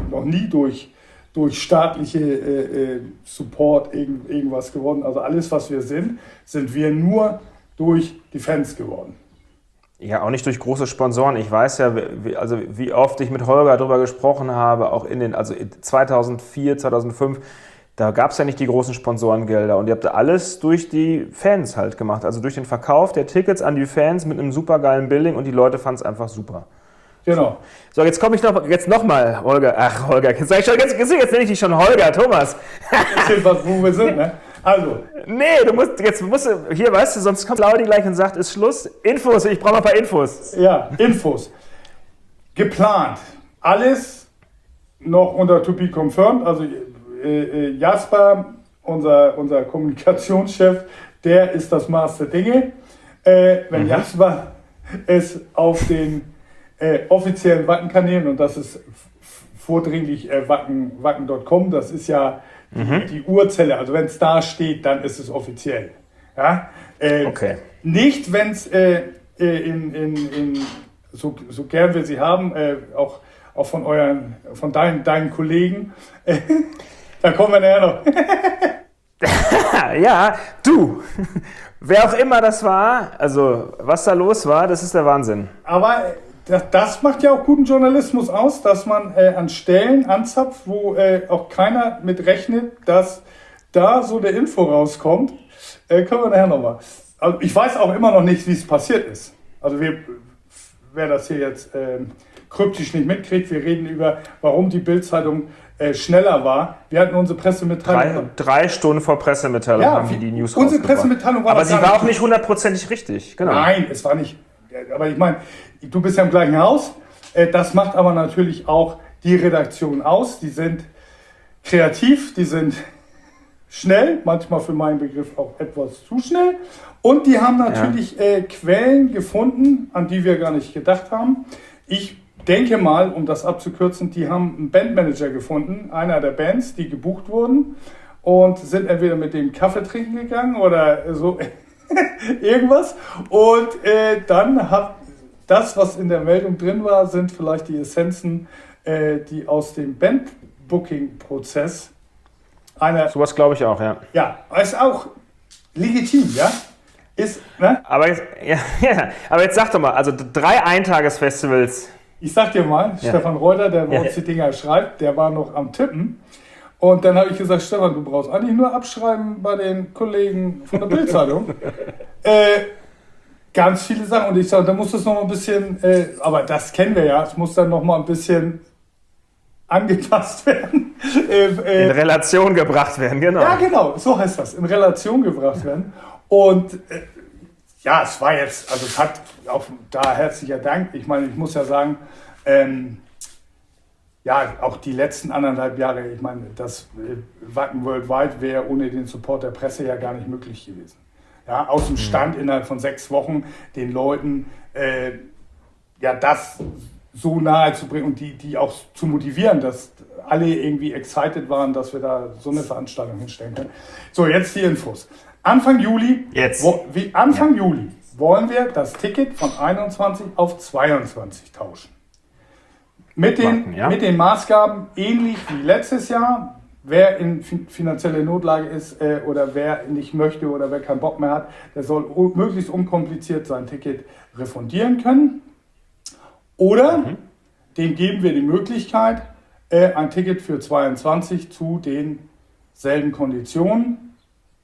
[SPEAKER 3] noch nie durch staatliche Support irgendwas geworden. Also alles, was wir sind wir nur durch die Fans geworden.
[SPEAKER 2] Ja, auch nicht durch große Sponsoren. Ich weiß ja, wie oft ich mit Holger darüber gesprochen habe, auch in 2004, 2005, da gab es ja nicht die großen Sponsorengelder und ihr habt alles durch die Fans halt gemacht, also durch den Verkauf der Tickets an die Fans mit einem supergeilen Billing und die Leute fanden es einfach super.
[SPEAKER 3] Genau.
[SPEAKER 2] So, jetzt komme ich noch mal, Holger. Ach, Holger, jetzt nenne ich dich schon Holger, Thomas.
[SPEAKER 3] Wo wir sind, ne? Also.
[SPEAKER 2] Nee, jetzt musst du, hier, weißt du, sonst kommt Claudi gleich und sagt, ist Schluss. Infos, ich brauche noch ein paar Infos.
[SPEAKER 3] Ja, Infos. Geplant. Alles noch unter to be confirmed. Also Jasper, unser Kommunikationschef, der ist das Maß der Dinge. Wenn Jasper es auf den offiziellen Wacken-Kanälen, und das ist vordringlich wacken.com, das ist ja die Urzelle, also wenn es da steht, dann ist es offiziell. Ja?
[SPEAKER 2] Okay.
[SPEAKER 3] Nicht, wenn es so gern wir sie haben, auch von deinen Kollegen, da kommen wir nachher noch.
[SPEAKER 2] Ja, du, wer auch immer das war, also was da los war, das ist der Wahnsinn.
[SPEAKER 3] Aber das macht ja auch guten Journalismus aus, dass man an Stellen anzapft, wo auch keiner mit rechnet, dass da so eine Info rauskommt. Können wir nachher nochmal. Also ich weiß auch immer noch nicht, wie es passiert ist. Also wer das hier jetzt kryptisch nicht mitkriegt, wir reden über, warum die Bild-Zeitung schneller war. Wir hatten unsere Pressemitteilung.
[SPEAKER 2] 3 Stunden vor Pressemitteilung haben die News
[SPEAKER 3] unsere Pressemitteilung war
[SPEAKER 2] aber sie war auch nicht hundertprozentig richtig. Genau.
[SPEAKER 3] Nein, es war nicht. Aber ich meine, du bist ja im gleichen Haus. Das macht aber natürlich auch die Redaktion aus. Die sind kreativ, die sind schnell, manchmal für meinen Begriff auch etwas zu schnell. Und die haben natürlich Quellen gefunden, an die wir gar nicht gedacht haben. Ich denke mal, um das abzukürzen, die haben einen Bandmanager gefunden, einer der Bands, die gebucht wurden und sind entweder mit dem Kaffee trinken gegangen oder so irgendwas. Und dann hat das, was in der Meldung drin war, sind vielleicht die Essenzen, die aus dem Bandbooking-Prozess
[SPEAKER 2] sowas glaube ich auch, ja.
[SPEAKER 3] Ja, ist auch legitim, ja? Ist, ne?
[SPEAKER 2] Aber jetzt sag doch mal, also 3 Eintagesfestivals.
[SPEAKER 3] Ich sag dir mal, Stefan Reuter, der bei uns die Dinger schreibt, der war noch am Tippen. Und dann habe ich gesagt, Stefan, du brauchst eigentlich nur abschreiben bei den Kollegen von der Bild-Zeitung. Ganz viele Sachen. Und ich sage, da muss es noch mal ein bisschen, aber das kennen wir ja, es muss dann noch mal ein bisschen angepasst werden.
[SPEAKER 2] In Relation gebracht werden, genau.
[SPEAKER 3] Ja, genau, so heißt das, in Relation gebracht werden. Und ja, es war jetzt, also es hat auch da herzlicher Dank. Ich meine, ich muss ja sagen, ja, auch die letzten 1,5 Jahre, ich meine, das Wacken Worldwide wäre ohne den Support der Presse ja gar nicht möglich gewesen. Ja, aus dem Stand innerhalb von 6 Wochen den Leuten ja das so nahe zu bringen und die auch zu motivieren, dass alle irgendwie excited waren, dass wir da so eine Veranstaltung hinstellen können. So, jetzt die Infos. Anfang Juli, Juli wollen wir das Ticket von 21 auf 22 tauschen. Mit den Maßgaben ähnlich wie letztes Jahr. Wer in finanzieller Notlage ist oder wer nicht möchte oder wer keinen Bock mehr hat, der soll möglichst unkompliziert sein Ticket refundieren können. Oder dem geben wir die Möglichkeit, ein Ticket für 22 zu denselben Konditionen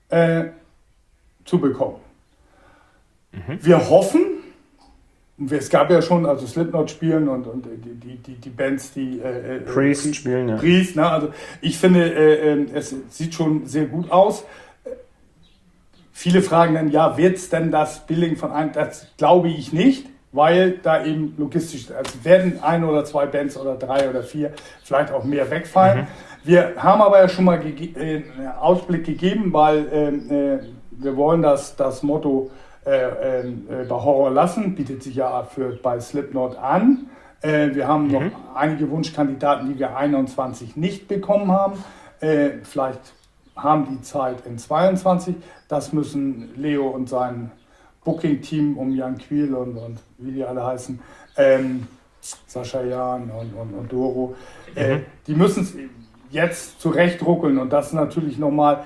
[SPEAKER 3] zu bekommen. Wir hoffen, es gab ja schon, also Slipknot spielen und die Bands, die
[SPEAKER 2] Priest spielen, ja.
[SPEAKER 3] Priest, ne? Also ich finde, es sieht schon sehr gut aus. Viele fragen dann, ja, wird es denn das Billing von einem, das glaube ich nicht, weil da eben logistisch, also werden 1 oder 2 Bands oder 3 oder 4 vielleicht auch mehr wegfallen. Wir haben aber ja schon mal einen Ausblick gegeben, weil wir wollen das Motto bei Horror lassen, bietet sich ja bei Slipknot an. Wir haben noch einige Wunschkandidaten, die wir 21 nicht bekommen haben. Vielleicht haben die Zeit in 22. Das müssen Leo und sein Booking-Team um Jan Quiel und wie die alle heißen, Sascha Jahn und Doro, die müssen es jetzt zurechtruckeln und das natürlich nochmal,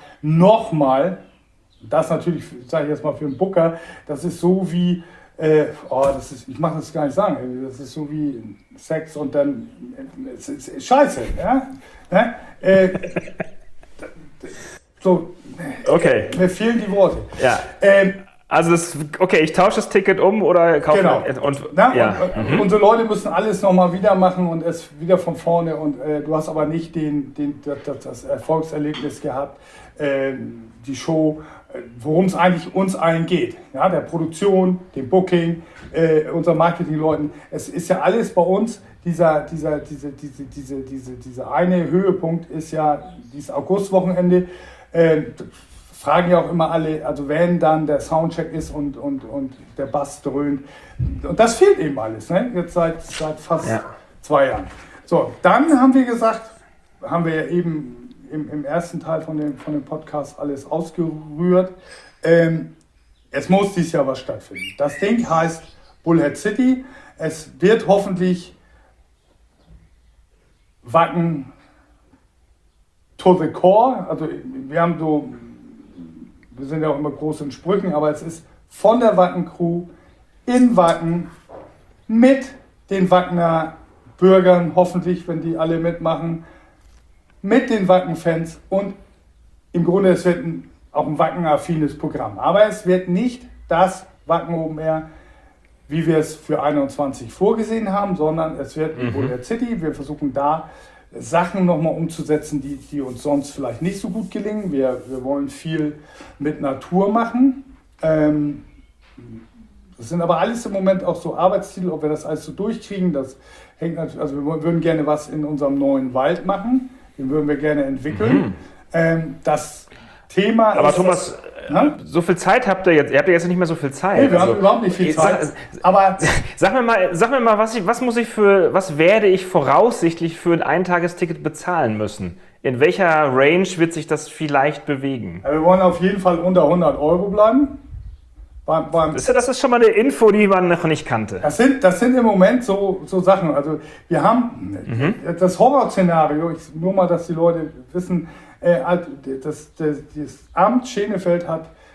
[SPEAKER 3] das natürlich, sage ich jetzt mal für einen Booker, das ist so wie, ich mache das gar nicht sagen, das ist so wie Sex und dann, es ist scheiße, ja? So,
[SPEAKER 2] okay.
[SPEAKER 3] Mir fehlen die Worte.
[SPEAKER 2] Ja. Also ich tausche das Ticket um oder kaufe
[SPEAKER 3] genau. Unsere Leute müssen alles nochmal wieder machen und es wieder von vorne und du hast aber nicht das Erfolgserlebnis gehabt, die Show, worum es eigentlich uns allen geht. Ja, der Produktion, dem Booking, unseren Marketingleuten. Es ist ja alles bei uns, dieser eine Höhepunkt ist ja dieses Augustwochenende. Fragen ja auch immer alle, also wenn dann der Soundcheck ist und der Bass dröhnt. Und das fehlt eben alles, ne? Jetzt seit fast 2 Jahren. So, dann haben wir gesagt, haben wir ja eben im ersten Teil von dem Podcast alles ausgerührt. Es muss dieses Jahr was stattfinden. Das Ding heißt Bullhead City. Es wird hoffentlich Wacken to the core. Also wir sind ja auch immer groß in Sprüchen, aber es ist von der Wacken-Crew in Wacken mit den Wackener Bürgern, hoffentlich, wenn die alle mitmachen, mit den Wacken-Fans und im Grunde es wird auch ein Wacken-affines Programm. Aber es wird nicht das Wacken Open Air, wie wir es für 21 vorgesehen haben, sondern es wird in Bullhead City. Wir versuchen da Sachen nochmal umzusetzen, die uns sonst vielleicht nicht so gut gelingen. Wir wollen viel mit Natur machen. Das sind aber alles im Moment auch so Arbeitsziele, ob wir das alles so durchkriegen. Das hängt natürlich, also wir würden gerne was in unserem neuen Wald machen. Den würden wir gerne entwickeln. Das Thema
[SPEAKER 2] aber
[SPEAKER 3] ist...
[SPEAKER 2] Thomas, so viel Zeit habt ihr jetzt. Ihr habt ja jetzt nicht mehr so viel Zeit.
[SPEAKER 3] Nee, wir haben überhaupt nicht viel Zeit. Aber
[SPEAKER 2] sag mir mal, was werde ich voraussichtlich für ein Eintagesticket bezahlen müssen? In welcher Range wird sich das vielleicht bewegen?
[SPEAKER 3] wir wollen auf jeden Fall unter 100 Euro bleiben.
[SPEAKER 2] Das ist schon mal eine Info, die man noch nicht kannte.
[SPEAKER 3] Das sind im Moment so Sachen. Also wir haben das Horrorszenario, nur mal, dass die Leute wissen, das Amt Schenefeld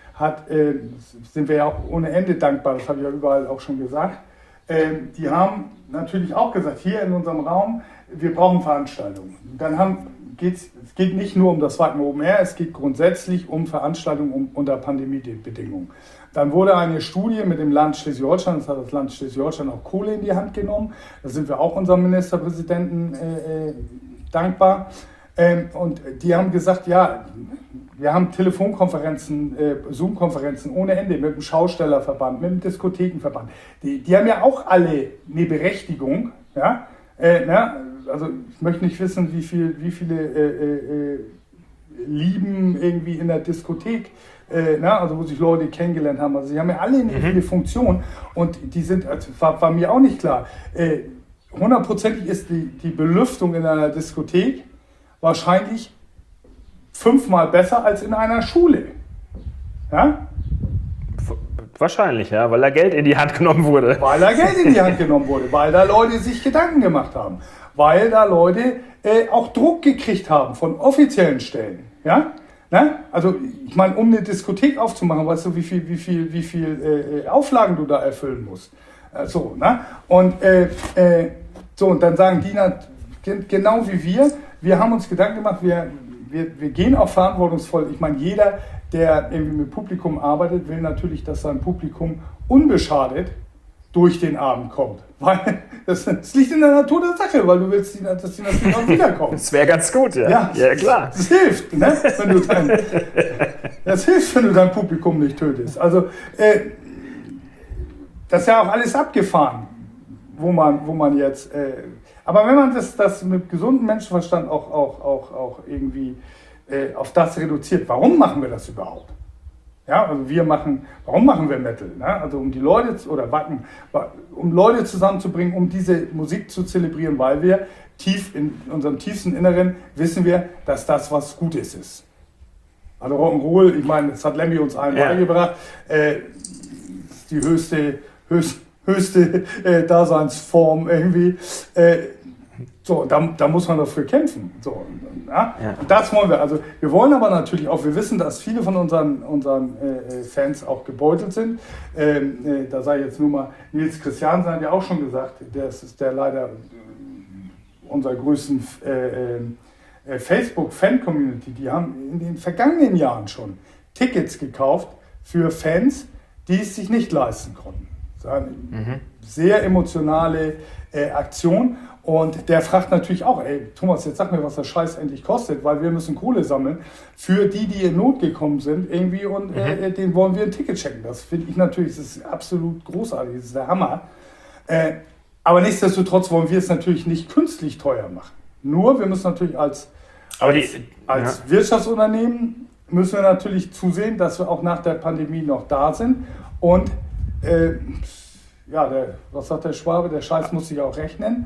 [SPEAKER 3] sind wir ja auch ohne Ende dankbar, das habe ich ja überall auch schon gesagt. Die haben natürlich auch gesagt, hier in unserem Raum, wir brauchen Veranstaltungen. Es geht nicht nur um das Wacken Open Air, es geht grundsätzlich um Veranstaltungen unter Pandemiebedingungen. Dann wurde eine Studie mit dem Land Schleswig-Holstein, das hat das Land Schleswig-Holstein auch Kohle in die Hand genommen. Da sind wir auch unserem Ministerpräsidenten dankbar. Und die haben gesagt, ja, wir haben Telefonkonferenzen, Zoom-Konferenzen ohne Ende mit dem Schaustellerverband, mit dem Diskothekenverband. Die haben ja auch alle eine Berechtigung. Ja? Also ich möchte nicht wissen, wie viele Lieben irgendwie in der Diskothek, also wo sich Leute kennengelernt haben. Also sie haben ja alle eine Funktion und die sind, war mir auch nicht klar, 100%ig ist die Belüftung in einer Diskothek wahrscheinlich 5-mal besser als in einer Schule. Ja?
[SPEAKER 2] Wahrscheinlich, ja, weil da Geld in die Hand genommen wurde.
[SPEAKER 3] Weil da Geld in die Hand genommen wurde, weil da Leute sich Gedanken gemacht haben, weil da Leute auch Druck gekriegt haben von offiziellen Stellen. Ja? Also ich meine, um eine Diskothek aufzumachen, weißt du, wie viel Auflagen du da erfüllen musst. Und dann sagen die genau wie wir haben uns Gedanken gemacht, wir gehen auch verantwortungsvoll. Ich meine, jeder, der irgendwie mit Publikum arbeitet, will natürlich, dass sein Publikum unbeschadet durch den Abend kommt. Weil das liegt in der Natur der Sache, weil du willst, dass die natürlich auch wiederkommen.
[SPEAKER 2] Das wäre ganz gut, ja. Ja, klar.
[SPEAKER 3] Das hilft, ne? wenn du dein Publikum nicht tötest. Also, das ist ja auch alles abgefahren, wo man jetzt... aber wenn man das mit gesundem Menschenverstand auch irgendwie auf das reduziert, warum machen wir das überhaupt? Ja, also warum machen wir Metal? Ne? Also um die Leute Wacken, um Leute zusammenzubringen, um diese Musik zu zelebrieren, weil wir tief in unserem tiefsten Inneren wissen wir, dass das was Gutes ist. Also Rock'n'Roll, ich meine, das hat Lemmy uns allen beigebracht, ist die höchste höchste Daseinsform irgendwie. So, da muss man dafür kämpfen. So, ja? Ja. Und das wollen wir. Also wir wollen aber natürlich auch, wir wissen, dass viele von unseren Fans auch gebeutelt sind. Da sei jetzt nur mal Nils Christiansen hat ja auch schon gesagt, das ist der leider unserer größten Facebook-Fan-Community, die haben in den vergangenen Jahren schon Tickets gekauft für Fans, die es sich nicht leisten konnten. Das war eine sehr emotionale Aktion. Und der fragt natürlich auch, ey, Thomas, jetzt sag mir, was der Scheiß endlich kostet, weil wir müssen Kohle sammeln für die in Not gekommen sind irgendwie und denen wollen wir ein Ticket schenken. Das finde ich natürlich, das ist absolut großartig, das ist der Hammer. Aber nichtsdestotrotz wollen wir es natürlich nicht künstlich teuer machen. Nur, wir müssen natürlich als Wirtschaftsunternehmen müssen wir natürlich zusehen, dass wir auch nach der Pandemie noch da sind und was sagt der Schwabe, der Scheiß muss sich auch rechnen.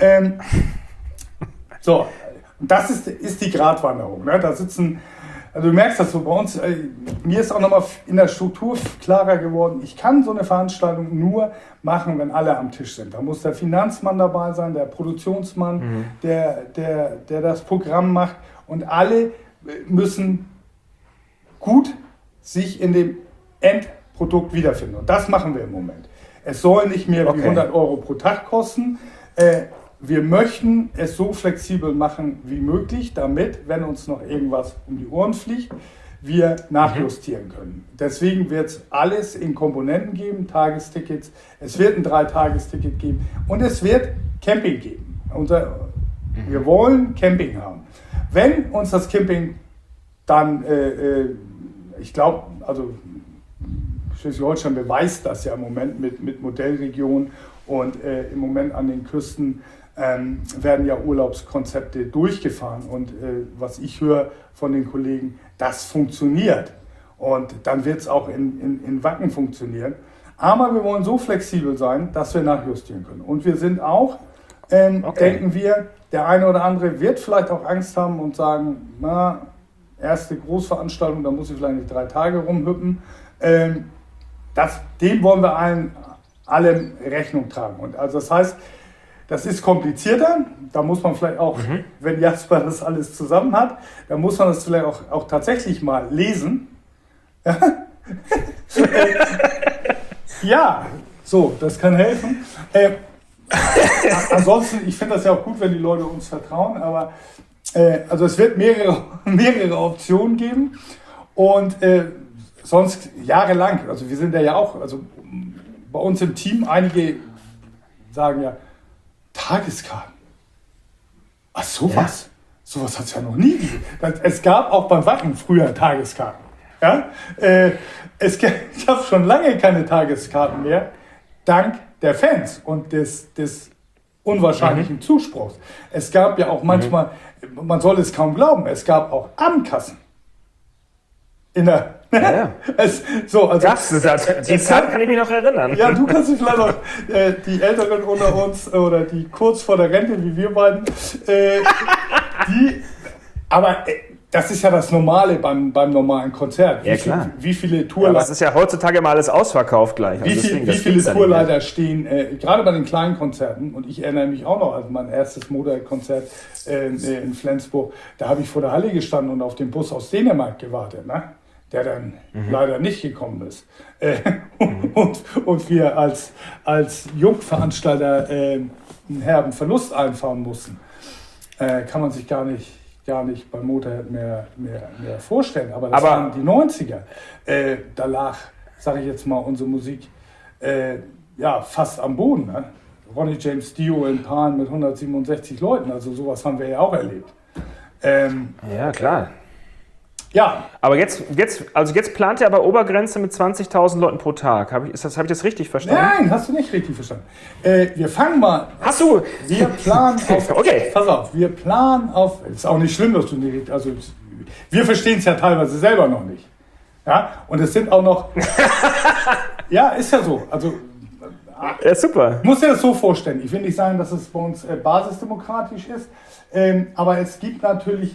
[SPEAKER 3] So, und das ist die Gratwanderung. Ne? Da sitzen, also du merkst das so bei uns, mir ist auch nochmal in der Struktur klarer geworden, ich kann so eine Veranstaltung nur machen, wenn alle am Tisch sind. Da muss der Finanzmann dabei sein, der Produktionsmann, der das Programm macht und alle müssen gut sich in dem Endprodukt wiederfinden. Und das machen wir im Moment. Es soll nicht mehr wie 100 Euro pro Tag kosten. Wir möchten es so flexibel machen wie möglich, damit, wenn uns noch irgendwas um die Ohren fliegt, wir nachjustieren können. Deswegen wird es alles in Komponenten geben, Tagestickets, es wird ein 3-Tagesticket geben und es wird Camping geben. Wir wollen Camping haben. Wenn uns das Camping dann, ich glaube, also Schleswig-Holstein beweist das ja im Moment mit Modellregionen und im Moment an den Küsten werden ja Urlaubskonzepte durchgefahren und was ich höre von den Kollegen, das funktioniert und dann wird es auch in Wacken funktionieren. Aber wir wollen so flexibel sein, dass wir nachjustieren können. Und wir sind auch, denken wir, der eine oder andere wird vielleicht auch Angst haben und sagen, na, erste Großveranstaltung, da muss ich vielleicht nicht 3 Tage rumhüppen. Dem wollen wir allem Rechnung tragen. Und also das heißt, das ist komplizierter. Da muss man vielleicht auch, wenn Jasper das alles zusammen hat, da muss man das vielleicht auch tatsächlich mal lesen. Ja, so, das kann helfen. Ansonsten, ich finde das ja auch gut, wenn die Leute uns vertrauen, aber also es wird mehrere Optionen geben und sonst jahrelang, also wir sind ja auch, also bei uns im Team, einige sagen ja, Tageskarten. Ach, sowas? Ja. Sowas hat es ja noch nie gegeben. Es gab auch beim Wacken früher Tageskarten. Ja? Es gab schon lange keine Tageskarten mehr, dank der Fans und des unwahrscheinlichen Zuspruchs. Es gab ja auch manchmal, man soll es kaum glauben, es gab auch Abendkassen. In der
[SPEAKER 2] die Zeit kann ich mich noch erinnern.
[SPEAKER 3] Ja, du kannst dich vielleicht noch, die Älteren unter uns oder die kurz vor der Rente, wie wir beiden, aber das ist ja das Normale beim normalen Konzert. Wie viele Tourleiter...
[SPEAKER 2] das ist ja heutzutage mal alles ausverkauft gleich.
[SPEAKER 3] Wie viele Tourleiter stehen, gerade bei den kleinen Konzerten, und ich erinnere mich auch noch an mein erstes Motorhead-Konzert in Flensburg, da habe ich vor der Halle gestanden und auf den Bus aus Dänemark gewartet, ne? Der dann leider nicht gekommen ist. Und wir als Jungveranstalter einen herben Verlust einfahren mussten. Kann man sich gar nicht beim Motorhead mehr vorstellen. Aber das waren die 90er. Da lag, sage ich jetzt mal, unsere Musik fast am Boden. Ne? Ronnie James Dio in Pan mit 167 Leuten. Also sowas haben wir ja auch erlebt.
[SPEAKER 2] Ja, klar.
[SPEAKER 3] Ja.
[SPEAKER 2] Aber jetzt plant ihr aber Obergrenze mit 20.000 Leuten pro Tag. Habe ich das richtig verstanden?
[SPEAKER 3] Nein, hast du nicht richtig verstanden. Wir fangen mal.
[SPEAKER 2] Hast du?
[SPEAKER 3] Wir planen auf.
[SPEAKER 2] Okay.
[SPEAKER 3] Pass auf, wir planen auf. Ist auch nicht schlimm, dass du nicht. Also wir verstehen es ja teilweise selber noch nicht. Ja, und es sind auch noch. Ja, ist ja so. Also.
[SPEAKER 2] Ja, super.
[SPEAKER 3] Muss dir das so vorstellen. Ich will nicht sagen, dass es bei uns basisdemokratisch ist, aber es gibt natürlich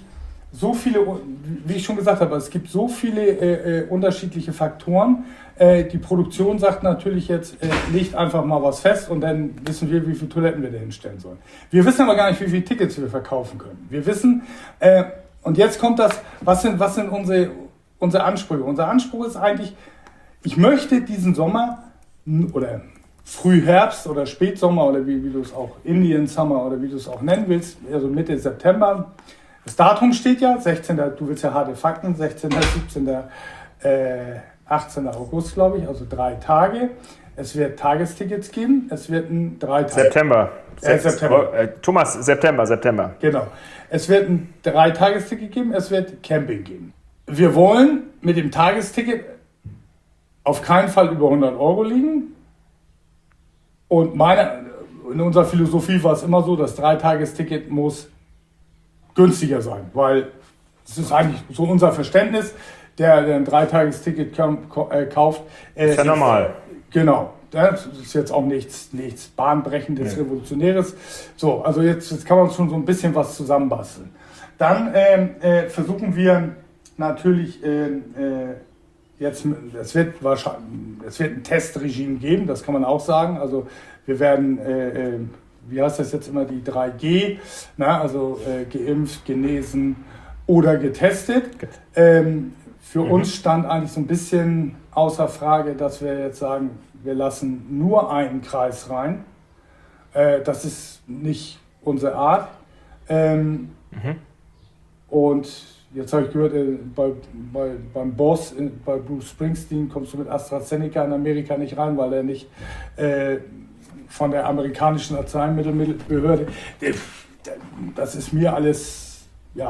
[SPEAKER 3] so viele, wie ich schon gesagt habe, es gibt so viele unterschiedliche Faktoren. Die Produktion sagt natürlich jetzt, legt einfach mal was fest und dann wissen wir, wie viele Toiletten wir da hinstellen sollen. Wir wissen aber gar nicht, wie viele Tickets wir verkaufen können. Wir wissen, und jetzt kommt das, was sind unsere Ansprüche? Unser Anspruch ist eigentlich, ich möchte diesen Sommer oder Frühherbst oder Spätsommer oder wie du es auch Indian Summer oder wie du es auch nennen willst, also Mitte September. Das Datum steht ja, 16. Du willst ja harte Fakten, 16., 17., 18. August, glaube ich, also 3 Tage. Es wird Tagestickets geben, es wird ein 3 Tage.
[SPEAKER 2] September.
[SPEAKER 3] September.
[SPEAKER 2] September.
[SPEAKER 3] Genau. Es wird ein 3-Tagesticket geben, es wird Camping geben. Wir wollen mit dem Tagesticket auf keinen Fall über 100 Euro liegen. Und in unserer Philosophie war es immer so, das 3-Tagesticket muss günstiger sein, weil das ist eigentlich so unser Verständnis, der ein 3-Tagesticket kauft.
[SPEAKER 2] Ist ja normal.
[SPEAKER 3] Genau. Das ist jetzt auch nichts Bahnbrechendes, Revolutionäres. So, also jetzt kann man schon so ein bisschen was zusammenbasteln. Dann versuchen wir natürlich jetzt, es wird ein Testregime geben, das kann man auch sagen. Also wir werden, wie heißt das jetzt immer, die 3G, also geimpft, genesen oder getestet. Für uns stand eigentlich so ein bisschen außer Frage, dass wir jetzt sagen, wir lassen nur einen Kreis rein. Das ist nicht unsere Art. Und jetzt habe ich gehört, beim Boss, bei Bruce Springsteen, kommst du mit AstraZeneca in Amerika nicht rein, weil er nicht von der amerikanischen Arzneimittelbehörde, das ist mir alles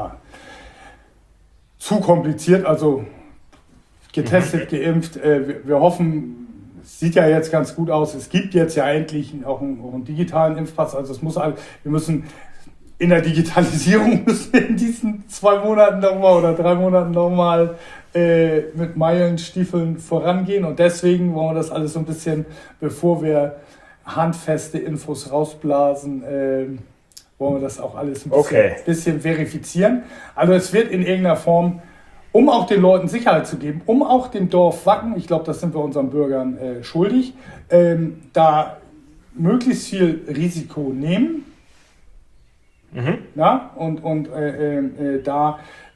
[SPEAKER 3] zu kompliziert. Also getestet, geimpft. Wir hoffen, es sieht ja jetzt ganz gut aus. Es gibt jetzt ja endlich auch einen digitalen Impfpass. Also wir müssen in der Digitalisierung in diesen 2 Monaten nochmal oder 3 Monaten nochmal mit Meilenstiefeln vorangehen. Und deswegen wollen wir das alles so ein bisschen, bevor wir handfeste Infos rausblasen, wollen wir das auch alles ein bisschen verifizieren. Also es wird in irgendeiner Form, um auch den Leuten Sicherheit zu geben, um auch dem Dorf Wacken, ich glaube, das sind wir unseren Bürgern schuldig, da möglichst viel Risiko nehmen. Ja, und da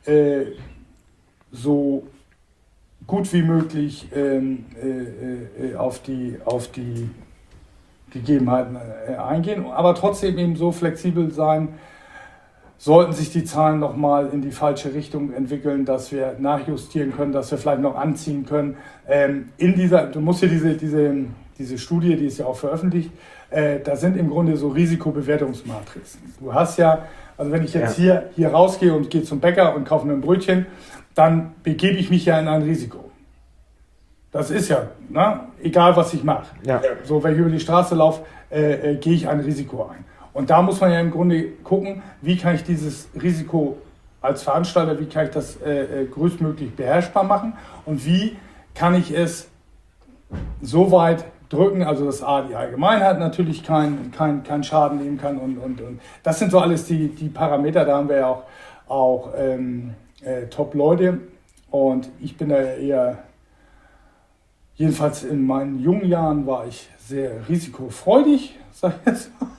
[SPEAKER 3] so gut wie möglich auf die Gegebenheiten eingehen, aber trotzdem eben so flexibel sein, sollten sich die Zahlen nochmal in die falsche Richtung entwickeln, dass wir nachjustieren können, dass wir vielleicht noch anziehen können. Du musst hier diese Studie, die ist ja auch veröffentlicht, da sind im Grunde so Risikobewertungsmatrizen. Du hast ja, also wenn ich jetzt hier rausgehe und gehe zum Bäcker und kaufe mir ein Brötchen, dann begebe ich mich ja in ein Risiko. Das ist ja, egal was ich mache. Ja. So, wenn ich über die Straße laufe, gehe ich ein Risiko ein. Und da muss man ja im Grunde gucken, wie kann ich dieses Risiko als Veranstalter, wie kann ich das größtmöglich beherrschbar machen und wie kann ich es so weit drücken, also dass die Allgemeinheit natürlich keinen Schaden nehmen kann und das sind so alles die Parameter, da haben wir ja auch Top-Leute und ich bin da eher, jedenfalls in meinen jungen Jahren war ich sehr risikofreudig, sag ich jetzt mal.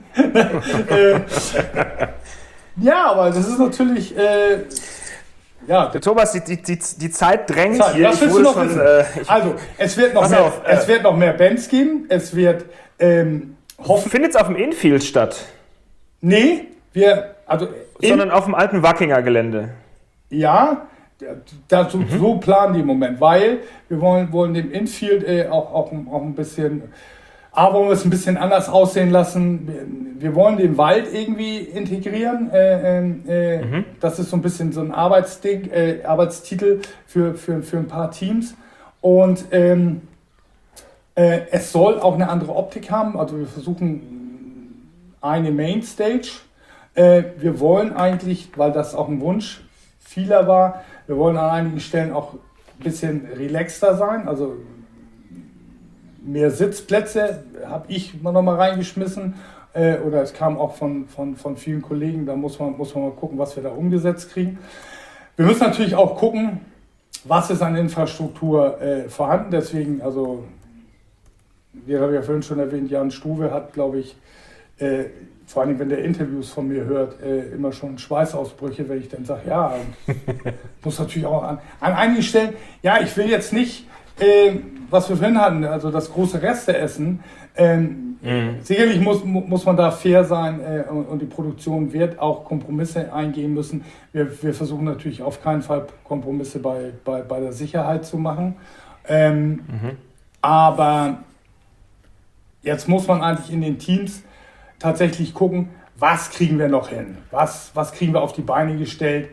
[SPEAKER 3] Ja, aber das ist natürlich...
[SPEAKER 2] Thomas, die Zeit drängt hier.
[SPEAKER 3] Was willst du noch wissen? Also, es wird noch mehr Bands geben. Es wird
[SPEAKER 2] findet es auf dem Infield statt?
[SPEAKER 3] Nee,
[SPEAKER 2] sondern auf dem alten Wackinger Gelände.
[SPEAKER 3] Ja, so planen die im Moment, weil wir wollen dem Infield auch ein bisschen... Aber wollen wir es ein bisschen anders aussehen lassen. Wir wollen den Wald irgendwie integrieren. Das ist so ein bisschen so ein Arbeitstitel für ein paar Teams. Und es soll auch eine andere Optik haben. Also wir versuchen eine Mainstage. Wir wollen eigentlich, weil das auch ein Wunsch vieler war, wir wollen an einigen Stellen auch ein bisschen relaxter sein. Also mehr Sitzplätze habe ich noch mal reingeschmissen. oder es kam auch von vielen Kollegen, da muss man mal gucken, was wir da umgesetzt kriegen. Wir müssen natürlich auch gucken, was ist an Infrastruktur vorhanden. Deswegen, also, wir haben ja vorhin schon erwähnt, Jan Struve hat, glaube ich, vor allem wenn der Interviews von mir hört, immer schon Schweißausbrüche, wenn ich dann sage, ja, muss natürlich auch an einigen Stellen, ja, ich will jetzt nicht, was wir vorhin hatten, also das große Resteessen, sicherlich muss man da fair sein und die Produktion wird auch Kompromisse eingehen müssen. Wir versuchen natürlich auf keinen Fall Kompromisse bei der Sicherheit zu machen, aber jetzt muss man eigentlich in den Teams tatsächlich gucken, was kriegen wir noch hin, was kriegen wir auf die Beine gestellt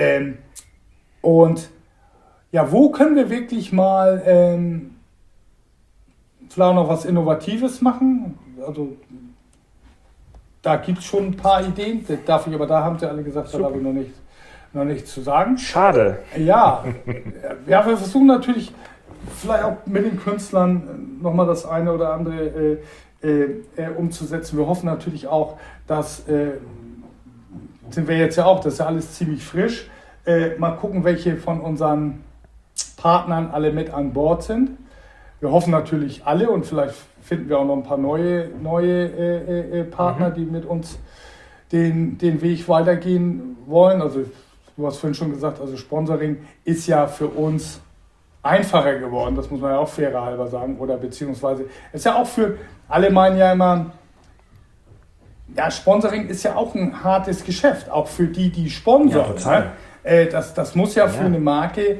[SPEAKER 3] und ja, wo können wir wirklich mal vielleicht noch was Innovatives machen? Also da gibt es schon ein paar Ideen, da haben sie alle gesagt, da habe ich noch nichts zu sagen.
[SPEAKER 2] Schade.
[SPEAKER 3] Ja, wir versuchen natürlich vielleicht auch mit den Künstlern nochmal das eine oder andere umzusetzen. Wir hoffen natürlich auch, dass, sind wir jetzt ja auch, das ist ja alles ziemlich frisch, mal gucken, welche von unseren Partnern alle mit an Bord sind. Wir hoffen natürlich alle und vielleicht finden wir auch noch ein paar neue Partner, die mit uns den Weg weitergehen wollen. Also du hast vorhin schon gesagt, also Sponsoring ist ja für uns einfacher geworden, das muss man ja auch fairer halber sagen, oder beziehungsweise ist ja auch für, alle meinen ja immer, ja, Sponsoring ist ja auch ein hartes Geschäft, auch für die sponsern. Ja, das muss ja für eine Marke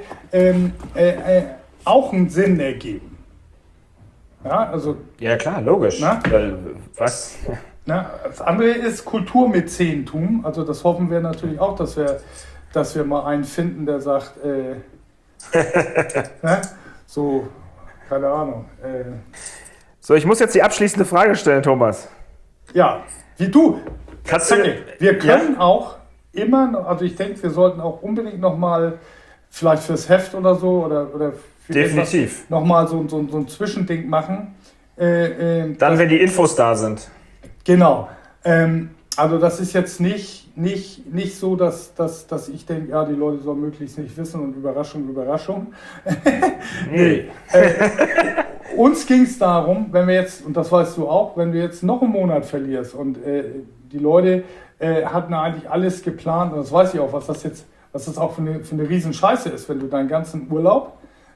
[SPEAKER 3] auch einen Sinn ergeben. Ja, also,
[SPEAKER 2] ja klar, logisch.
[SPEAKER 3] Na?
[SPEAKER 2] Was?
[SPEAKER 3] Na, das andere ist Kulturmäzentum, also das hoffen wir natürlich auch, dass wir mal einen finden, der sagt, so, keine Ahnung.
[SPEAKER 2] So, ich muss jetzt die abschließende Frage stellen, Thomas.
[SPEAKER 3] Ja, wie du. Wir können
[SPEAKER 2] ja?
[SPEAKER 3] auch immer, also ich denke, wir sollten auch unbedingt nochmal, vielleicht fürs Heft oder so, oder für
[SPEAKER 2] definitiv
[SPEAKER 3] nochmal so ein Zwischending machen.
[SPEAKER 2] Dann, wenn die Infos da sind.
[SPEAKER 3] Genau. Also das ist jetzt nicht so, dass ich denke, ja, die Leute sollen möglichst nicht wissen und Überraschung. Nee. Uns ging es darum, wenn wir jetzt, und das weißt du auch, wenn du jetzt noch einen Monat verlierst und die Leute hatten eigentlich alles geplant, und das weiß ich auch, was das auch für eine Riesenscheiße ist, wenn du deinen ganzen Urlaub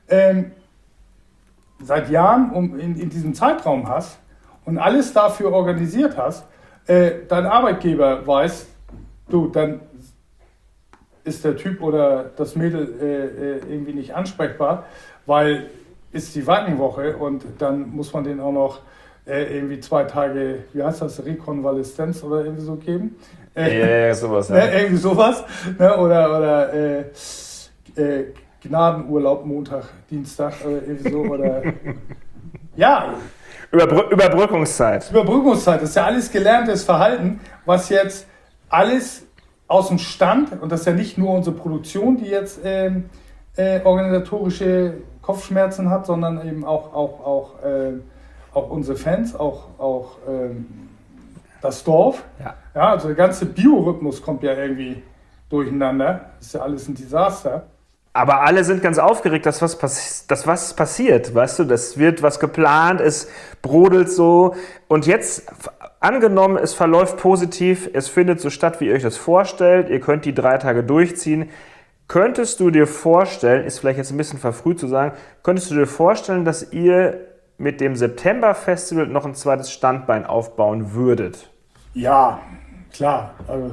[SPEAKER 3] seit Jahren in diesem Zeitraum hast und alles dafür organisiert hast, dein Arbeitgeber weiß, du, dann ist der Typ oder das Mädel irgendwie nicht ansprechbar, weil ist die Wackenwoche und dann muss man denen auch noch irgendwie 2 Tage, wie heißt das, Rekonvaleszenz oder irgendwie so geben.
[SPEAKER 2] Ja, sowas. Ja.
[SPEAKER 3] Irgendwie sowas. Ne? Oder Gnadenurlaub, Montag, Dienstag oder irgendwie so. Oder ja.
[SPEAKER 2] Überbrückungszeit.
[SPEAKER 3] Überbrückungszeit, das ist ja alles gelerntes Verhalten, was jetzt alles aus dem Stand, und das ist ja nicht nur unsere Produktion, die jetzt organisatorische Kopfschmerzen hat, sondern eben auch unsere Fans, auch das Dorf. Ja, also der ganze Biorhythmus kommt ja irgendwie durcheinander. Das ist ja alles ein Desaster.
[SPEAKER 2] Aber alle sind ganz aufgeregt, dass was passiert, weißt du, das wird was geplant, es brodelt so und jetzt, angenommen, es verläuft positiv, es findet so statt, wie ihr euch das vorstellt, ihr könnt die 3 Tage durchziehen, könntest du dir vorstellen, ist vielleicht jetzt ein bisschen verfrüht zu sagen, könntest du dir vorstellen, dass ihr mit dem September-Festival noch ein zweites Standbein aufbauen würdet?
[SPEAKER 3] Ja, klar, also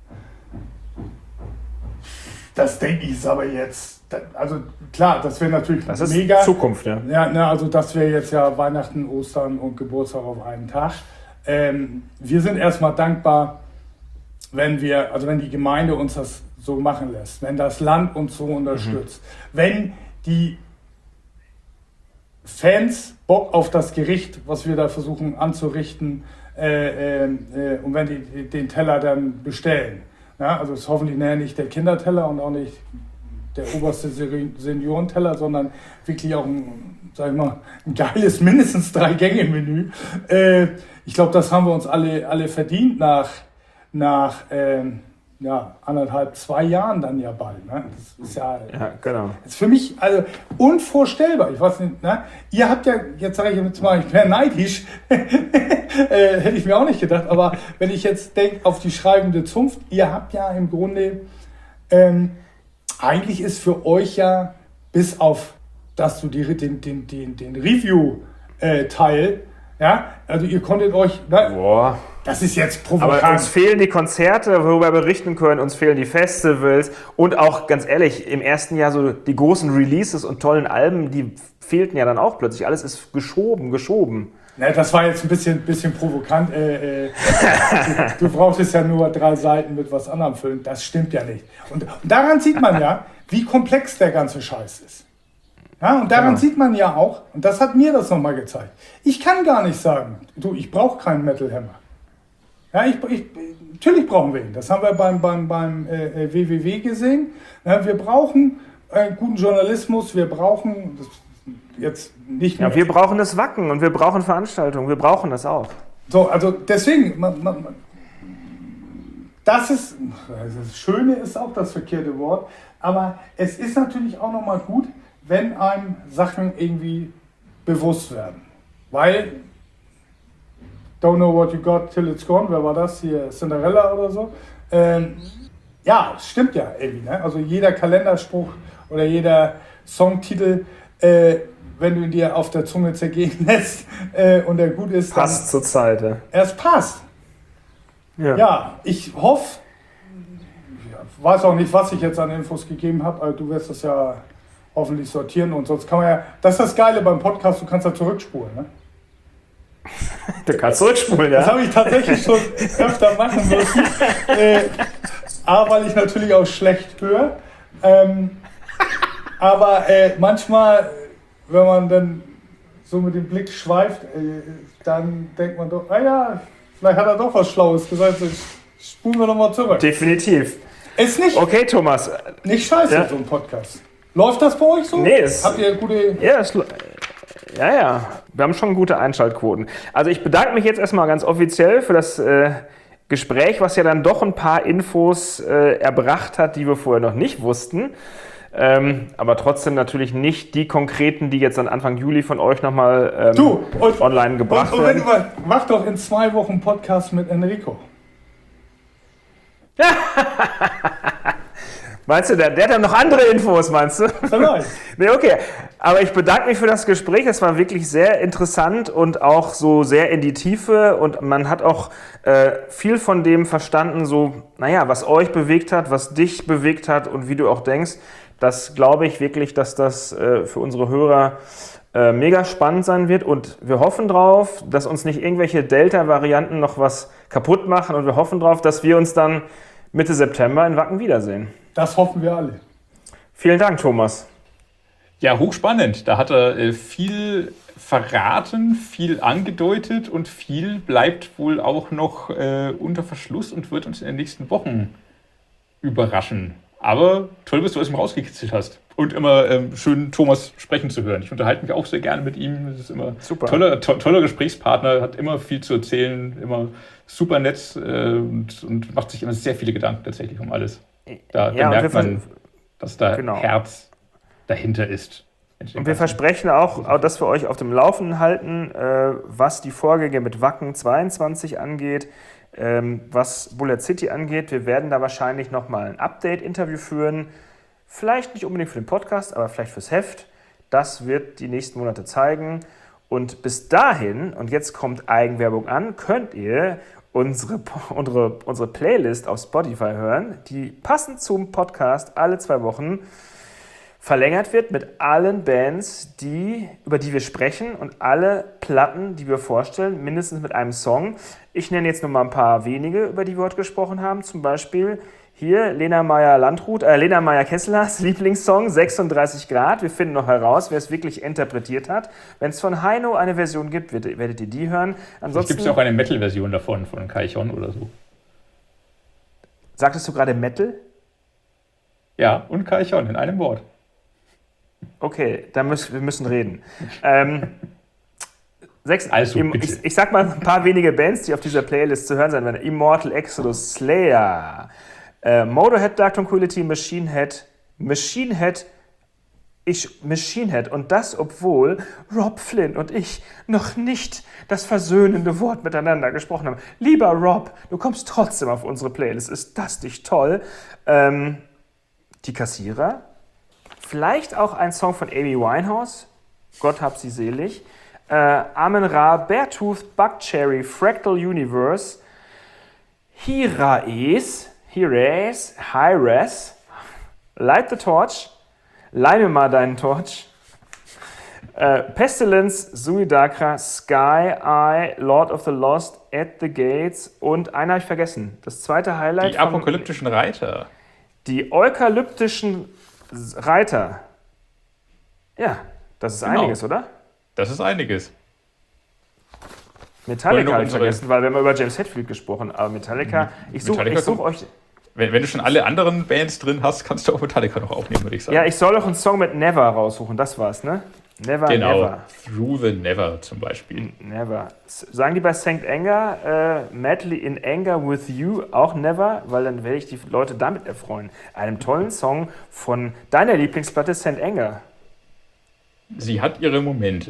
[SPEAKER 3] das denke ich ist aber jetzt, also klar, das wäre natürlich
[SPEAKER 2] das ist
[SPEAKER 3] mega.
[SPEAKER 2] Zukunft, ja.
[SPEAKER 3] Ja, ne, also das wäre jetzt ja Weihnachten, Ostern und Geburtstag auf einen Tag. Wir sind erstmal dankbar, wenn die Gemeinde uns das so machen lässt, wenn das Land uns so unterstützt, wenn die Fans Bock auf das Gericht, was wir da versuchen anzurichten, und wenn die den Teller dann bestellen. Ja, also es ist hoffentlich nicht der Kinderteller und auch nicht der oberste Seniorenteller, sondern wirklich auch ein sag ich mal, ein geiles, mindestens 3-Gänge-Menü. Ich glaube, das haben wir uns alle verdient nach 2 Jahren dann ja bald. Ne? Das ist ja
[SPEAKER 2] genau.
[SPEAKER 3] Das ist für mich also unvorstellbar. Ich weiß nicht, ne? Ihr habt ja, jetzt sage ich jetzt mal, ich wäre neidisch, hätte ich mir auch nicht gedacht, aber wenn ich jetzt denke auf die schreibende Zunft, ihr habt ja im Grunde, eigentlich ist für euch ja, bis auf, dass du den Review-Teil, ja, also ihr konntet euch, ne?
[SPEAKER 2] Boah.
[SPEAKER 3] Das ist jetzt provokant.
[SPEAKER 2] Aber uns fehlen die Konzerte, worüber wir berichten können, uns fehlen die Festivals und auch, ganz ehrlich, im ersten Jahr so die großen Releases und tollen Alben, die fehlten ja dann auch plötzlich. Alles ist geschoben.
[SPEAKER 3] Ja, das war jetzt ein bisschen provokant. Du brauchtest ja nur 3 Seiten mit was anderem füllen. Das stimmt ja nicht. Und daran sieht man ja, wie komplex der ganze Scheiß ist. Ja, und daran sieht man ja auch, und das hat mir das nochmal gezeigt, ich kann gar nicht sagen, ich brauche keinen Metal Hammer. Ja, natürlich brauchen wir ihn. Das haben wir beim WWW gesehen. Ja, wir brauchen guten Journalismus. Wir brauchen jetzt nicht mehr.
[SPEAKER 2] Ja, wir brauchen das Wacken und wir brauchen Veranstaltungen. Wir brauchen das auch.
[SPEAKER 3] So, also deswegen, das Schöne ist auch das verkehrte Wort. Aber es ist natürlich auch nochmal gut, wenn einem Sachen irgendwie bewusst werden. Weil Don't know what you got till it's gone. Wer war das hier? Cinderella oder so? Ja, es stimmt ja irgendwie. Ne? Also jeder Kalenderspruch oder jeder Songtitel, wenn du ihn dir auf der Zunge zergehen lässt und er gut ist,
[SPEAKER 2] passt zur Zeit. Ja.
[SPEAKER 3] Es passt. Ja, ich hoffe, ich weiß auch nicht, was ich jetzt an Infos gegeben habe, aber du wirst das ja hoffentlich sortieren und sonst kann man ja, das ist das Geile beim Podcast, du kannst ja zurückspulen, ne?
[SPEAKER 2] Du kannst zurückspulen, ja.
[SPEAKER 3] Das habe ich tatsächlich schon öfter machen müssen. Weil ich natürlich auch schlecht höre. Aber manchmal, wenn man dann so mit dem Blick schweift, dann denkt man doch, vielleicht hat er doch was Schlaues gesagt. Spulen wir nochmal zurück.
[SPEAKER 2] Definitiv.
[SPEAKER 3] Ist nicht,
[SPEAKER 2] okay, Thomas.
[SPEAKER 3] Nicht scheiße, so ein Podcast. Läuft das bei euch so?
[SPEAKER 2] Nee,
[SPEAKER 3] habt ihr gute...
[SPEAKER 2] Ja. Wir haben schon gute Einschaltquoten. Also ich bedanke mich jetzt erstmal ganz offiziell für das Gespräch, was ja dann doch ein paar Infos erbracht hat, die wir vorher noch nicht wussten. Aber trotzdem natürlich nicht die konkreten, die jetzt dann Anfang Juli von euch nochmal online gebracht werden.
[SPEAKER 3] Mach doch in 2 Wochen Podcast mit Enrico.
[SPEAKER 2] Meinst du, der hat dann noch andere Infos, meinst du?
[SPEAKER 3] Vielleicht.
[SPEAKER 2] Nee, okay. Aber ich bedanke mich für das Gespräch. Es war wirklich sehr interessant und auch so sehr in die Tiefe. Und man hat auch viel von dem verstanden, so, was euch bewegt hat, was dich bewegt hat und wie du auch denkst. Das glaube ich wirklich, dass das für unsere Hörer mega spannend sein wird. Und wir hoffen drauf, dass uns nicht irgendwelche Delta-Varianten noch was kaputt machen. Und wir hoffen drauf, dass wir uns dann Mitte September in Wacken wiedersehen.
[SPEAKER 3] Das hoffen wir alle.
[SPEAKER 2] Vielen Dank, Thomas.
[SPEAKER 1] Ja, hochspannend. Da hat er viel verraten, viel angedeutet und viel bleibt wohl auch noch unter Verschluss und wird uns in den nächsten Wochen überraschen. Aber toll, dass du es ihm rausgekitzelt hast. Und immer schön Thomas sprechen zu hören. Ich unterhalte mich auch sehr gerne mit ihm. Das ist immer super. Toller Gesprächspartner, hat immer viel zu erzählen, immer super nett und macht sich immer sehr viele Gedanken tatsächlich um alles. Da merkt man, dass da Herz dahinter ist.
[SPEAKER 2] Und wir versprechen auch, dass wir euch auf dem Laufenden halten, was die Vorgänge mit Wacken 22 angeht, was Bullet City angeht. Wir werden da wahrscheinlich nochmal ein Update-Interview führen. Vielleicht nicht unbedingt für den Podcast, aber vielleicht fürs Heft. Das wird die nächsten Monate zeigen. Und bis dahin, und jetzt kommt Eigenwerbung an, könnt ihr unsere Playlist auf Spotify hören, die passend zum Podcast alle 2 Wochen verlängert wird mit allen Bands, über die wir sprechen und alle Platten, die wir vorstellen, mindestens mit einem Song. Ich nenne jetzt nur mal ein paar wenige, über die wir heute gesprochen haben. Zum Beispiel hier Lena Meyer-Kesslers Lieblingssong 36 Grad. Wir finden noch heraus, wer es wirklich interpretiert hat. Wenn es von Heino eine Version gibt, werdet ihr die hören.
[SPEAKER 1] Ansonsten gibt es ja auch eine Metal-Version davon, von Kaichon oder so.
[SPEAKER 2] Sagtest du gerade Metal?
[SPEAKER 1] Ja, und Kaichon in einem Wort.
[SPEAKER 2] Okay, wir müssen reden.
[SPEAKER 1] Also, bitte.
[SPEAKER 2] Ich sag mal ein paar wenige Bands, die auf dieser Playlist zu hören sein werden. Immortal, Exodus, Slayer, Motorhead, Dark Tranquillity, Machine Head. Und das, obwohl Rob Flynn und ich noch nicht das versöhnende Wort miteinander gesprochen haben. Lieber Rob, du kommst trotzdem auf unsere Playlist. Ist das nicht toll? Die Kassierer. Vielleicht auch ein Song von Amy Winehouse. Gott hab sie selig. Amen-Ra, Beartooth, Buckcherry, Fractal Universe, Hires, Light the Torch, Leih mir mal deinen Torch, Pestilence, Suidakra, Sky Eye, Lord of the Lost, At the Gates und einer habe ich vergessen. Das zweite Highlight.
[SPEAKER 1] Die apokalyptischen Reiter.
[SPEAKER 2] Die eukalyptischen Reiter. Ja, das ist einiges, oder?
[SPEAKER 1] Das ist einiges.
[SPEAKER 2] Metallica habe ich vergessen, weil wir haben über James Hetfield gesprochen. Aber Metallica, ich suche euch...
[SPEAKER 1] Wenn du schon alle anderen Bands drin hast, kannst du auch Metallica noch aufnehmen, würde ich sagen.
[SPEAKER 2] Ja, ich soll auch einen Song mit Never raussuchen, das war's, ne? Never.
[SPEAKER 1] Through the Never zum Beispiel.
[SPEAKER 2] Never. Sagen die bei St. Anger, Madly in Anger with You auch Never? Weil dann werde ich die Leute damit erfreuen. Einem tollen Song von deiner Lieblingsplatte St. Anger.
[SPEAKER 1] Sie hat ihre Momente.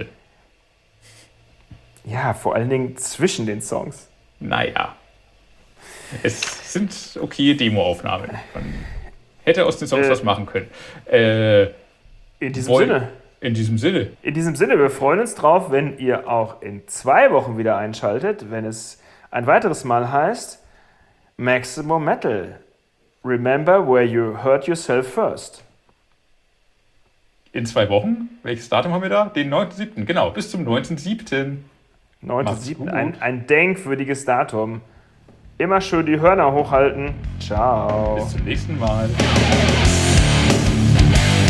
[SPEAKER 2] Ja, vor allen Dingen zwischen den Songs.
[SPEAKER 1] Naja. Es sind okay Demoaufnahmen. Man hätte aus den Songs was machen können.
[SPEAKER 2] In diesem Sinne.
[SPEAKER 1] In diesem Sinne,
[SPEAKER 2] wir freuen uns drauf, wenn ihr auch in 2 Wochen wieder einschaltet, wenn es ein weiteres Mal heißt Maximum Metal. Remember where you hurt yourself first.
[SPEAKER 1] In 2 Wochen? Welches Datum haben wir da? Den 9.7. Genau, bis zum 9.7.
[SPEAKER 2] 9.7. Ein denkwürdiges Datum. Immer schön die Hörner hochhalten. Ciao.
[SPEAKER 1] Bis zum nächsten Mal.